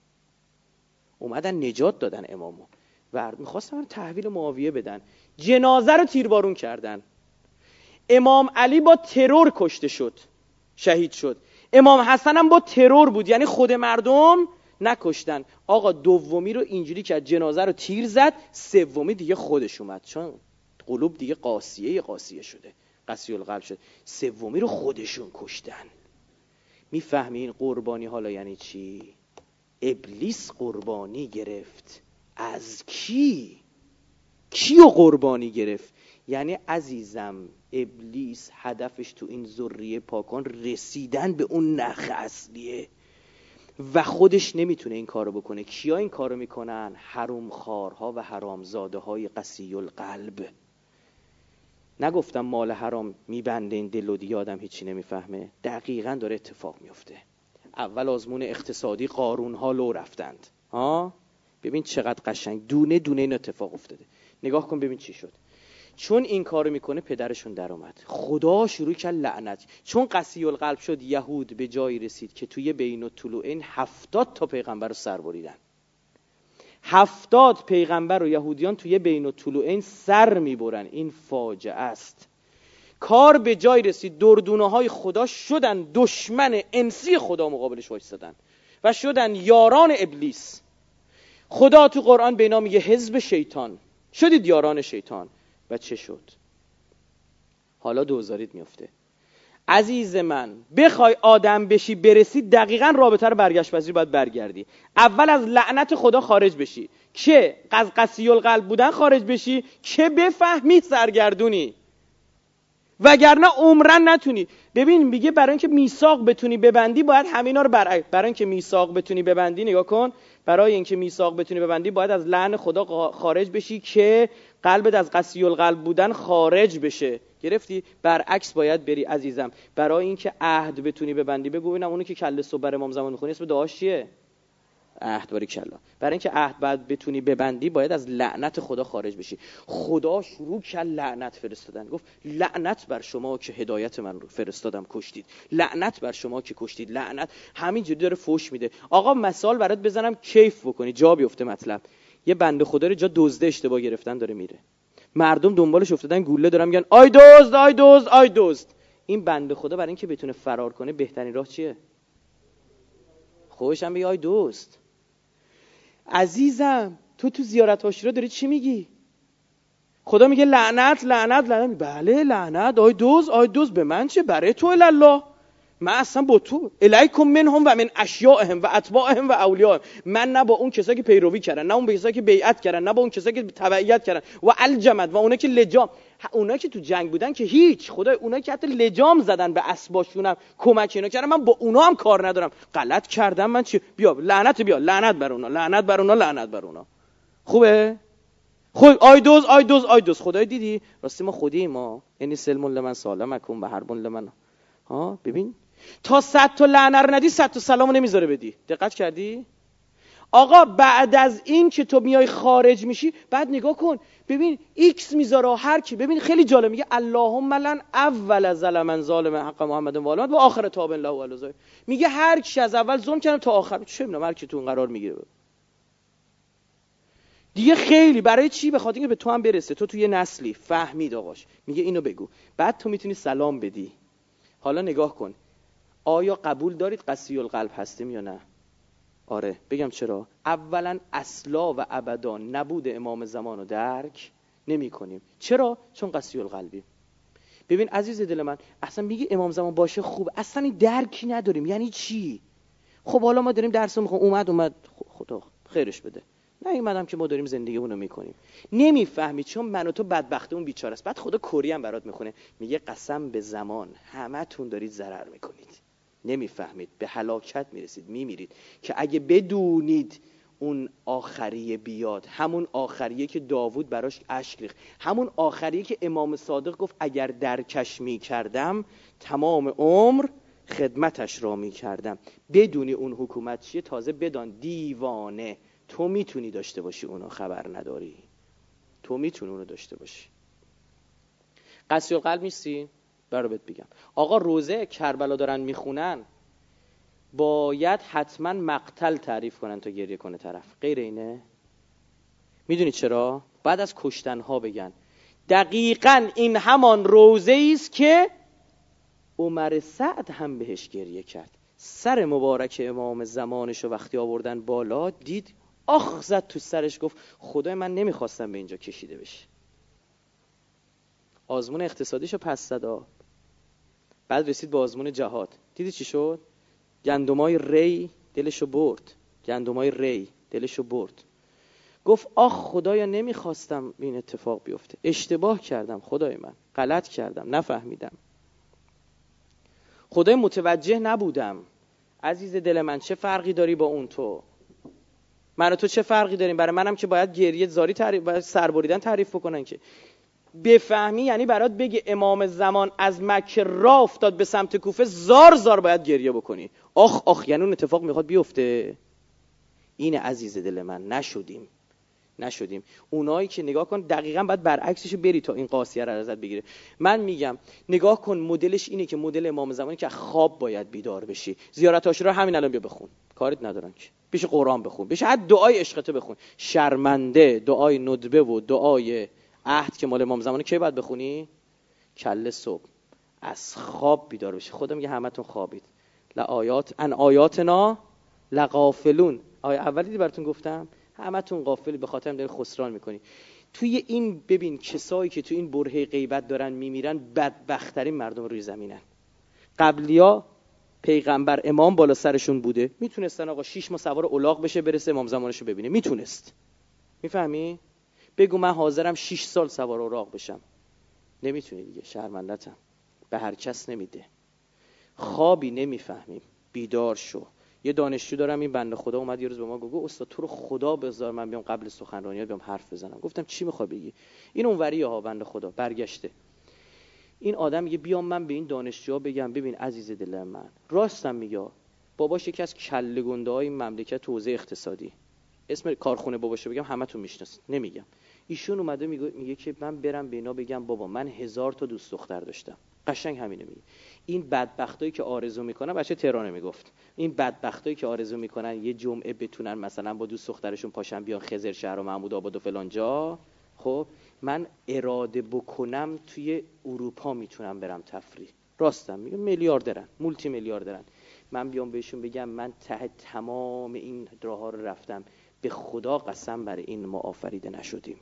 اومدن نجات دادن امامو. میخواستن تحویل معاویه بدن. جنازه رو تیربارون کردن. امام علی با ترور کشته شد، شهید شد. امام حسن هم با ترور بود، یعنی خود مردم نکشتن. آقا دومی رو اینجوری که جنازه رو تیر زد، سومی دیگه خودش اومد، چون قلوب دیگه قاسیه شده، قسی القلب شد. سومی رو خودشون کشتن. میفهمین قربانی حالا یعنی چی؟ ابلیس قربانی گرفت. از کیو قربانی گرفت؟ یعنی عزیزم ابلیس هدفش تو این ذریه پاکان رسیدن به اون نخ اصلیه و خودش نمیتونه این کارو بکنه. کیا این کارو میکنن؟ حرومخوارها و حرامزاده های قسی القلب. نگفتم مال حرام میبنده این دل و دیگه آدم هیچی نمیفهمه؟ دقیقاً داره اتفاق میفته. اول آزمون اقتصادی قارون ها لو رفتند. ببین چقدر قشنگ دونه دونه این اتفاق افتاده. نگاه کن ببین چی شد. چون این کارو میکنه پدرشون در اومد، خدا شروع کرد لعنت. چون قسی القلب شد، یهود به جایی رسید که توی بین الطلوعین 70 تا پیغمبر رو سر بریدن. 70 پیغمبر و یهودیان توی بین الطلوعین سر میبرن. این فاجعه است. کار به جای رسید دردونه های خدا شدن دشمن انسی خدا، مقابلش وایسادن و شدن یاران ابلیس. خدا تو قرآن به اینا میگه حزب شیطان، شدید یاران شیطان. و چه شد؟ حالا دوزاریت میفته. عزیز من بخوای آدم بشی برسی، دقیقاً رابطه رو برگشت پذیر باید برگردی. اول از لعنت خدا خارج بشی، که از قسی القلب بودن خارج بشی، که بفهمی سرگردونی. وگرنه عمرن نتونی. ببین میگه برای اینکه میثاق بتونی ببندی باید همینا رو برای اینکه میثاق بتونی ببندی، نگاه کن، برای اینکه میثاق بتونی ببندی باید از لعن خدا خارج بشی که قلبت از قسی القلب بودن خارج بشه. گرفتی؟ برعکس باید بری عزیزم. برای اینکه عهد بتونی ببندی، بگو ببینم اونی که کله صبح بر امام زمان میخونی اسم دعاش چیه؟ عهد. باری کلا. برای اینکه عهد بعد بتونی ببندی باید از لعنت خدا خارج بشی. خدا شروع کرد لعنت فرستادن، گفت لعنت بر شما که هدایت من رو فرستادم کشتید، لعنت بر شما که کشتید، لعنت. همینجوری داره فوش میده. آقا مثال برات بزنم کیف بکنی جا بیفته مطلب. یه بنده خدا رو جا دزده اشتباه گرفتن داره میره، مردم دنبالش افتادن گوله دارن میگن آی دزد آی دزد آی دزد. این بنده خدا برای اینکه بتونه فرار کنه بهترین راه چیه؟ خودش هم بگه آی دزد. عزیزم تو زیارت عاشورا داری چی میگی؟ خدا میگه لعنت لعنت لعنت. بله لعنت. آی دوز به من چه؟ برای تو الله. من اصلا با تو الیکم منهم و من اشیاءهم و اتباعهم و اولیاءهم. من نه با اون کسایی که پیروی کردن، نه اون کسایی که بیعت کردن، نه با اون کسایی که تبعیت کردن و الجمد و اونایی که لجام، اونایی که تو جنگ بودن که هیچ، خدای اونایی که حتی لجام زدن به اسباشونم کمک اینا کردن، من با اونا هم کار ندارم. غلط کردم من چی؟ بیا لعنت، بیا لعنت بر اونا، لعنت بر اونا، لعنت بر اونا. خوبه؟ خود آی دوز. خدای دیدی راستی ما خودیم ما، یعنی سلم لمن سالمکم و حرب لمن. ها ببین تا 100 تا لعنه رو ندی 100 تا سلامو نمیذاره بدی. دقت کردی؟ آقا بعد از این که تو میای خارج میشی بعد نگاه کن ببین ایکس میذاره هر کی. ببین خیلی جالب میگه اللهم لن اول ظلمن ظالم حق محمد و آله و آخر تاب الله علیه. میگه هر کی از اول ظلم کنه تا آخر، چه میدونم هر کی تو اون قرار میگیره دیگه. خیلی برای چی؟ بخاطر اینکه به تو هم برسه. تو یه نسلی فهمید آقاش میگه اینو بگو، بعد تو میتونی سلام بدی. حالا نگاه کن آیا قبول دارید قسی القلب هستیم یا نه؟ آره. بگم چرا؟ اولا اصلا و ابدا نبود امام زمان رو درک نمی کنیم. چرا؟ چون قسی القلبی. ببین عزیز دل من، اصلا میگه امام زمان باشه خوب، اصلا این درکی نداریم. یعنی چی؟ خب حالا ما داریم درس میخونیم، اومد خدا خیرش بده، نه ایمدم که ما داریم زندگیمونو میکنیم. نمیفهمی چون من و تو بدبخته اون بیچاره است. بعد خدا کری هم برات میخونه میگه قسم به زمان همتون دارید ضرر میکنید، نمیفهمید، به هلاکت میرسید، میمیرید. که اگه بدونید اون آخریه بیاد، همون آخریه که داوود براش اشک ریخت، همون آخریه که امام صادق گفت اگر درکش میکردم تمام عمر خدمتش را میکردم. بدونی اون حکومت چیه، تازه بدان دیوانه تو میتونی داشته باشی اونو، خبر نداری. تو میتونی اونو داشته باشی. قسی القلب نیستی؟ برات بگم آقا روزه کربلا دارن میخونن باید حتما مقتل تعریف کنن تا گریه کنه طرف، غیر اینه؟ میدونی چرا؟ بعد از کشتنها بگن دقیقاً این همان روزه است که عمر سعد هم بهش گریه کرد. سر مبارک امام زمانشو وقتی آوردن بالا دید آخ زد تو سرش، گفت خدای من نمیخواستم به اینجا کشیده بشه. آزمون اقتصادیشو پس زد. بعد رسید به آزمون جهاد. دیدی چی شد؟ گندمای ری دلشو برد. گفت آخ خدایا نمیخواستم این اتفاق بیفته، اشتباه کردم خدای من، غلط کردم، نفهمیدم، خدای متوجه نبودم. عزیز دل من چه فرقی داری با اون؟ تو من و تو چه فرقی داریم؟ برای منم که باید گریه زاری باید سربریدن تعریف بکنن که بفهمی. یعنی برات بگه امام زمان از مکه راه افتاد به سمت کوفه، زار باید گریه بکنی. آخ یعنی اون اتفاق میخواد بیفته. این عزیز دل من نشدیم. اونایی که نگاه کن دقیقاً بعد برعکسشو بری تا این قاصیه رو ازت بگیره. من میگم نگاه کن مدلش اینه که مدل امام زمانی که خواب باید بیدار بشی. زیارت عاشورا همین الان بیا بخون، کاریت ندارن که. پیش قرآن بخون، پیش حد دعای عشقته بخون. شرمنده دعای ندبه و دعای عهد که مال امام زمانی کی باید بخونی؟ کله صبح از خواب بیدار بشی. خدا میگه همتون خوابید. آیاتنا لغافلون. آیه اولی دیدی براتون گفتم همتون غافلی، به خاطر داری خسران میکنی. توی این ببین کسایی که توی این برهه غیبت دارن میمیرن بدبخت‌ترین مردم روی زمینن. قبلیا پیغمبر امام بالا سرشون بوده، میتونستن آقا 6 ماه سوار الاغ بشه برسه امام زمانشو ببینه، میتونست. میفهمی؟ بگو من حاضرم 6 سال سوار الاغ بشم. نمیتونی دیگه، شرمندتم. به هر کس نمیده. خوابی نمیفهمیم، بیدار شو. یه دانشجو دارم، این بنده خدا اومد یه روز به ما گفت استاد تو رو خدا بذار من بیام قبل سخنرانی بیام حرف بزنم. گفتم چی میخوای بگی؟ این اونوریه ها بنده خدا برگشته. این آدم میگه بیام من به این دانشجوها بگم ببین عزیز دل من، راستم میگه باباش یکی از کله گنده های مملکت حوزه اقتصادی، اسم کارخونه باباشو بگم همتون میشناسید نمیگم. ایشون اومده میگه که من برم به اینا بگم بابا من 1000 تا دوست دختر داشتم. قشنگ همینه میگه. این بدبختایی که آرزو میکنن، بچه تهران میگفت، این بدبختایی که آرزو میکنن یه جمعه بتونن مثلا با دوست دخترشون پاشن بیان خضر شهر و محمود آباد و فلان جا، خب من اراده بکنم توی اروپا میتونم برم تفریح. راستم میگه میلیاردرن، مولتی میلیاردرن. من بیام بهشون بگم من ته تمام این راهها رو رفتم، به خدا قسم برای این ما آفریده نشدیم.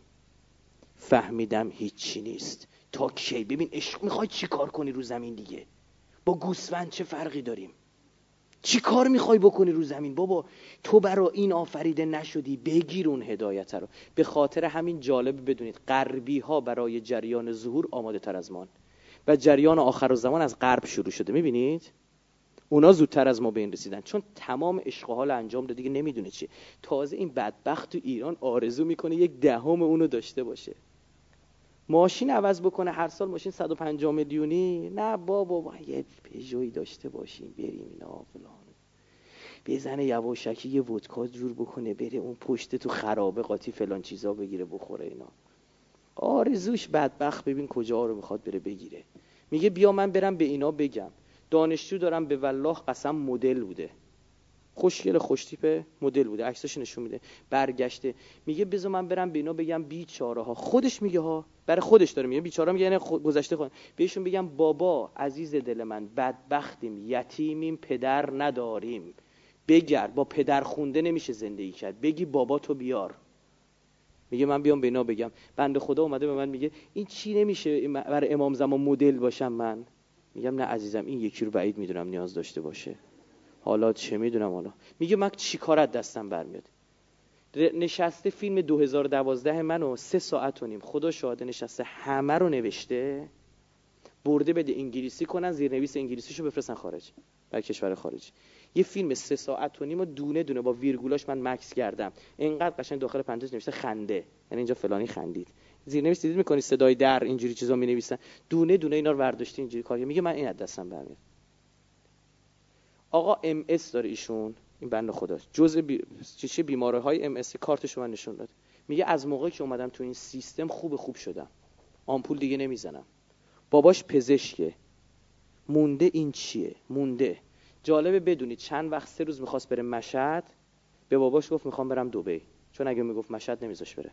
فهمیدم هیچی نیست. تا کی؟ ببین عشق میخوای چی کار کنی رو زمین دیگه؟ با گوسفند چه فرقی داریم؟ چی کار میخوای بکنی رو زمین؟ بابا تو برای این آفریده نشدی، بگیر اون هدایت رو. به خاطر همین جالب بدونید غربی ها برای جریان ظهور آماده تر از ما و جریان آخرالزمان از غرب شروع شده. میبینید اونا زودتر از ما به این رسیدن، چون تمام عشق و حال انجام داده دیگه نمیدونه چی. تازه این بدبخت تو ایران آرزو میکنه 1/10 اونو داشته باشه. ماشین عوض بکنه هر سال ماشین 150 میلیونی، نه بابا یه پژویی داشته باشیم بریم اینا فلان، بزنه یواشکی یه ودکا جور بکنه بره اون پشت تو خرابه قاطی فلان چیزا بگیره بخوره. اینا آرزوش بدبخت ببین کجا رو میخواد بره بگیره. میگه بیا من برم به اینا بگم. دانشجو دارم به والله قسم مدل بوده، خوشگل خوشتیپه، مدل بوده، عکسش نشون میده. برگشته میگه بذار من برم به اینا بگم بیچاره ها. خودش میگه ها، برای خودش داره میگه بیچاره، میگه یعنی گذشته خود. بهشون بگم بابا عزیز دل من بدبختیم، یتیمیم، پدر نداریم. بگرد، با پدر خونده نمیشه زندگی کرد، بگی بابا تو بیار. میگه من بیام به اینا بگم. بنده خدا اومده به من میگه این چی نمیشه برای امام زمان مدل باشم من؟ میگم نه عزیزم این یکی رو بعید میدونم نیاز داشته باشه، حالا چه میدونم. حالا میگه من چی کار از دستم برمیاد؟ نشسته فیلم 2012 منو 3 ساعت و نیم خدا شاهده نشسته همه رو نوشته، برده بده انگلیسی کنن، زیرنویس انگلیسیشو بفرستن خارج، برای کشور خارج. یه فیلم 3 ساعت و نیم دونه دونه با ویرگولاش من مکس کردم. اینقدر قشنگ داخل پرانتز نوشته خنده، یعنی اینجا فلانی خندید. زیرنویس دیدید میکنی صدای در اینجوری چیزا مینویسن، دونه دونه اینا رو برداشته اینجوری کار. میگه من این از دستم برمیاد. آقا ام اس داره ایشون، این بنده خدا جزء چه بیماره های ام اس کارتشو من نشون داد. میگه از موقعی که اومدم تو این سیستم خوب شدم، آمپول دیگه نمیزنم. باباش پزشکه، مونده این چیه مونده. جالبه بدونید چند وقت 3 روز میخواست بره مشهد، به باباش گفت میخوام برم دبی، چون اگه میگفت مشهد نمیذاش بره.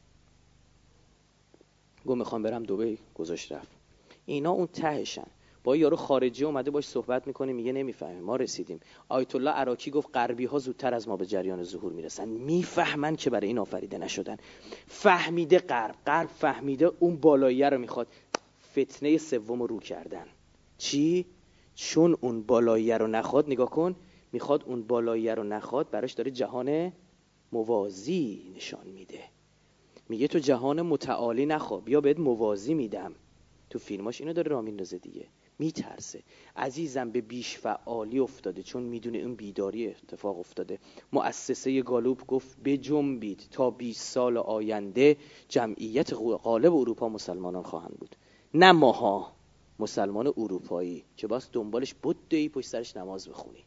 گفت میخوام برم دبی، گذاشت رفت. اینا اون تهشن. با یارو خارجی اومده باش صحبت میکنه میگه نمیفهمیم، ما رسیدیم. آیت الله عراقی گفت غربی ها زودتر از ما به جریان ظهور میرسن، میفهمن که برای این آفریده نشدن. فهمیده غرب فهمیده اون بالاییه رو میخواد. فتنه سوم رو کردن. چی؟ چون اون بالاییه رو نخواد، نگاه کن، میخواد اون بالاییه رو نخواد، براش داره جهان موازی نشان میده. میگه تو جهان متعالی نخوا، بیا بهت موازی میدم. تو فیلماش اینو داره راه میندازه دیگه. میترسه. عزیزم به بیش فعالی افتاده، چون میدونه اون بیداری اتفاق افتاده. مؤسسه گالوپ گفت بجنبید تا 20 سال آینده جمعیت غالب اروپا مسلمانان خواهند بود، نه ماها مسلمان اروپایی که باز دنبالش بدهی پشت سرش نماز بخونی.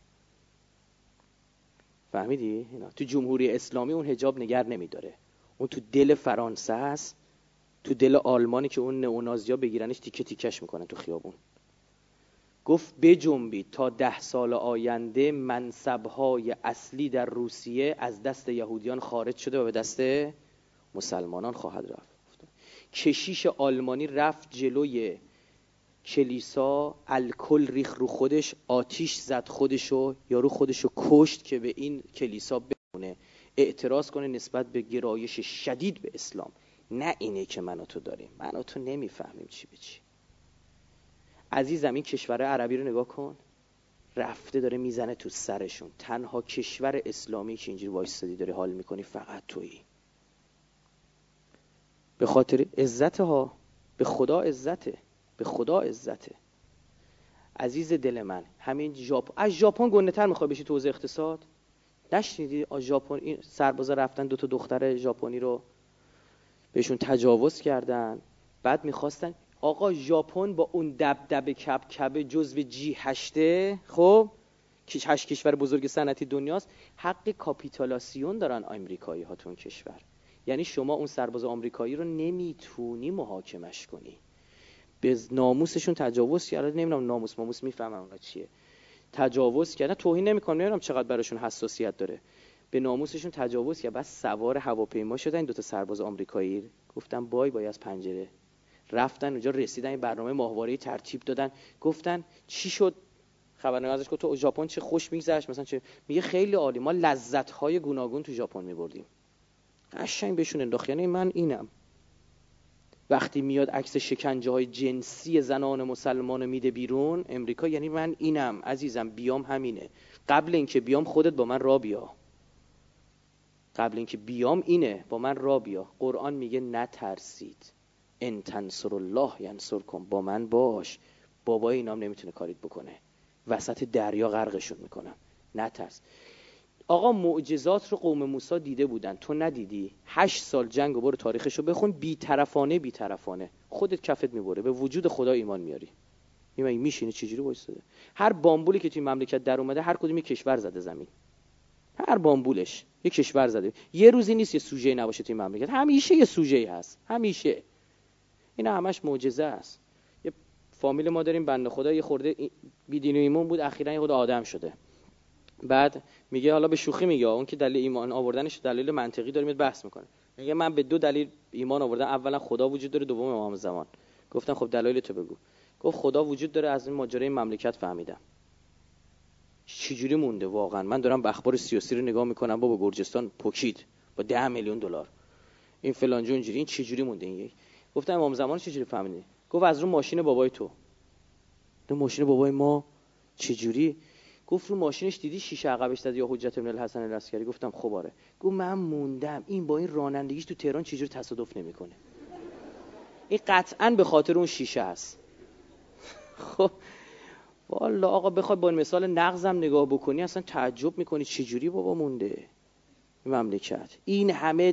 فهمیدی؟ تو جمهوری اسلامی اون حجاب نگر نمیداره، اون تو دل فرانسه است، تو دل آلمانی که اون نئونازیا بگیرنش تیکه تیکش میکنن تو خیابون. گفت بجنبید تا 10 سال آینده منصبهای اصلی در روسیه از دست یهودیان خارج شده و به دست مسلمانان خواهد رفت. کشیش آلمانی رفت جلوی کلیسا، الکل ریخ رو خودش، آتیش زد خودشو، یارو خودشو کشت که به این کلیسا بمونه، اعتراض کنه نسبت به گرایش شدید به اسلام. نه اینه که من و تو داریم، من و تو نمیفهمیم چی به چی. عزیزم این کشور عربی رو نگاه کن، رفته داره میزنه تو سرشون. تنها کشور اسلامی که اینجوری وایستادی داره حال میکنی فقط تویی. به خاطر عزت ها، به خدا عزته، به خدا عزته. عزیز دل من، همین از ژاپن گنده‌تر میخوای بشی تو حوزه اقتصاد؟ نشنیدی از ژاپن این سربازا رفتن 2 تا دختر ژاپنی رو بهشون تجاوز کردن، بعد میخواستن آقا ژاپن با اون دبدبه کبکبه جزو G8 خب که 8 کشور بزرگ صنعتی دنیاست، حق کاپیتولاسیون دارن آمریکایی ها تو اون کشور. یعنی شما اون سرباز آمریکایی رو نمیتونی محاکمش کنی. به ناموسشون تجاوز کردن، نمیدونم ناموس میفهمم اونها چیه، تجاوز کردن، توهین نمیکنم، نمیدونم چقدر براشون حساسیت داره، به ناموسشون تجاوز کرد. بعد سوار هواپیما شدن 2 تا سرباز آمریکایی، گفتن بای از پنجره، رفتن اونجا، رسیدن این برنامه ماهواره‌ای ترتیب دادن، گفتن چی شد؟ خبرنگار ازش گفت تو ژاپن چه خوش میگذشت مثلا چه؟ میگه خیلی عالی، ما لذت‌های گوناگون تو ژاپن می‌بردیم. قشنگ بهشون انداخت. یعنی من اینم وقتی میاد عکس شکنجه‌های جنسی زنان مسلمان میده بیرون امریکا، یعنی من اینم عزیزم، بیام همینه. قبل اینکه بیام خودت با من را بیا، قبل اینکه بیام اینه، با من را بیا. قرآن میگه نترسید، ان تنصر الله ینصرکم، با من باش. بابای اینام نمیتونه کاریت بکنه، وسط دریا غرقشون میکنم، نترس. آقا معجزات رو قوم موسی دیده بودن، تو ندیدی؟ 8 سال جنگ و برو تاریخشو بخون، بی‌طرفانه خودت کفت میبره، به وجود خدا ایمان میاری. این میشینه چجوری وایساده؟ هر بامبولی که توی مملکت در اومده هر کدوم یک کشور زده زمین، هر بامبولش یک کشور زده. یه روزی نیست یه سوژه نباشه توی مملکت، همیشه یه سوژه‌ای هست، همیشه. اینا همش معجزه است. یه فامیل ما داریم بنده خدا یه خورده بی‌دین و ایمان بود، اخیراً یه خود آدم شده. بعد میگه حالا به شوخی میگه اون که دلیل ایمان آوردنش دلیل منطقی داره میاد بحث میکنه، میگه من به 2 دلیل ایمان آوردم، اولا خدا وجود داره، دوم امام زمان. گفتن خب دلایل تو بگو. گفت خدا وجود داره، از این ماجرای مملکت فهمیدم. چجوری مونده واقعا؟ من دارم به اخبار سیاسی رو نگاه میکنم، بابا گرجستان پوکید با 10 میلیون دلار، این فلان جون اینجوری، این چجوری مونده این؟ گفتم امام زمان چجوری فهمیدی؟ گفت از رو ماشین بابای تو. ماشین بابای ما چجوری؟ گفت رو ماشینش دیدی شیشه عقبش زد یا حجت بن الحسن العسکری؟ گفتم خب آره. گفت من موندم این با این رانندگیش تو تهران چجوری تصادف نمیکنه؟ این قطعاً به خاطر اون شیشه است. خب والله آقا بخوای با این مثال نغزم نگاه بکنی اصلا تعجب میکنی چجوری بابا مونده این مملکت. این همه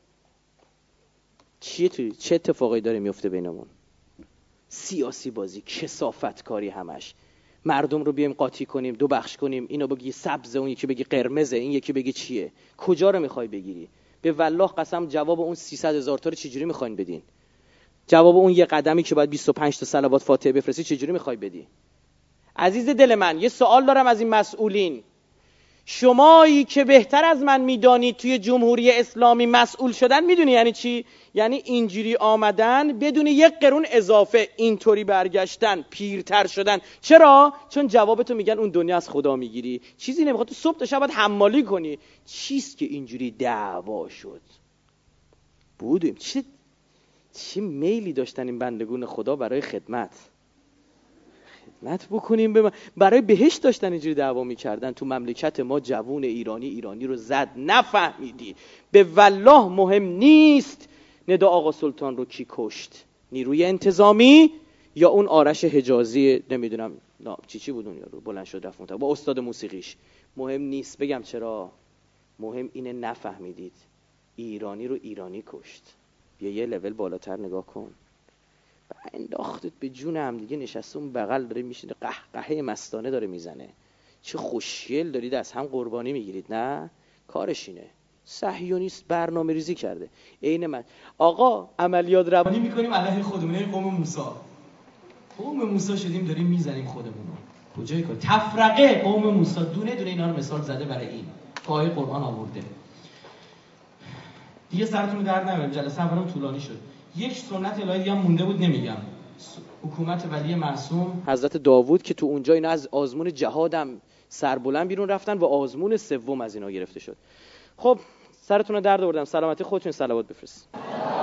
چه اتفاقی داره میفته بینمون؟ سیاسی بازی، کثافت کاری، همش مردم رو بیایم قاطی کنیم، 2 بخش کنیم، اینو بگی سبزه اون یکی بگی قرمزه، این یکی بگی چیه. کجا رو میخوای بگیری؟ به والله قسم جواب اون 300,000 تا رو چجوری میخواین بدین؟ جواب اون یه قدمی که باید 25 تا صلوات فاتحه بفرستی چجوری میخوای بدی؟ عزیز دل من یه سوال دارم از این مسئولین، شمایی که بهتر از من میدانید توی جمهوری اسلامی مسئول شدن میدونی یعنی چی؟ یعنی اینجوری آمدن بدون 1 قرون اضافه، اینطوری برگشتن، پیرتر شدن. چرا؟ چون جوابتو میگن اون دنیا از خدا میگیری، چیزی نمیخواد، تو صبح تا شب باید حمالی کنی. چیست که اینجوری دعوا شد؟ بودیم چه میلی داشتن این بندگون خدا برای خدمت بکنیم، برای بهشت داشتن اینجوری دعوا میکردن. تو مملکت ما جوون ایرانی رو زد، نفهمیدی؟ به والله مهم نیست ندا آقا سلطان رو کی کشت، نیروی انتظامی یا اون آرش حجازی نمیدونم چی بود اون یارو بلند شد رفت با استاد موسیقیش، مهم نیست. بگم چرا؟ مهم اینه نفهمیدید ایرانی رو ایرانی کشت. بیا یه لول بالاتر نگاه کن، انداختت به جون هم دیگه، نشسته اون بغل داره میشینه قهقهه مستانه داره میزنه، چه خوشگل دارید از هم قربانی میگیرید. نه کارش اینه، صهیونیست برنامه ریزی کرده. عین من آقا عملیات روانی میکنیم علیه خودمون. این قوم موسی شدیم داریم میزنیم خودمون رو. کجای کار؟ تفرقه قوم موسی دونه اینا رو مثال زده برای این پای قرآن آورده. دیگه سرتون رو درد نمیارم، جلسه اولم طولانی شد. یک سنت الهی دیگه هم مونده بود نمیگم، حکومت ولی معصوم حضرت داوود که تو اونجا اینا از آزمون جهادم سربلند بیرون رفتن و آزمون 3 از اینا گرفته شد. خب سرتون رو درد آوردم، سلامتی خودتون صلوات بفرست.